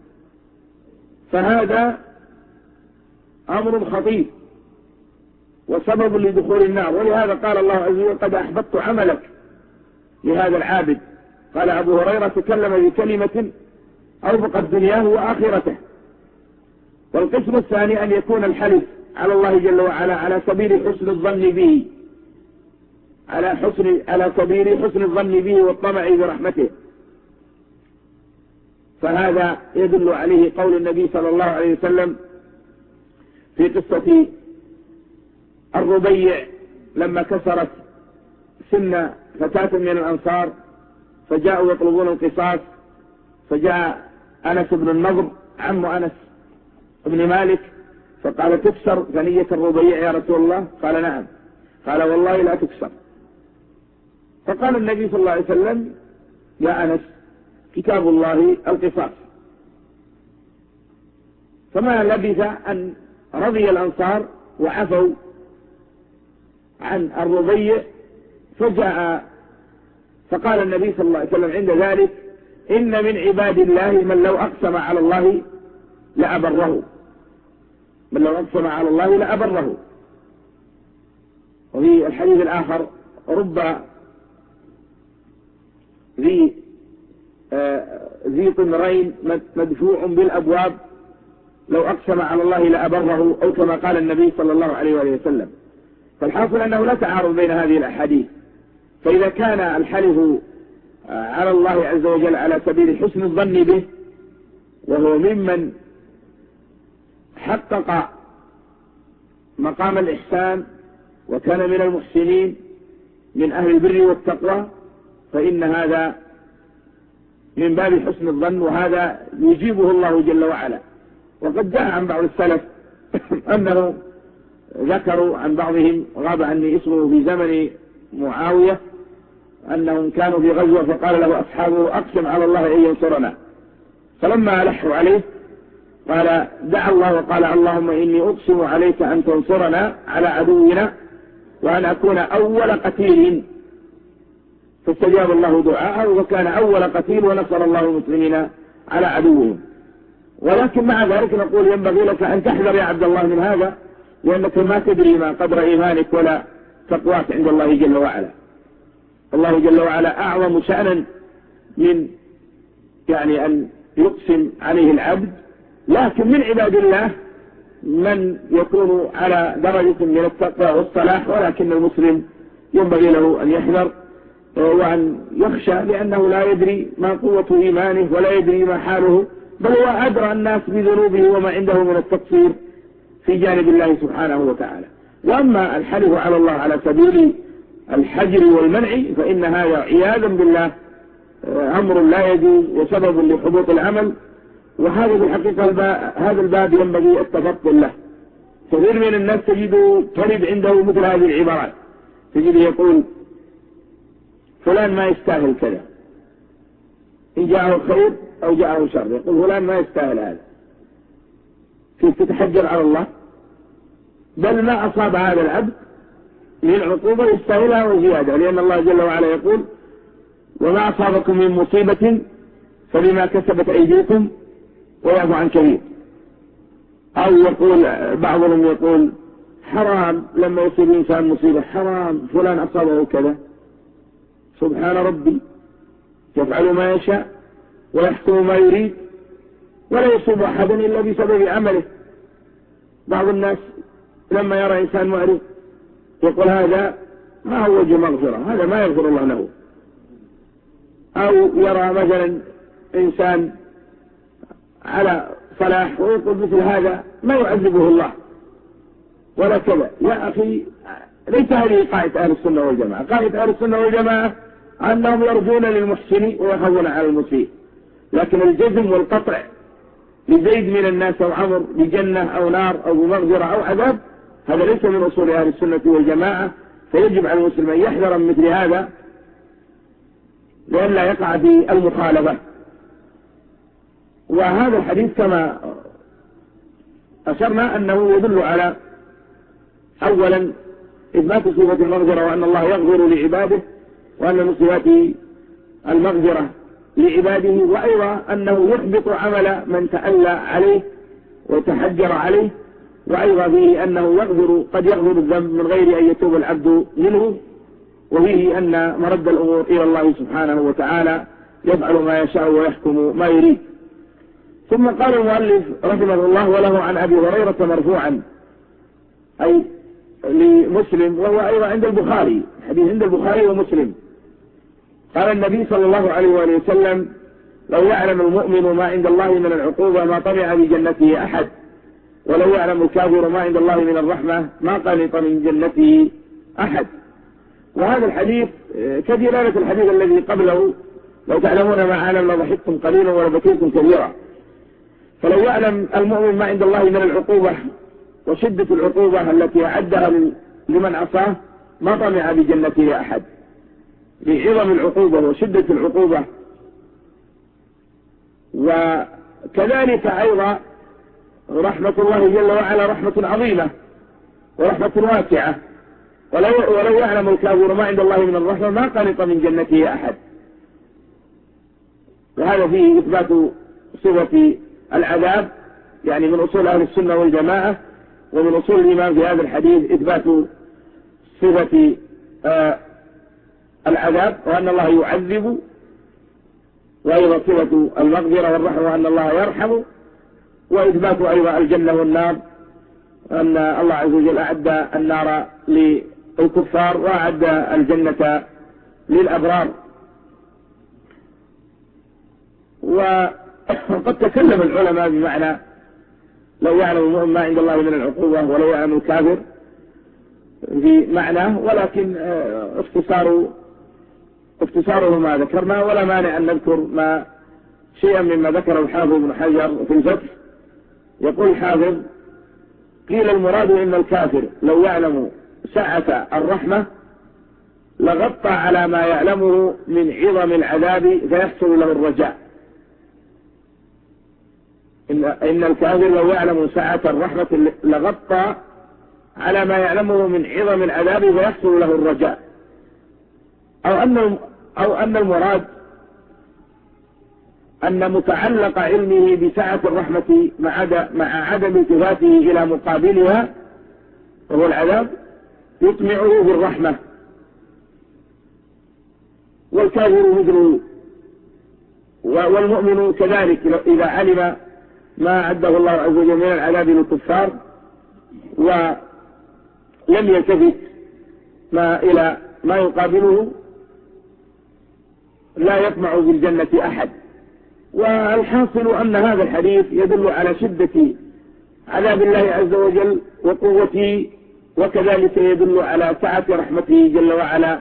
فهذا أمر خطير وسبب لدخول النار، ولهذا قال الله عز وجل: قد أحببت عملك لهذا العابد. قال أبو هريرة: تكلم بكلمة أوفقت دنياه وآخرته. والقسم الثاني أن يكون الحلف على الله جل وعلا على سبيل حسن الظن به، على حسن على سبيل حسن الظن به والطمع برحمته. فهذا يدل عليه قول النبي صلى الله عليه وسلم في قصة الربيع لما كسرت سن فتاة من الأنصار فجاءوا يطلبون القصاص، فجاء أنس بن النضر عم أنس بن مالك فقال: تكسر ثنية الربيع يا رسول الله؟ قال: نعم. قال: والله لا تكسر. فقال النبي صلى الله عليه وسلم: يا أنس، كتاب الله القصاص. فما لبث أن رضي الأنصار وعفوا عن الربيع، فجاء فقال النبي صلى الله عليه وسلم عند ذلك: إن من عباد الله من لو أقسم على الله لأبره، من لو أقسم على الله لأبره. وفي الحديث الآخر: رب ذي آه ذي طمرين مدفوع بالأبواب لو أقسم على الله لأبره، أو كما قال النبي صلى الله عليه وآله وسلم. فالحاصل أنه لا تعارض بين هذه الأحاديث. فإذا كان الحلف على الله عز وجل على سبيل حسن الظن به، وهو ممن حقق مقام الإحسان وكان من المحسنين من أهل البر والتقوى، فإن هذا من باب حسن الظن، وهذا يجيبه الله جل وعلا. وقد جاء عن بعض السلف أنه ذكروا عن بعضهم، غاب عني اسمه، في زمن معاوية، أنهم كانوا في غزوة فقال له أصحابه: أقسم على الله أن ينصرنا. فلما ألحوا عليه قال: دعا الله وقال: اللهم إني أقسم عليك أن تنصرنا على عدونا وأن أكون أول قتيل. فاستجاب الله دعاءه وكان أول قتيل ونصر الله المسلمين على عدوهم. ولكن مع ذلك نقول ينبغي لك أن تحذر يا عبد الله من هذا، لأنك ما تدري ما قدر إيمانك ولا تقواك عند الله جل وعلا. الله جل وعلا أعظم شأنا من يعني أن يقسم عليه العبد، لكن من عباد الله من يكون على درجة من التقوى والصلاح، ولكن المسلم ينبغي له أن يحذر وأن يخشى، لأنه لا يدري ما قوة إيمانه ولا يدري ما حاله، بل هو أدرى الناس بذنوبه وما عنده من التقصير في جانب الله سبحانه وتعالى. وأما الحلف على الله على سبيل الحجر والمنع فإن هذا عياذا بالله أمر لا يجوز وسبب لحبوط العمل، وهذا بالحقيقة هذا الباب ينبغي التفطن له. كثير من الناس تجده ترد عنده مثل هذه العبارات، تجده يقول فلان ما يستاهل كذا، إن جاءه خير أو جاءه شر يقول فلان ما يستاهل هذا، كيف تتحجر على الله؟ بل ما أصاب هذا العبد من العقوبة يستاهلها وزيادة، لأن الله جل وعلا يقول وما أصابكم من مصيبة فبما كسبت أيديكم ويعفو عن كبير. أو يقول بعضهم يقول حرام لما يصيب إنسان مصيبة، حرام فلان أصابه كذا، سبحان ربي يفعل ما يشاء ويحكم ما يريد ولا يصيب أحدا إلا بسبب عمله. بعض الناس لما يرى إنسان معرض يقول هذا ما هو وجه مغفرة، هذا ما يغفر الله له. أو يرى مثلا إنسان على صلاح ويقول مثل هذا ما يعذبه الله ولا كذا. يا أخي ليس هذه قاعدة أهل السنة والجماعة. قاعدة أهل السنة والجماعة أنهم يرجون للمحسن ويخافون على المسيء، لكن الجزم والقطع لزيد من الناس أو عمر بجنة أو نار أو بمغفرة أو عذاب هذا ليس من أصول أهل السنة والجماعة. فيجب على المسلم أن يحذر من مثل هذا لئلا يقع في المخالفة. وهذا الحديث كما أشرنا أنه يدل على أولا إثبات صفة المغفرة وأن الله يغفر لعباده، وأن من صفات المغفرة لعباده، وأيضا أنه يحبط عمل من تألى عليه وتحجر عليه، وأيضا فيه أنه يغفر قد يغفر الذنب من غير أن يتوب العبد منه، وفيه أن مرد الأمور إلى الله سبحانه وتعالى يفعل ما يشاء ويحكم ما يريد. ثم قال المؤلف رحمه الله وله عن أبي هريرة مرفوعا أي لمسلم، وهو أيضا عند البخاري، حديث عند البخاري ومسلم، قال النبي صلى الله عليه وآله وسلم لو يعلم المؤمن ما عند الله من العقوبة ما طمع بجنته أحد، ولو يعلم الكافر ما عند الله من الرحمة ما قنط من جنته أحد. وهذا الحديث كدلالة الحديث الذي قبله لو تعلمون ما أعلم لضحكتم قليلا ولبكيتم كثيرا. فلو يعلم المؤمن ما عند الله من العقوبة وشدة العقوبة التي أعدها لمن عصاه ما طمع بجنته أحد، لعظم العقوبة وشدة العقوبة. وكذلك أيضا رحمة الله جل وعلا رحمة عظيمة ورحمة واسعة، ولو, ولو يعلم الكافر ما عند الله من الرحمة ما قنط من جنته أحد. وهذا فيه إثبات صفة العذاب، يعني من أصول أهل السنة والجماعة، ومن أصول الإيمان في هذا الحديث إثبات صفة آه العذاب وأن الله يعذب، وأيضا صفة المغفرة والرحمة وأن الله يرحم، وإثبات أيضا الجنة والنار، أن الله عز وجل أعد النار للكفار وأعد الجنة للأبرار. وقد تكلم العلماء بمعنى لو يعلم المؤمن ما عند الله من العقوبة ولو يعلم الكافر في معناه، ولكن اختصار اختصاره ما ذكرنا، ولا مانع أن نذكر ما شيئا مما ذكره الحافظ ابن حجر في الفتح. يقول الحافظ قيل المراد إن الكافر لو يعلم سعة الرحمة لغطى على ما يعلمه من عظم العذاب فيحصل له الرجاء. إن, إن الكافر لو يعلم سعة الرحمة لغطى على ما يعلمه من عظم العذاب فيحصل له الرجاء. أو أن, أو أن المراد أن متعلق علمه بسعة الرحمة مع عدم التفاته إلى مقابلها وهو العذاب يطمعه بالرحمة، والكافر مثله، والمؤمن كذلك إذا علم ما عده الله عز وجل من العذاب للكفار ولم يلتفت ما إلى ما يقابله لا يطمع بالجنة أحد. والحاصل أن هذا الحديث يدل على شدة عذاب الله عز وجل وقوته، وكذلك يدل على سعة رحمته جل وعلا،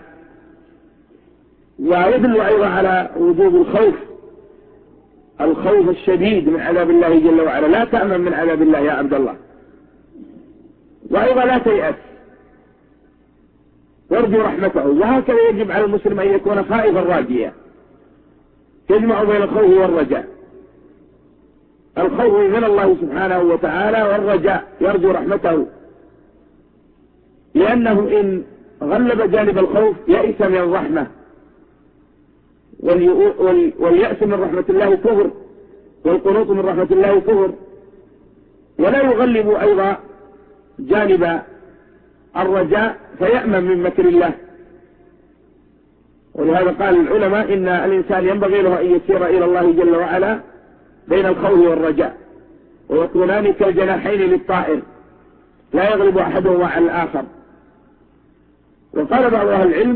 ويدل أيضا على وجوب الخوف الخوف الشديد من عذاب الله جل وعلا. لا تأمن من عذاب الله يا عبد الله، وأيضا لا تيأس وارجو رحمته. وهكذا يجب على المسلم أن يكون خائفا راجيا، يجمع بين الخوف والرجاء، الخوف من الله سبحانه وتعالى والرجاء يرجو رحمته، لأنه إن غلب جانب الخوف يئس من الرحمة، واليأس من رحمة الله كفر، والقنوط من رحمة الله كفر. ولا يغلب أيضا جانب الرجاء فيأمن من مكر الله. ولهذا قال العلماء إن الإنسان ينبغي له أن يسير إلى الله جل وعلا بين الخوف والرجاء، ويكونان كالجناحين للطائر لا يغلب أحدهما على الآخر. وقال بعض أهل العلم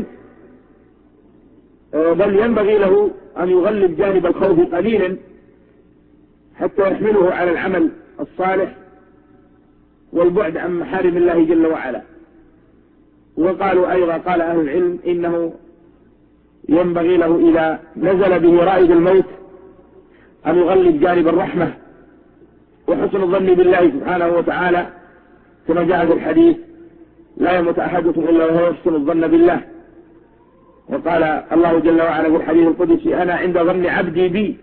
بل ينبغي له أن يغلب جانب الخوف قليلا حتى يحمله على العمل الصالح والبعد عن محارم الله جل وعلا. وقالوا أيضا قال أهل العلم إنه ينبغي له إذا نزل به رائد الموت أن يغلب جانب الرحمة وحسن الظن بالله سبحانه وتعالى، كما جاء في الحديث لا يموت أحدكم إلا وهو يحسن الظن بالله. وقال الله جل وعلا في الحديث القدسي أنا عند ظن عبدي بي.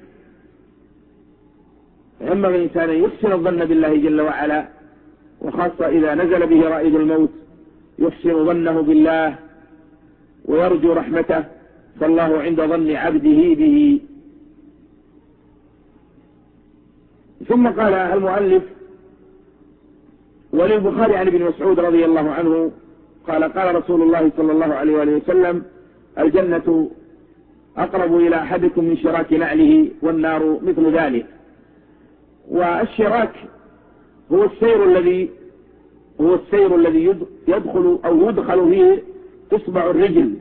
ينبغي الإنسان أن يحسن الظن بالله جل وعلا، وخاصة إذا نزل به رائد الموت يحسن ظنه بالله ويرجو رحمته، فالله عند ظن عبده به. ثم قال المؤلف وللبخاري عن ابن مسعود رضي الله عنه قال قال رسول الله صلى الله عليه وآله وسلم الجنة أقرب إلى أحدكم من شراك نعله والنار مثل ذلك. والشراك هو السير الذي هو السير الذي يدخل أو يدخل فيه إصبع الرجل،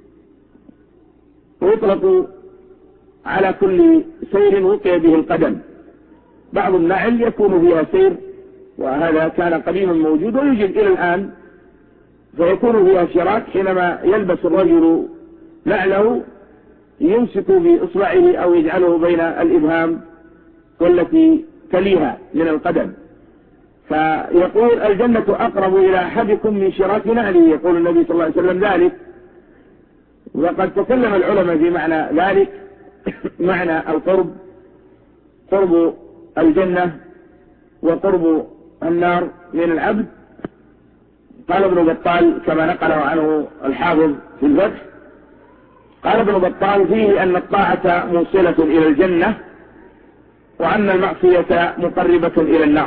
ويطلق على كل سير وقع به القدم. بعض النعل يكون فيها سير، وهذا كان قديما موجود ويوجد إلى الآن، فيكون فيها شراك حينما يلبس الرجل نعله يمسك بإصبعه أو يجعله بين الإبهام والتي تليها من القدم. فيقول الجنة أقرب إلى أحدكم من شراك نعله، يقول النبي صلى الله عليه وسلم ذلك. وقد تكلم العلماء في معنى ذلك معنى القرب، قرب الجنة وقرب النار من العبد. قال ابن بطال كما نقله عنه الحافظ في الفتح، قال ابن بطال فيه أن الطاعة موصلة إلى الجنة، وأن المعصية مقربة إلى النار،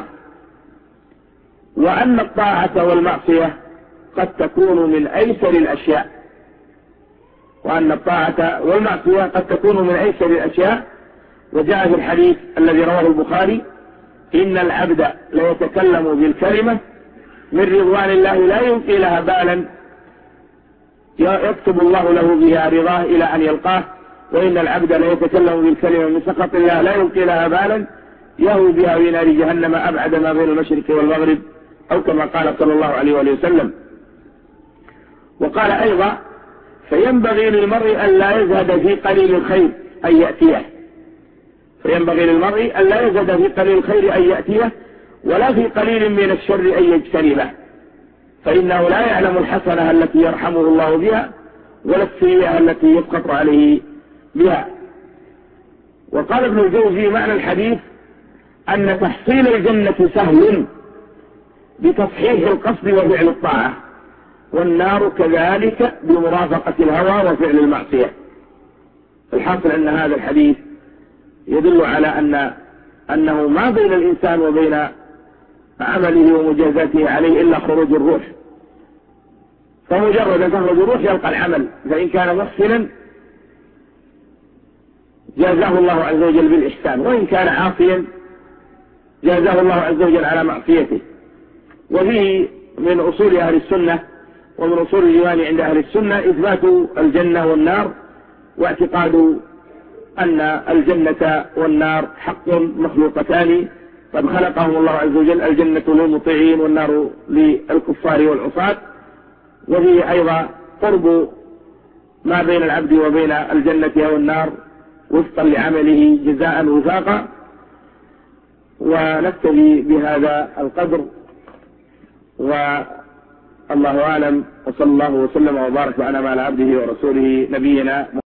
وأن الطاعة والمعصية قد تكون من أيسر الأشياء وأن الطاعة والمعصية قد تكون من أيسر الأشياء. وجاء في الحديث الذي رواه البخاري إن العبد ليتكلم بالكلمة من رضوان الله لا يلقي لها بالا يكتب الله له بها رضاه إلى أن يلقاه، وإن العبد ليتكلم بالكلمة من سخط الله لا يلقي لها بالا يهوي بها في نار جهنم أبعد ما بين المشرق والمغرب، أو كما قال صلى الله عليه وآله وسلم. وقال أيضا فينبغي للمرء أن لا يزهد في قليل الخير أن يأتيه فينبغي للمرء أن لا يزهد في قليل الخير أن يأتيه ولا في قليل من الشر أن يجتنبه، فإنه لا يعلم الحسنة التي يرحمه الله بها ولا السيئة التي يسقط عليه بها. وقال ابن الجوزي معنى الحديث أن تحصيل الجنة سهل بتصحيح القصد وفعل الطاعة، والنار كذلك بمرافقة الهوى وفعل المعصية. الحاصل أن هذا الحديث يدل على أن أنه ما بين الإنسان وبين عمله ومجازاته عليه إلا خروج الروح، فمجرد أن تخرج الروح يلقى العمل، فإن كان محسنا جازاه الله عز وجل بالإحسان، وإن كان عاصيا جازاه الله عز وجل على معصيته. وفيه من أصول أهل السنة ومن أصول الإيمان عند أهل السنة إثبات الجنة والنار، واعتقاد أن الجنة والنار حق مخلوقتان قد خلقهم الله عز وجل، الجنة للمطيعين والنار للكفار والعصاة. وفيه أيضا قرب ما بين العبد وبين الجنة أو النار وفقا لعمله جزاء وفاقا. ونكتفي بهذا القدر، والله أعلم، وصلى الله وسلم وبارك على عبده ورسوله نبينا